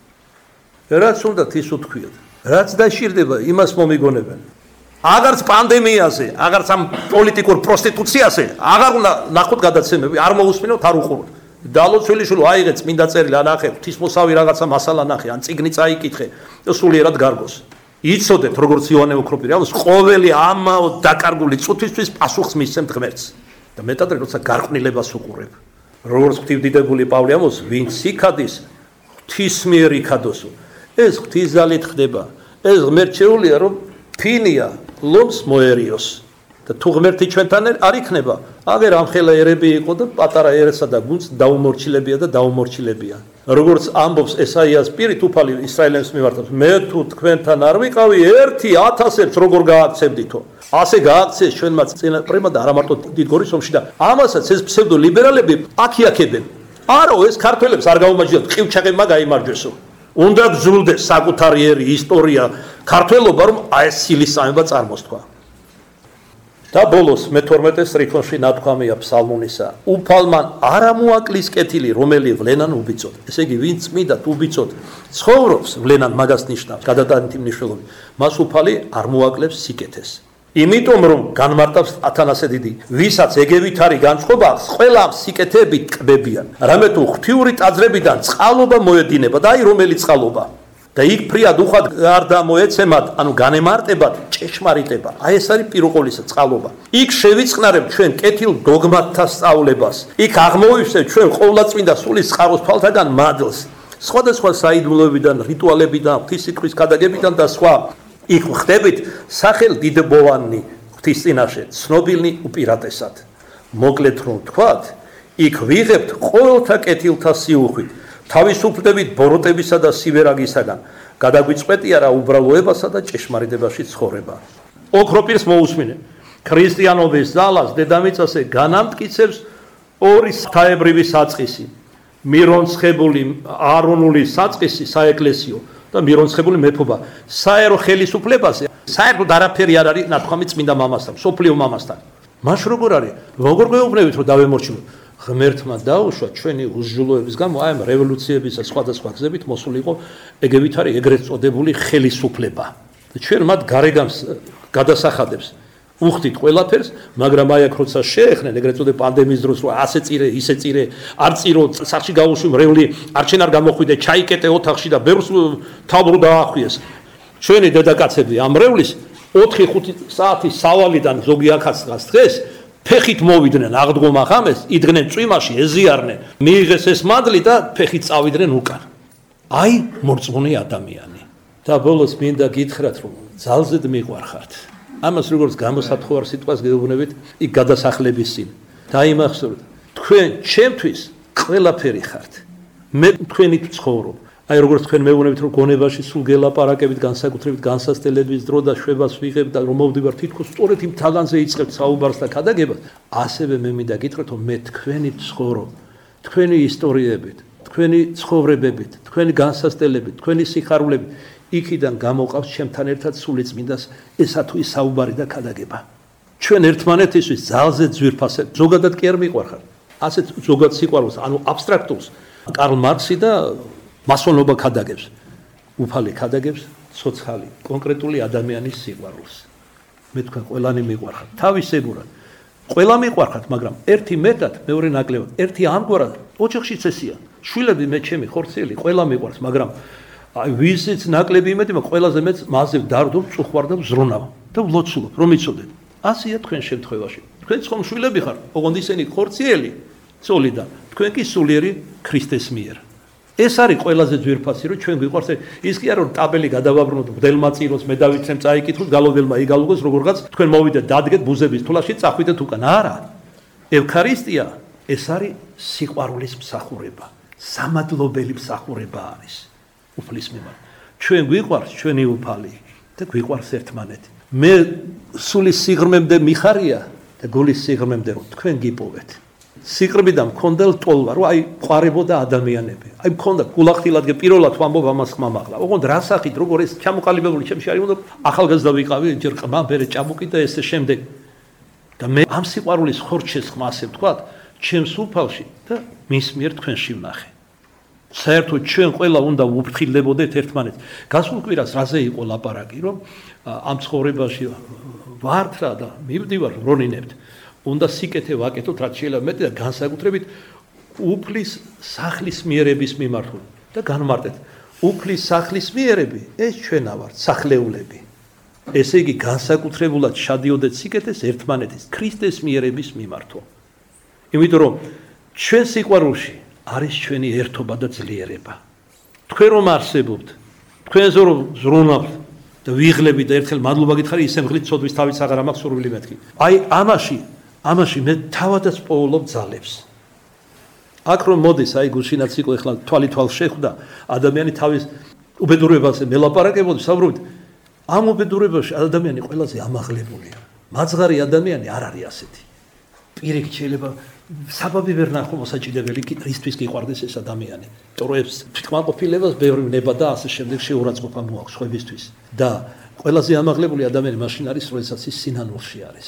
A: რაც უნდა ის უთქვიათ. რაც დაშირდება, იმას მომიგონებენ. აღარც პანდემიაზე, აღარც ამ პოლიტიკურ პროსტიტუციაზე, აღარ უნდა ნახოთ გადაცემები, არ მოусმინოთ, არ უყუროთ. დალოცვილიშვილო აიღე წმინდა წერილი, ანახე, ღვთისმოსავი რაღაცა მასალა ნახე, ან წიგნი წაიკითხე და სულიერად გარგოს. იცოდეთ, როგორც იოანე ოქროპირი, ამას ყოველი ამაო დაკარგული წუთისთვის პასუხს მისცემთ ღმერთს. და მეტად როცა გარყვნილებას უყურებ. როგორც ღვთივდიდებული პავლე ამბობს, ვინც იქადის, ღვთისმიერ იქადოსო. ეს ღვთისძალით ხდება. ეს ღმერთშეულია, რომ ფინია, ლომს მოერიოს. და თუ ღმერთი ჩვენთან არ იქნება, აღარ ამხელა ერები იყო და პატარა ერესა და გუნდს დაუმორჩილებია და დაუმორჩილებია. როგორც ამბობს ესაიას პირით უფალი ისრაელებს მიმართავს, მე თუ თქვენთან არ ვიყავი, ერთი ათასებს როგორ გააქცევდითო. ასე გააქცეს ჩვენმა წინაპრებმა და არა მარტო დიდგორის ომში და ამასაც ეს ფსევდო ლიბერალები აქიაქებენ. არა, ეს ქართველებს არ გაუმაჯეროთ, ყივჩაღებმა გაიმარჯვესო. უნდა გძულდეს საკუთარი ერი, ისტორია, ქართველობა რომ აი ეს სილისწამება წარმოსთქვა. და ბოლოს მეთორმეტე სტრიქონში ნათქვამია ფსალმუნისა. უფალმან არ ამოაკლის კეთილი, რომელი ვლენან უბიცოდ. ესე იგი, ვინც წმიდად უბიცოდ ცხოვრობს, ვლენან მაგას ნიშნავს, გადატანითი მნიშვნელობით. მას უფალი არ მოაკლებს სიკეთეს. იმიტომ რომ განმარტავს ათანასე დიდი, ვისაც ეგევით არის განწყობა, ყველა სიკეთეები ტკბებიან. რამე თუ ღვთიური ტაძრებიდან წყალობა მოედინება და აი რომელი წყალობა. და იქ ფრიად უხად არ დამოეცემათ, ანუ განემარტებათ ჭეშმარიტება. აი ეს არის პირუყოლისა წყალობა. იქ შევიწყნარებ ჩვენ კეთილ დოგმატთა სწავლებას. იქ აღმოვივსეთ ჩვენ ყოვლადწმინდა სულის წყაროს თვალთაგან მადლს. სხვადასხვა საიდუმლოებიდან, რიტუალებიდან, ღვთისმსიტყვის გადაგებიდან და სხვა. იქ ხდებით სახელ დიდბოვანი ღვთის წინაშე, ცნობილნი უპირატესად. მოკლედ რომ თქვათ, იქ ვიღებთ ყოველთა კეთილთა სიუხვით. თავისუფლდებით ბოროტებისა და სივერაგისაგან, გადაგვიწყვეტია რა უბრალოებასა და ჭეშმარიტებაში ცხოვრება. ოქროპირს მოусმინე. ქრისტიანობის ძალას დედამიწაზე განამტკიცებს ორი საერთებრივი საწყისი. მირონცხებული არონული საწყისი საეკლესიო და მირონცხებული მეფობა. საერო ხელისუფლებაზე საერთოდ არაფერი არ არის ნათქვამი წმინდა მამასთან, სოფლიო მამასთან. მას როგორ არის? როგორ გვეუბნებით რომ დავემორჩილოთ? ღმერთმა დაუშვა ჩვენი უსჯულოების გამო აი ამ რევოლუციების და სხვადასხვა გზებით მოსული იყო ეგევით არის ეგრეთ წოდებული ხელისუფლება. ჩვენ მათ გარეგანს გადასახადებს უხდით ყველაფერს, მაგრამ აი აქ როცა შეეხნენ ეგრეთ წოდებული პანდემიის დროს რომ ასე წირე, ისე წირე, არ წირო, სახში გაუშვი მრევლი, არჩენ არ გამოხვიდე, ჩაიკეტე ოთახში და ბევრს თავბრუ დაახვიეს. ჩვენი დედაკაცები ამ მრევლის ოთხი ხუთი საათის სავალიდან ზოგი ახაც დღეს ფეხით მოვიდნენ აღდგომა ხამეს, იდგნენ წვიმაში, ეზიარნენ, მიიღეს ეს მადლი და ფეხით წავიდნენ უკან. აი მორწმუნე ადამიანი. და ბოლოს მინდა გითხრათ, რომ ძალზედ მიყვარხართ. ამას როგორც გამოსათხოვარ სიტყვას გეუბნებით, იქ გადასახლების წინ. დაიმახსოვრეთ, თქვენ ჩემთვის ყველაფერი ხართ. მე თქვენით ვცხოვრობ. აი როგორც თქვენ მეუბნებით, რომ გონებაში სულ გელაპარაკებით, განსაკუთრებით განსასწრების დრო და შვებას ვიღებ და რომ მოვდივარ თითქოს სწორედ იმ თაღანზე იწყებთ საუბარს და ქადაგებას, ასევე მე მინდა გითხრათ, რომ მე თქვენით ვცხოვრობ, თქვენი ისტორიებით, თქვენი ცხოვრებებით, თქვენი განსასწრებით, თქვენი სიხარულებით, იქიდან გამოყავს ჩემთან ერთად სულიწმინდას ესა თუ ის საუბარი და ქადაგება. ჩვენ ერთმანეთისთვის ძალზე ძვირფასებ, ზოგადად კი არ მიყვარხართ. ასეთ ზოგად სიყვარულს, ანუ აბსტრაქტულს, კარლ მარქსი და მასონობა ქადაგებს. უფალი ქადაგებს ცოცხალი, კონკრეტული ადამიანის სიყვარულს. მე თქვენ ყველანი მიყვარხართ, თავისებურად. ყველა მიყვარხართ, მაგრამ ერთი მეტად, მეორე ნაკლებად. ერთი ამგვარად, ოჯახშიც ესია. შვილები მე ჩემი ხორციელი, ყველა მიყვარს, მაგრამ აი ვიზიც ნაკლები იმედი, მაგრამ ყველაზე მეც მასზე ვდარდობ, წუხვარ და ვზრუნავ და ვლოცულობ, რომ იცოდეთ. ასეა თქვენ შემთხვევაში. თქვენ ხომ შვილები ხართ, ოღონდ ისინი ხორციელი, ცოლიდან. თქვენ კი სულიერი ქრისტეს მიერ. ეს არის ყველაზე ძვირფასი, რომ ჩვენ გვიყვარს ის კი არა რომ ტაბელი გადავაბრუნოთ, მგდელმა წიროს, მე დავიცემ წაიკითხოთ, გალობელმა იგალუგოს, როგორღაც თქვენ მოვიდეთ, დადგეთ ბუზების თულაში, წახვიდეთ უკან. არა. ევქარისტია ეს არის სიყვარულის მსახურება, სამადლობელი მსახურება არის უფლის მიმართ. ჩვენ გვიყვარს ჩვენი უფალი და გვიყვარს ერთმანეთი. მე სულის სიღრმემდე მიხარია და გულის სიღრმემდე რომ თქვენ გიპოვეთ. სიყრმიდან მქონდა ტოლვა, რომ აი ყარებოდა ადამიანები. აი მქონდა გულახდილადგე პირველად ვამბობ ამას ხმამაღლა. ოღონდ რა სახით, როგორ ეს ჩამოყალიბებული ჩემში არის, უნდა ახალგაზრდა ვიყავი, ჯერ ყმა, მერე ჭაბუკი და ესე შემდეგ. და მე ამ სიყვარულის ხორჩეს ხმა ასე ვთქვათ, ჩემს უფალში და მის მიერ თქვენში ვნახე. საერთოდ ჩვენ ყველა უნდა ვუფრთხილებოდეთ ერთმანეთს. გასულ კვირას რაზე იყო ლაპარაკი, რომ ამ ცხოვრებაში ვართ რა და მივდივარ რონინებთ. უნდა სიკეთე ვაკეთოთ, რაც შეიძლება მეტი და განსაკუთრებით უფლის სახლის მიერების მიმართულ და განმარტეთ. უფლის სახლის მიერები ეს ჩვენა ვართ, სახლეულები. ესე იგი განსაკუთრებულად შადიოდეთ სიკეთეს ერთმანეთის ქრისტეს მიერების მიმართო. იმიტომ რომ ჩვენ სიყვარულში არის ჩვენი ერთობა და ძლიერება. თქვენ რომ არსებობთ, თქვენზე რომ ზრუნავთ და ვიღლებით და ერთხელ მადლობა გითხარი, ისე მღლით ცოდვის თავის აღარ მაქვს სურვილი მეთქი. აი ამაში ამაში მე თავადაც პოულობ ძალებს. აქ რომ მოდის, აი გუშინაც იყო ეხლა თვალი თვალ შეხვდა, ადამიანი თავის უბედურებაზე მელაპარაკებოდა, საუბრობთ, ამ უბედურებაში ადამიანი ყველაზე ამაღლებულია. მაძღარი ადამიანი არ არის ასეთი. პირიქით შეიძლება საბაბი ვერ ნახო მოსაჭიდებელი ისთვის გიყვარდეს ეს ადამიანი. ტოროებს თვითკმაყოფილებას ბევრი ნება და ასე შემდეგ შეურაცხყოფა მოაქვს ხვებისთვის. და ყველაზე ამაღლებული ადამიანი მაშინ არის, როდესაც ის სინანულში არის.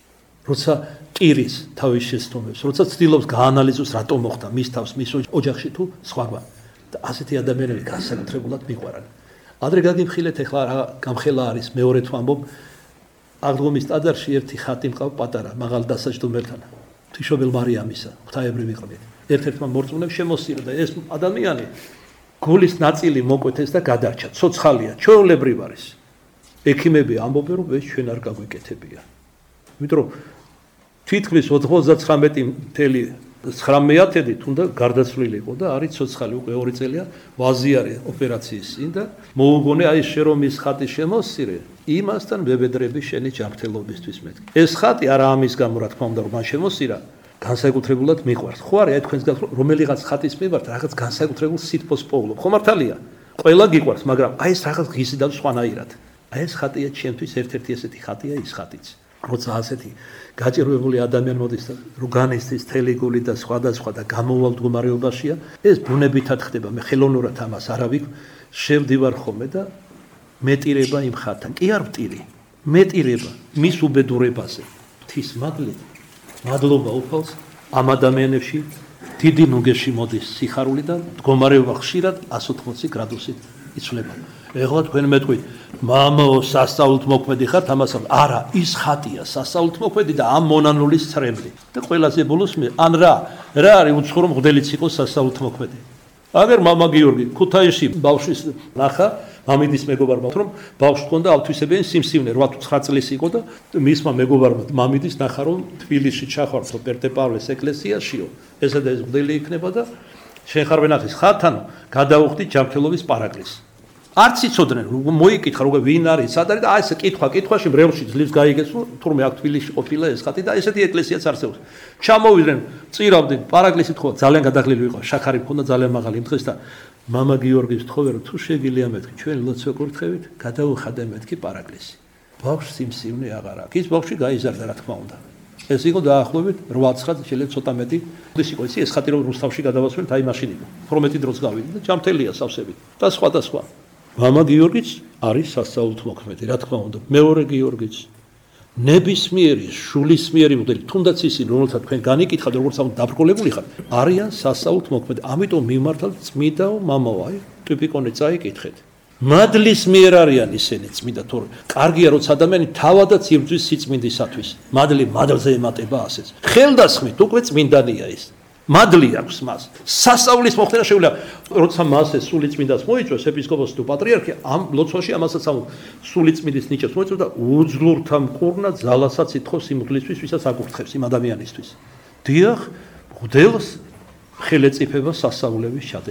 A: როცა ტირის თავის შეცდომებს, როცა ცდილობს გაანალიზოს რატომ მოხდა მის თავს, მის ოჯახში თუ სხვაგან. და ასეთი ადამიანები განსაკუთრებულად მიყვარან. ადრე გაგიმხილეთ, ეხლა რა გამხელა არის, მეორე თუ ამბობ, აღდგომის ტაძარში ერთი ხატი მყავს პატარა, მაღალ დასაჯდომელთან. თიშობელ მარიამისა, ღვთაებრივი ყრმით. ერთ-ერთმა მორწმუნემ შემოსწირა და ეს ადამიანი გულის ნაწილი მოკვეთეს და გადარჩა. ცოცხალია, ჩვეულებრივ არის. ექიმები ამბობენ, რომ ეს ჩვენ არ გაგვიკეთებია. იმიტომ რომ თითქმის ოცდათხმეტი წელი ცხრამეტი თუნდა გარდაცვლილი იყო და არის ცოცხალი უკვე ორი წელია, ვაზიარე ოპერაციის წინ და მოუგონე აი შე რომ ის ხატი შემოსცირე, იმასთან მებედრები შენი ჯანმრთელობისთვის მეთქი. ეს ხატი არა ამის გამო რა თქმა უნდა რომ მან შემოსცირა, განსაკუთრებულად მიყვარს. ხო არა, აი თქვენს გახ რომელიღაც ხატის მიმართ რაღაც განსაკუთრებულ სითბოს პოულობ. ხო მართალია? ყველა გიყვარს, მაგრამ აი ეს რაღაც ღიზიდან სხვანაირად. აი ეს ხატია ჩემთვის ერთ-ერთი ესეთი ხატია ის ხატიც. როცა ასეთი გაჭირვებული ადამიანი მოდის და რო განისთის თელი გული და სხვადასხვა და გამოვალ მდგომარეობაშია, ეს ბუნებითად ხდება. მე ხელოვნურად ამას არ ავიქ, შევდივარ ხოლმე და მეტირება იმ ხატთან. კი არ ვტირი, მეტირება მის უბედურებაზე. ღვთის მადლი, მადლობა უფალს ამ ადამიანებში დიდი ნუგეში მოდის სიხარული და მდგომარეობა ხშირად εκ ოცდაოთხ გრადუსით იცვლება. ეხლა თქვენ მეტყვით, მამაო სასწაულთ მოქმედი ხართ, ამას არა, ის ხატია სასწაულთ მოქმედი და ამ მონანულის ცრემლი. და ყველაზე ბოლოს მე, ან რა, რა არის უცხო რომ მღვდელიც იყოს სასწაულთ მოქმედი. აგერ მამა გიორგი ქუთაისში ბავშვის ნახა, მამიდის მეგობარმა, რომ ბავშვს ჰქონდა ავთვისებიანი სიმსივნე, რვა თუ ცხრა წლის იყო და მისმა მეგობარმა მამიდის ნახა, რომ თბილისში ჩახვალთო პერტე-პავლეს ეკლესიაშიო, ესა და ეს მღვდელი იქნება და შენ ხარ ვენახის ხათანო, გადაუხდი ჯანმრთელობის პარაკლისს. არც იცოდნენ, მოიკითხა, როგორ ვინ არის, სად არის და აი ესე კითხვა, კითხვაში მრევლში ძლივს გაიგეს, თურმე აქ თბილისში ყოფილა ეს ხატი და ესეთი ეკლესიაც არსებობს. ჩამოვიდნენ, წირავდნენ, პარაკლისი თქო, ძალიან გადაღლილი ვიყავ, შაქარი მქონდა ძალიან მაღალი იმ დღეს და მამა გიორგის თხოვე, რომ თუ შეგიძლია მეთქი, ჩვენ ლოცვა კურთხევით, გადაუხადე მეთქი პარაკლისი. ბავშვს სიმსივნე აღარ აქვს. ის ბავშვი გაიზარდა, რა თქმა უნდა. ეს იყო დაახლოებით რვა ცხრა, შეიძლება ცოტა მეტი. ეს იყო ისი, ეს ხატი რომ რუსთავში გადავასვლით, აი მაშინ იყო. უფრო მეტი დროს გავიდი და ჯანმრთელია სავსებით. და სხვა და სხვა. მამა გიორგიც არის სასწაულთ მოქმედი, რა თქმა უნდა. მეორე გიორგიც ნებისმიერი, შულისმიერი მოდელი, თუნდაც ისინი, რომელთაც თქვენ განიკითხავთ, როგორც ამ დაბრკოლებული ხარ, არიან სასწაულთ მოქმედი. ამიტომ მიმართალ წმიდაო მამაო, აი, ტიპიკონი წაიკითხეთ. მადლის მიერ არიან ისინი წმიდა, თორე კარგია, როცა ადამიანი თავადაც იბრძვის სიწმინდისათვის. მადლი მადლზე ემატება ასეც. ხელდასხმით უკვე წმინდანია ის. მადლი აქვს მას. სასწაულის მოხდენა შეუძლია, როცა მას ეს სული წმინდას მოიწვევს ეპისკოპოსი თუ პატრიარქი, ამ ლოცვაში ამასაც ამ სული წმინდის ნიჭებს მოიწვევს და უძლურთა მკურნა ძალასაც ითხოვს იმ მღვდლისთვის, ვისაც აკურთხებს იმ ადამიანისთვის. დიახ, მღვდელს ხელეწიფება სასწაულების ჩადენას.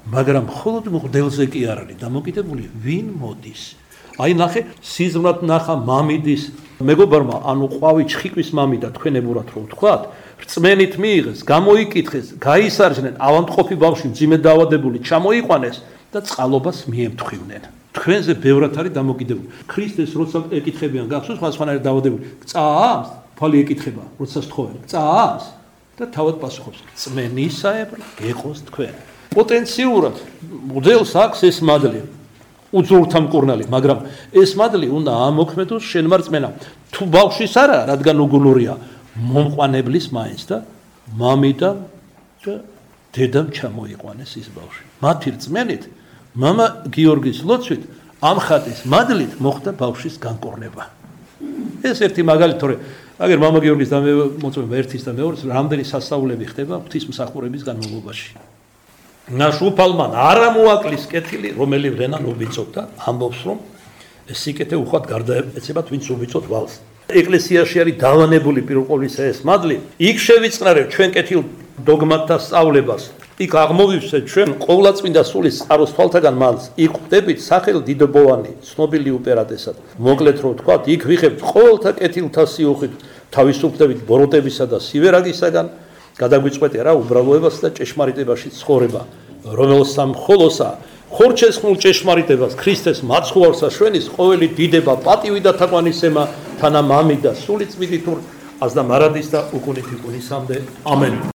A: მაგრამ მხოლოდ მღვდელზე კი არ არის დამოკიდებული, ვინ მოდის. აი ნახე, სიზმრად ნახა მამიდის მეგობარმა, ანუ ყვავი ჩხიკვის მამიდა თქვენებურად რომ ვთქვათ, რწმენით მიიღეს, გამოიკითხეს, გაისარჯნენ, ავადმყოფი ბავშვი მძიმედ დაავადებული ჩამოიყვანეს და წყალობას მიემთხვივნენ. თქვენზე ბევრად არის დამოკიდებული. ქრისტეს როცა ეკითხებიან, გახსოვს სხვადასხვანაირად დაავადებული, წაამს, ფალი ეკითხება, როცა სთხოვენ, წაამს და თავად პასუხობს, რწმენისაებრ გეყოს თქვენ. პოტენციურად მღვდელს აქვს ეს მადლი. უძულთა მკურნალი, მაგრამ ეს მადლი უნდა ამოქმედოს შენმა რწმენამ. თუ ბავშვის არა, რადგან უგუნურია, მომყვანებლის მაინც და მამიდამ და დედამ ჩამოიყვანეს ის ბავშვი. მათი რწმენით, მამა გიორგის ლოცვით, ამ ხატის მადლით მოხდა ბავშვის განკურნება. ეს ერთი მაგალითი, თორე აგერ მამა გიორგის და მოწმება ერთის და მეორეს რამდენი სასწაულები ხდება ღვთისმსახურების განმავლობაში. ნაშუფალმან არა მოაკლის კეთილი, რომელი ვენა უბიცოთ და ამბობს, რომ ეს სიკეთე უხვად გარდაეცებათ, ვინც უბიცოთ ვალს. ეკლესიაში არის დავანებული პირველ ყოვლისა ეს მადლი, იქ შევიწყნარებ ჩვენ კეთილ დოგმატთა სწავლებას. იქ აღმოვივსეთ ჩვენ ყოვლადწმინდა სულის წყაროს თვალთაგან მალს, იქ ხვდებით სახელ დიდებოვანი, ცნობილი უპირატესად. მოკლედ რომ ვთქვათ, იქ ვიხებთ ყოველთა კეთილთა სიუხვით, თავისუფლდებით ბოროტებისა და სივერაგისაგან, გადაგვიწყვეტია რა უბრალოებას და ჭეშმარიტებაში ცხოვრება, რომელსა მხოლოსა ხორჩესხმულ ჭეშმარიტებას ქრისტეს მაცხოვარსა შვენის ყოველი დიდება, პატივი და თაყვანისცემა თანა მამი და სული წმინდით აზდა მარადის და უკუნით იკუნისამდე. ამენ.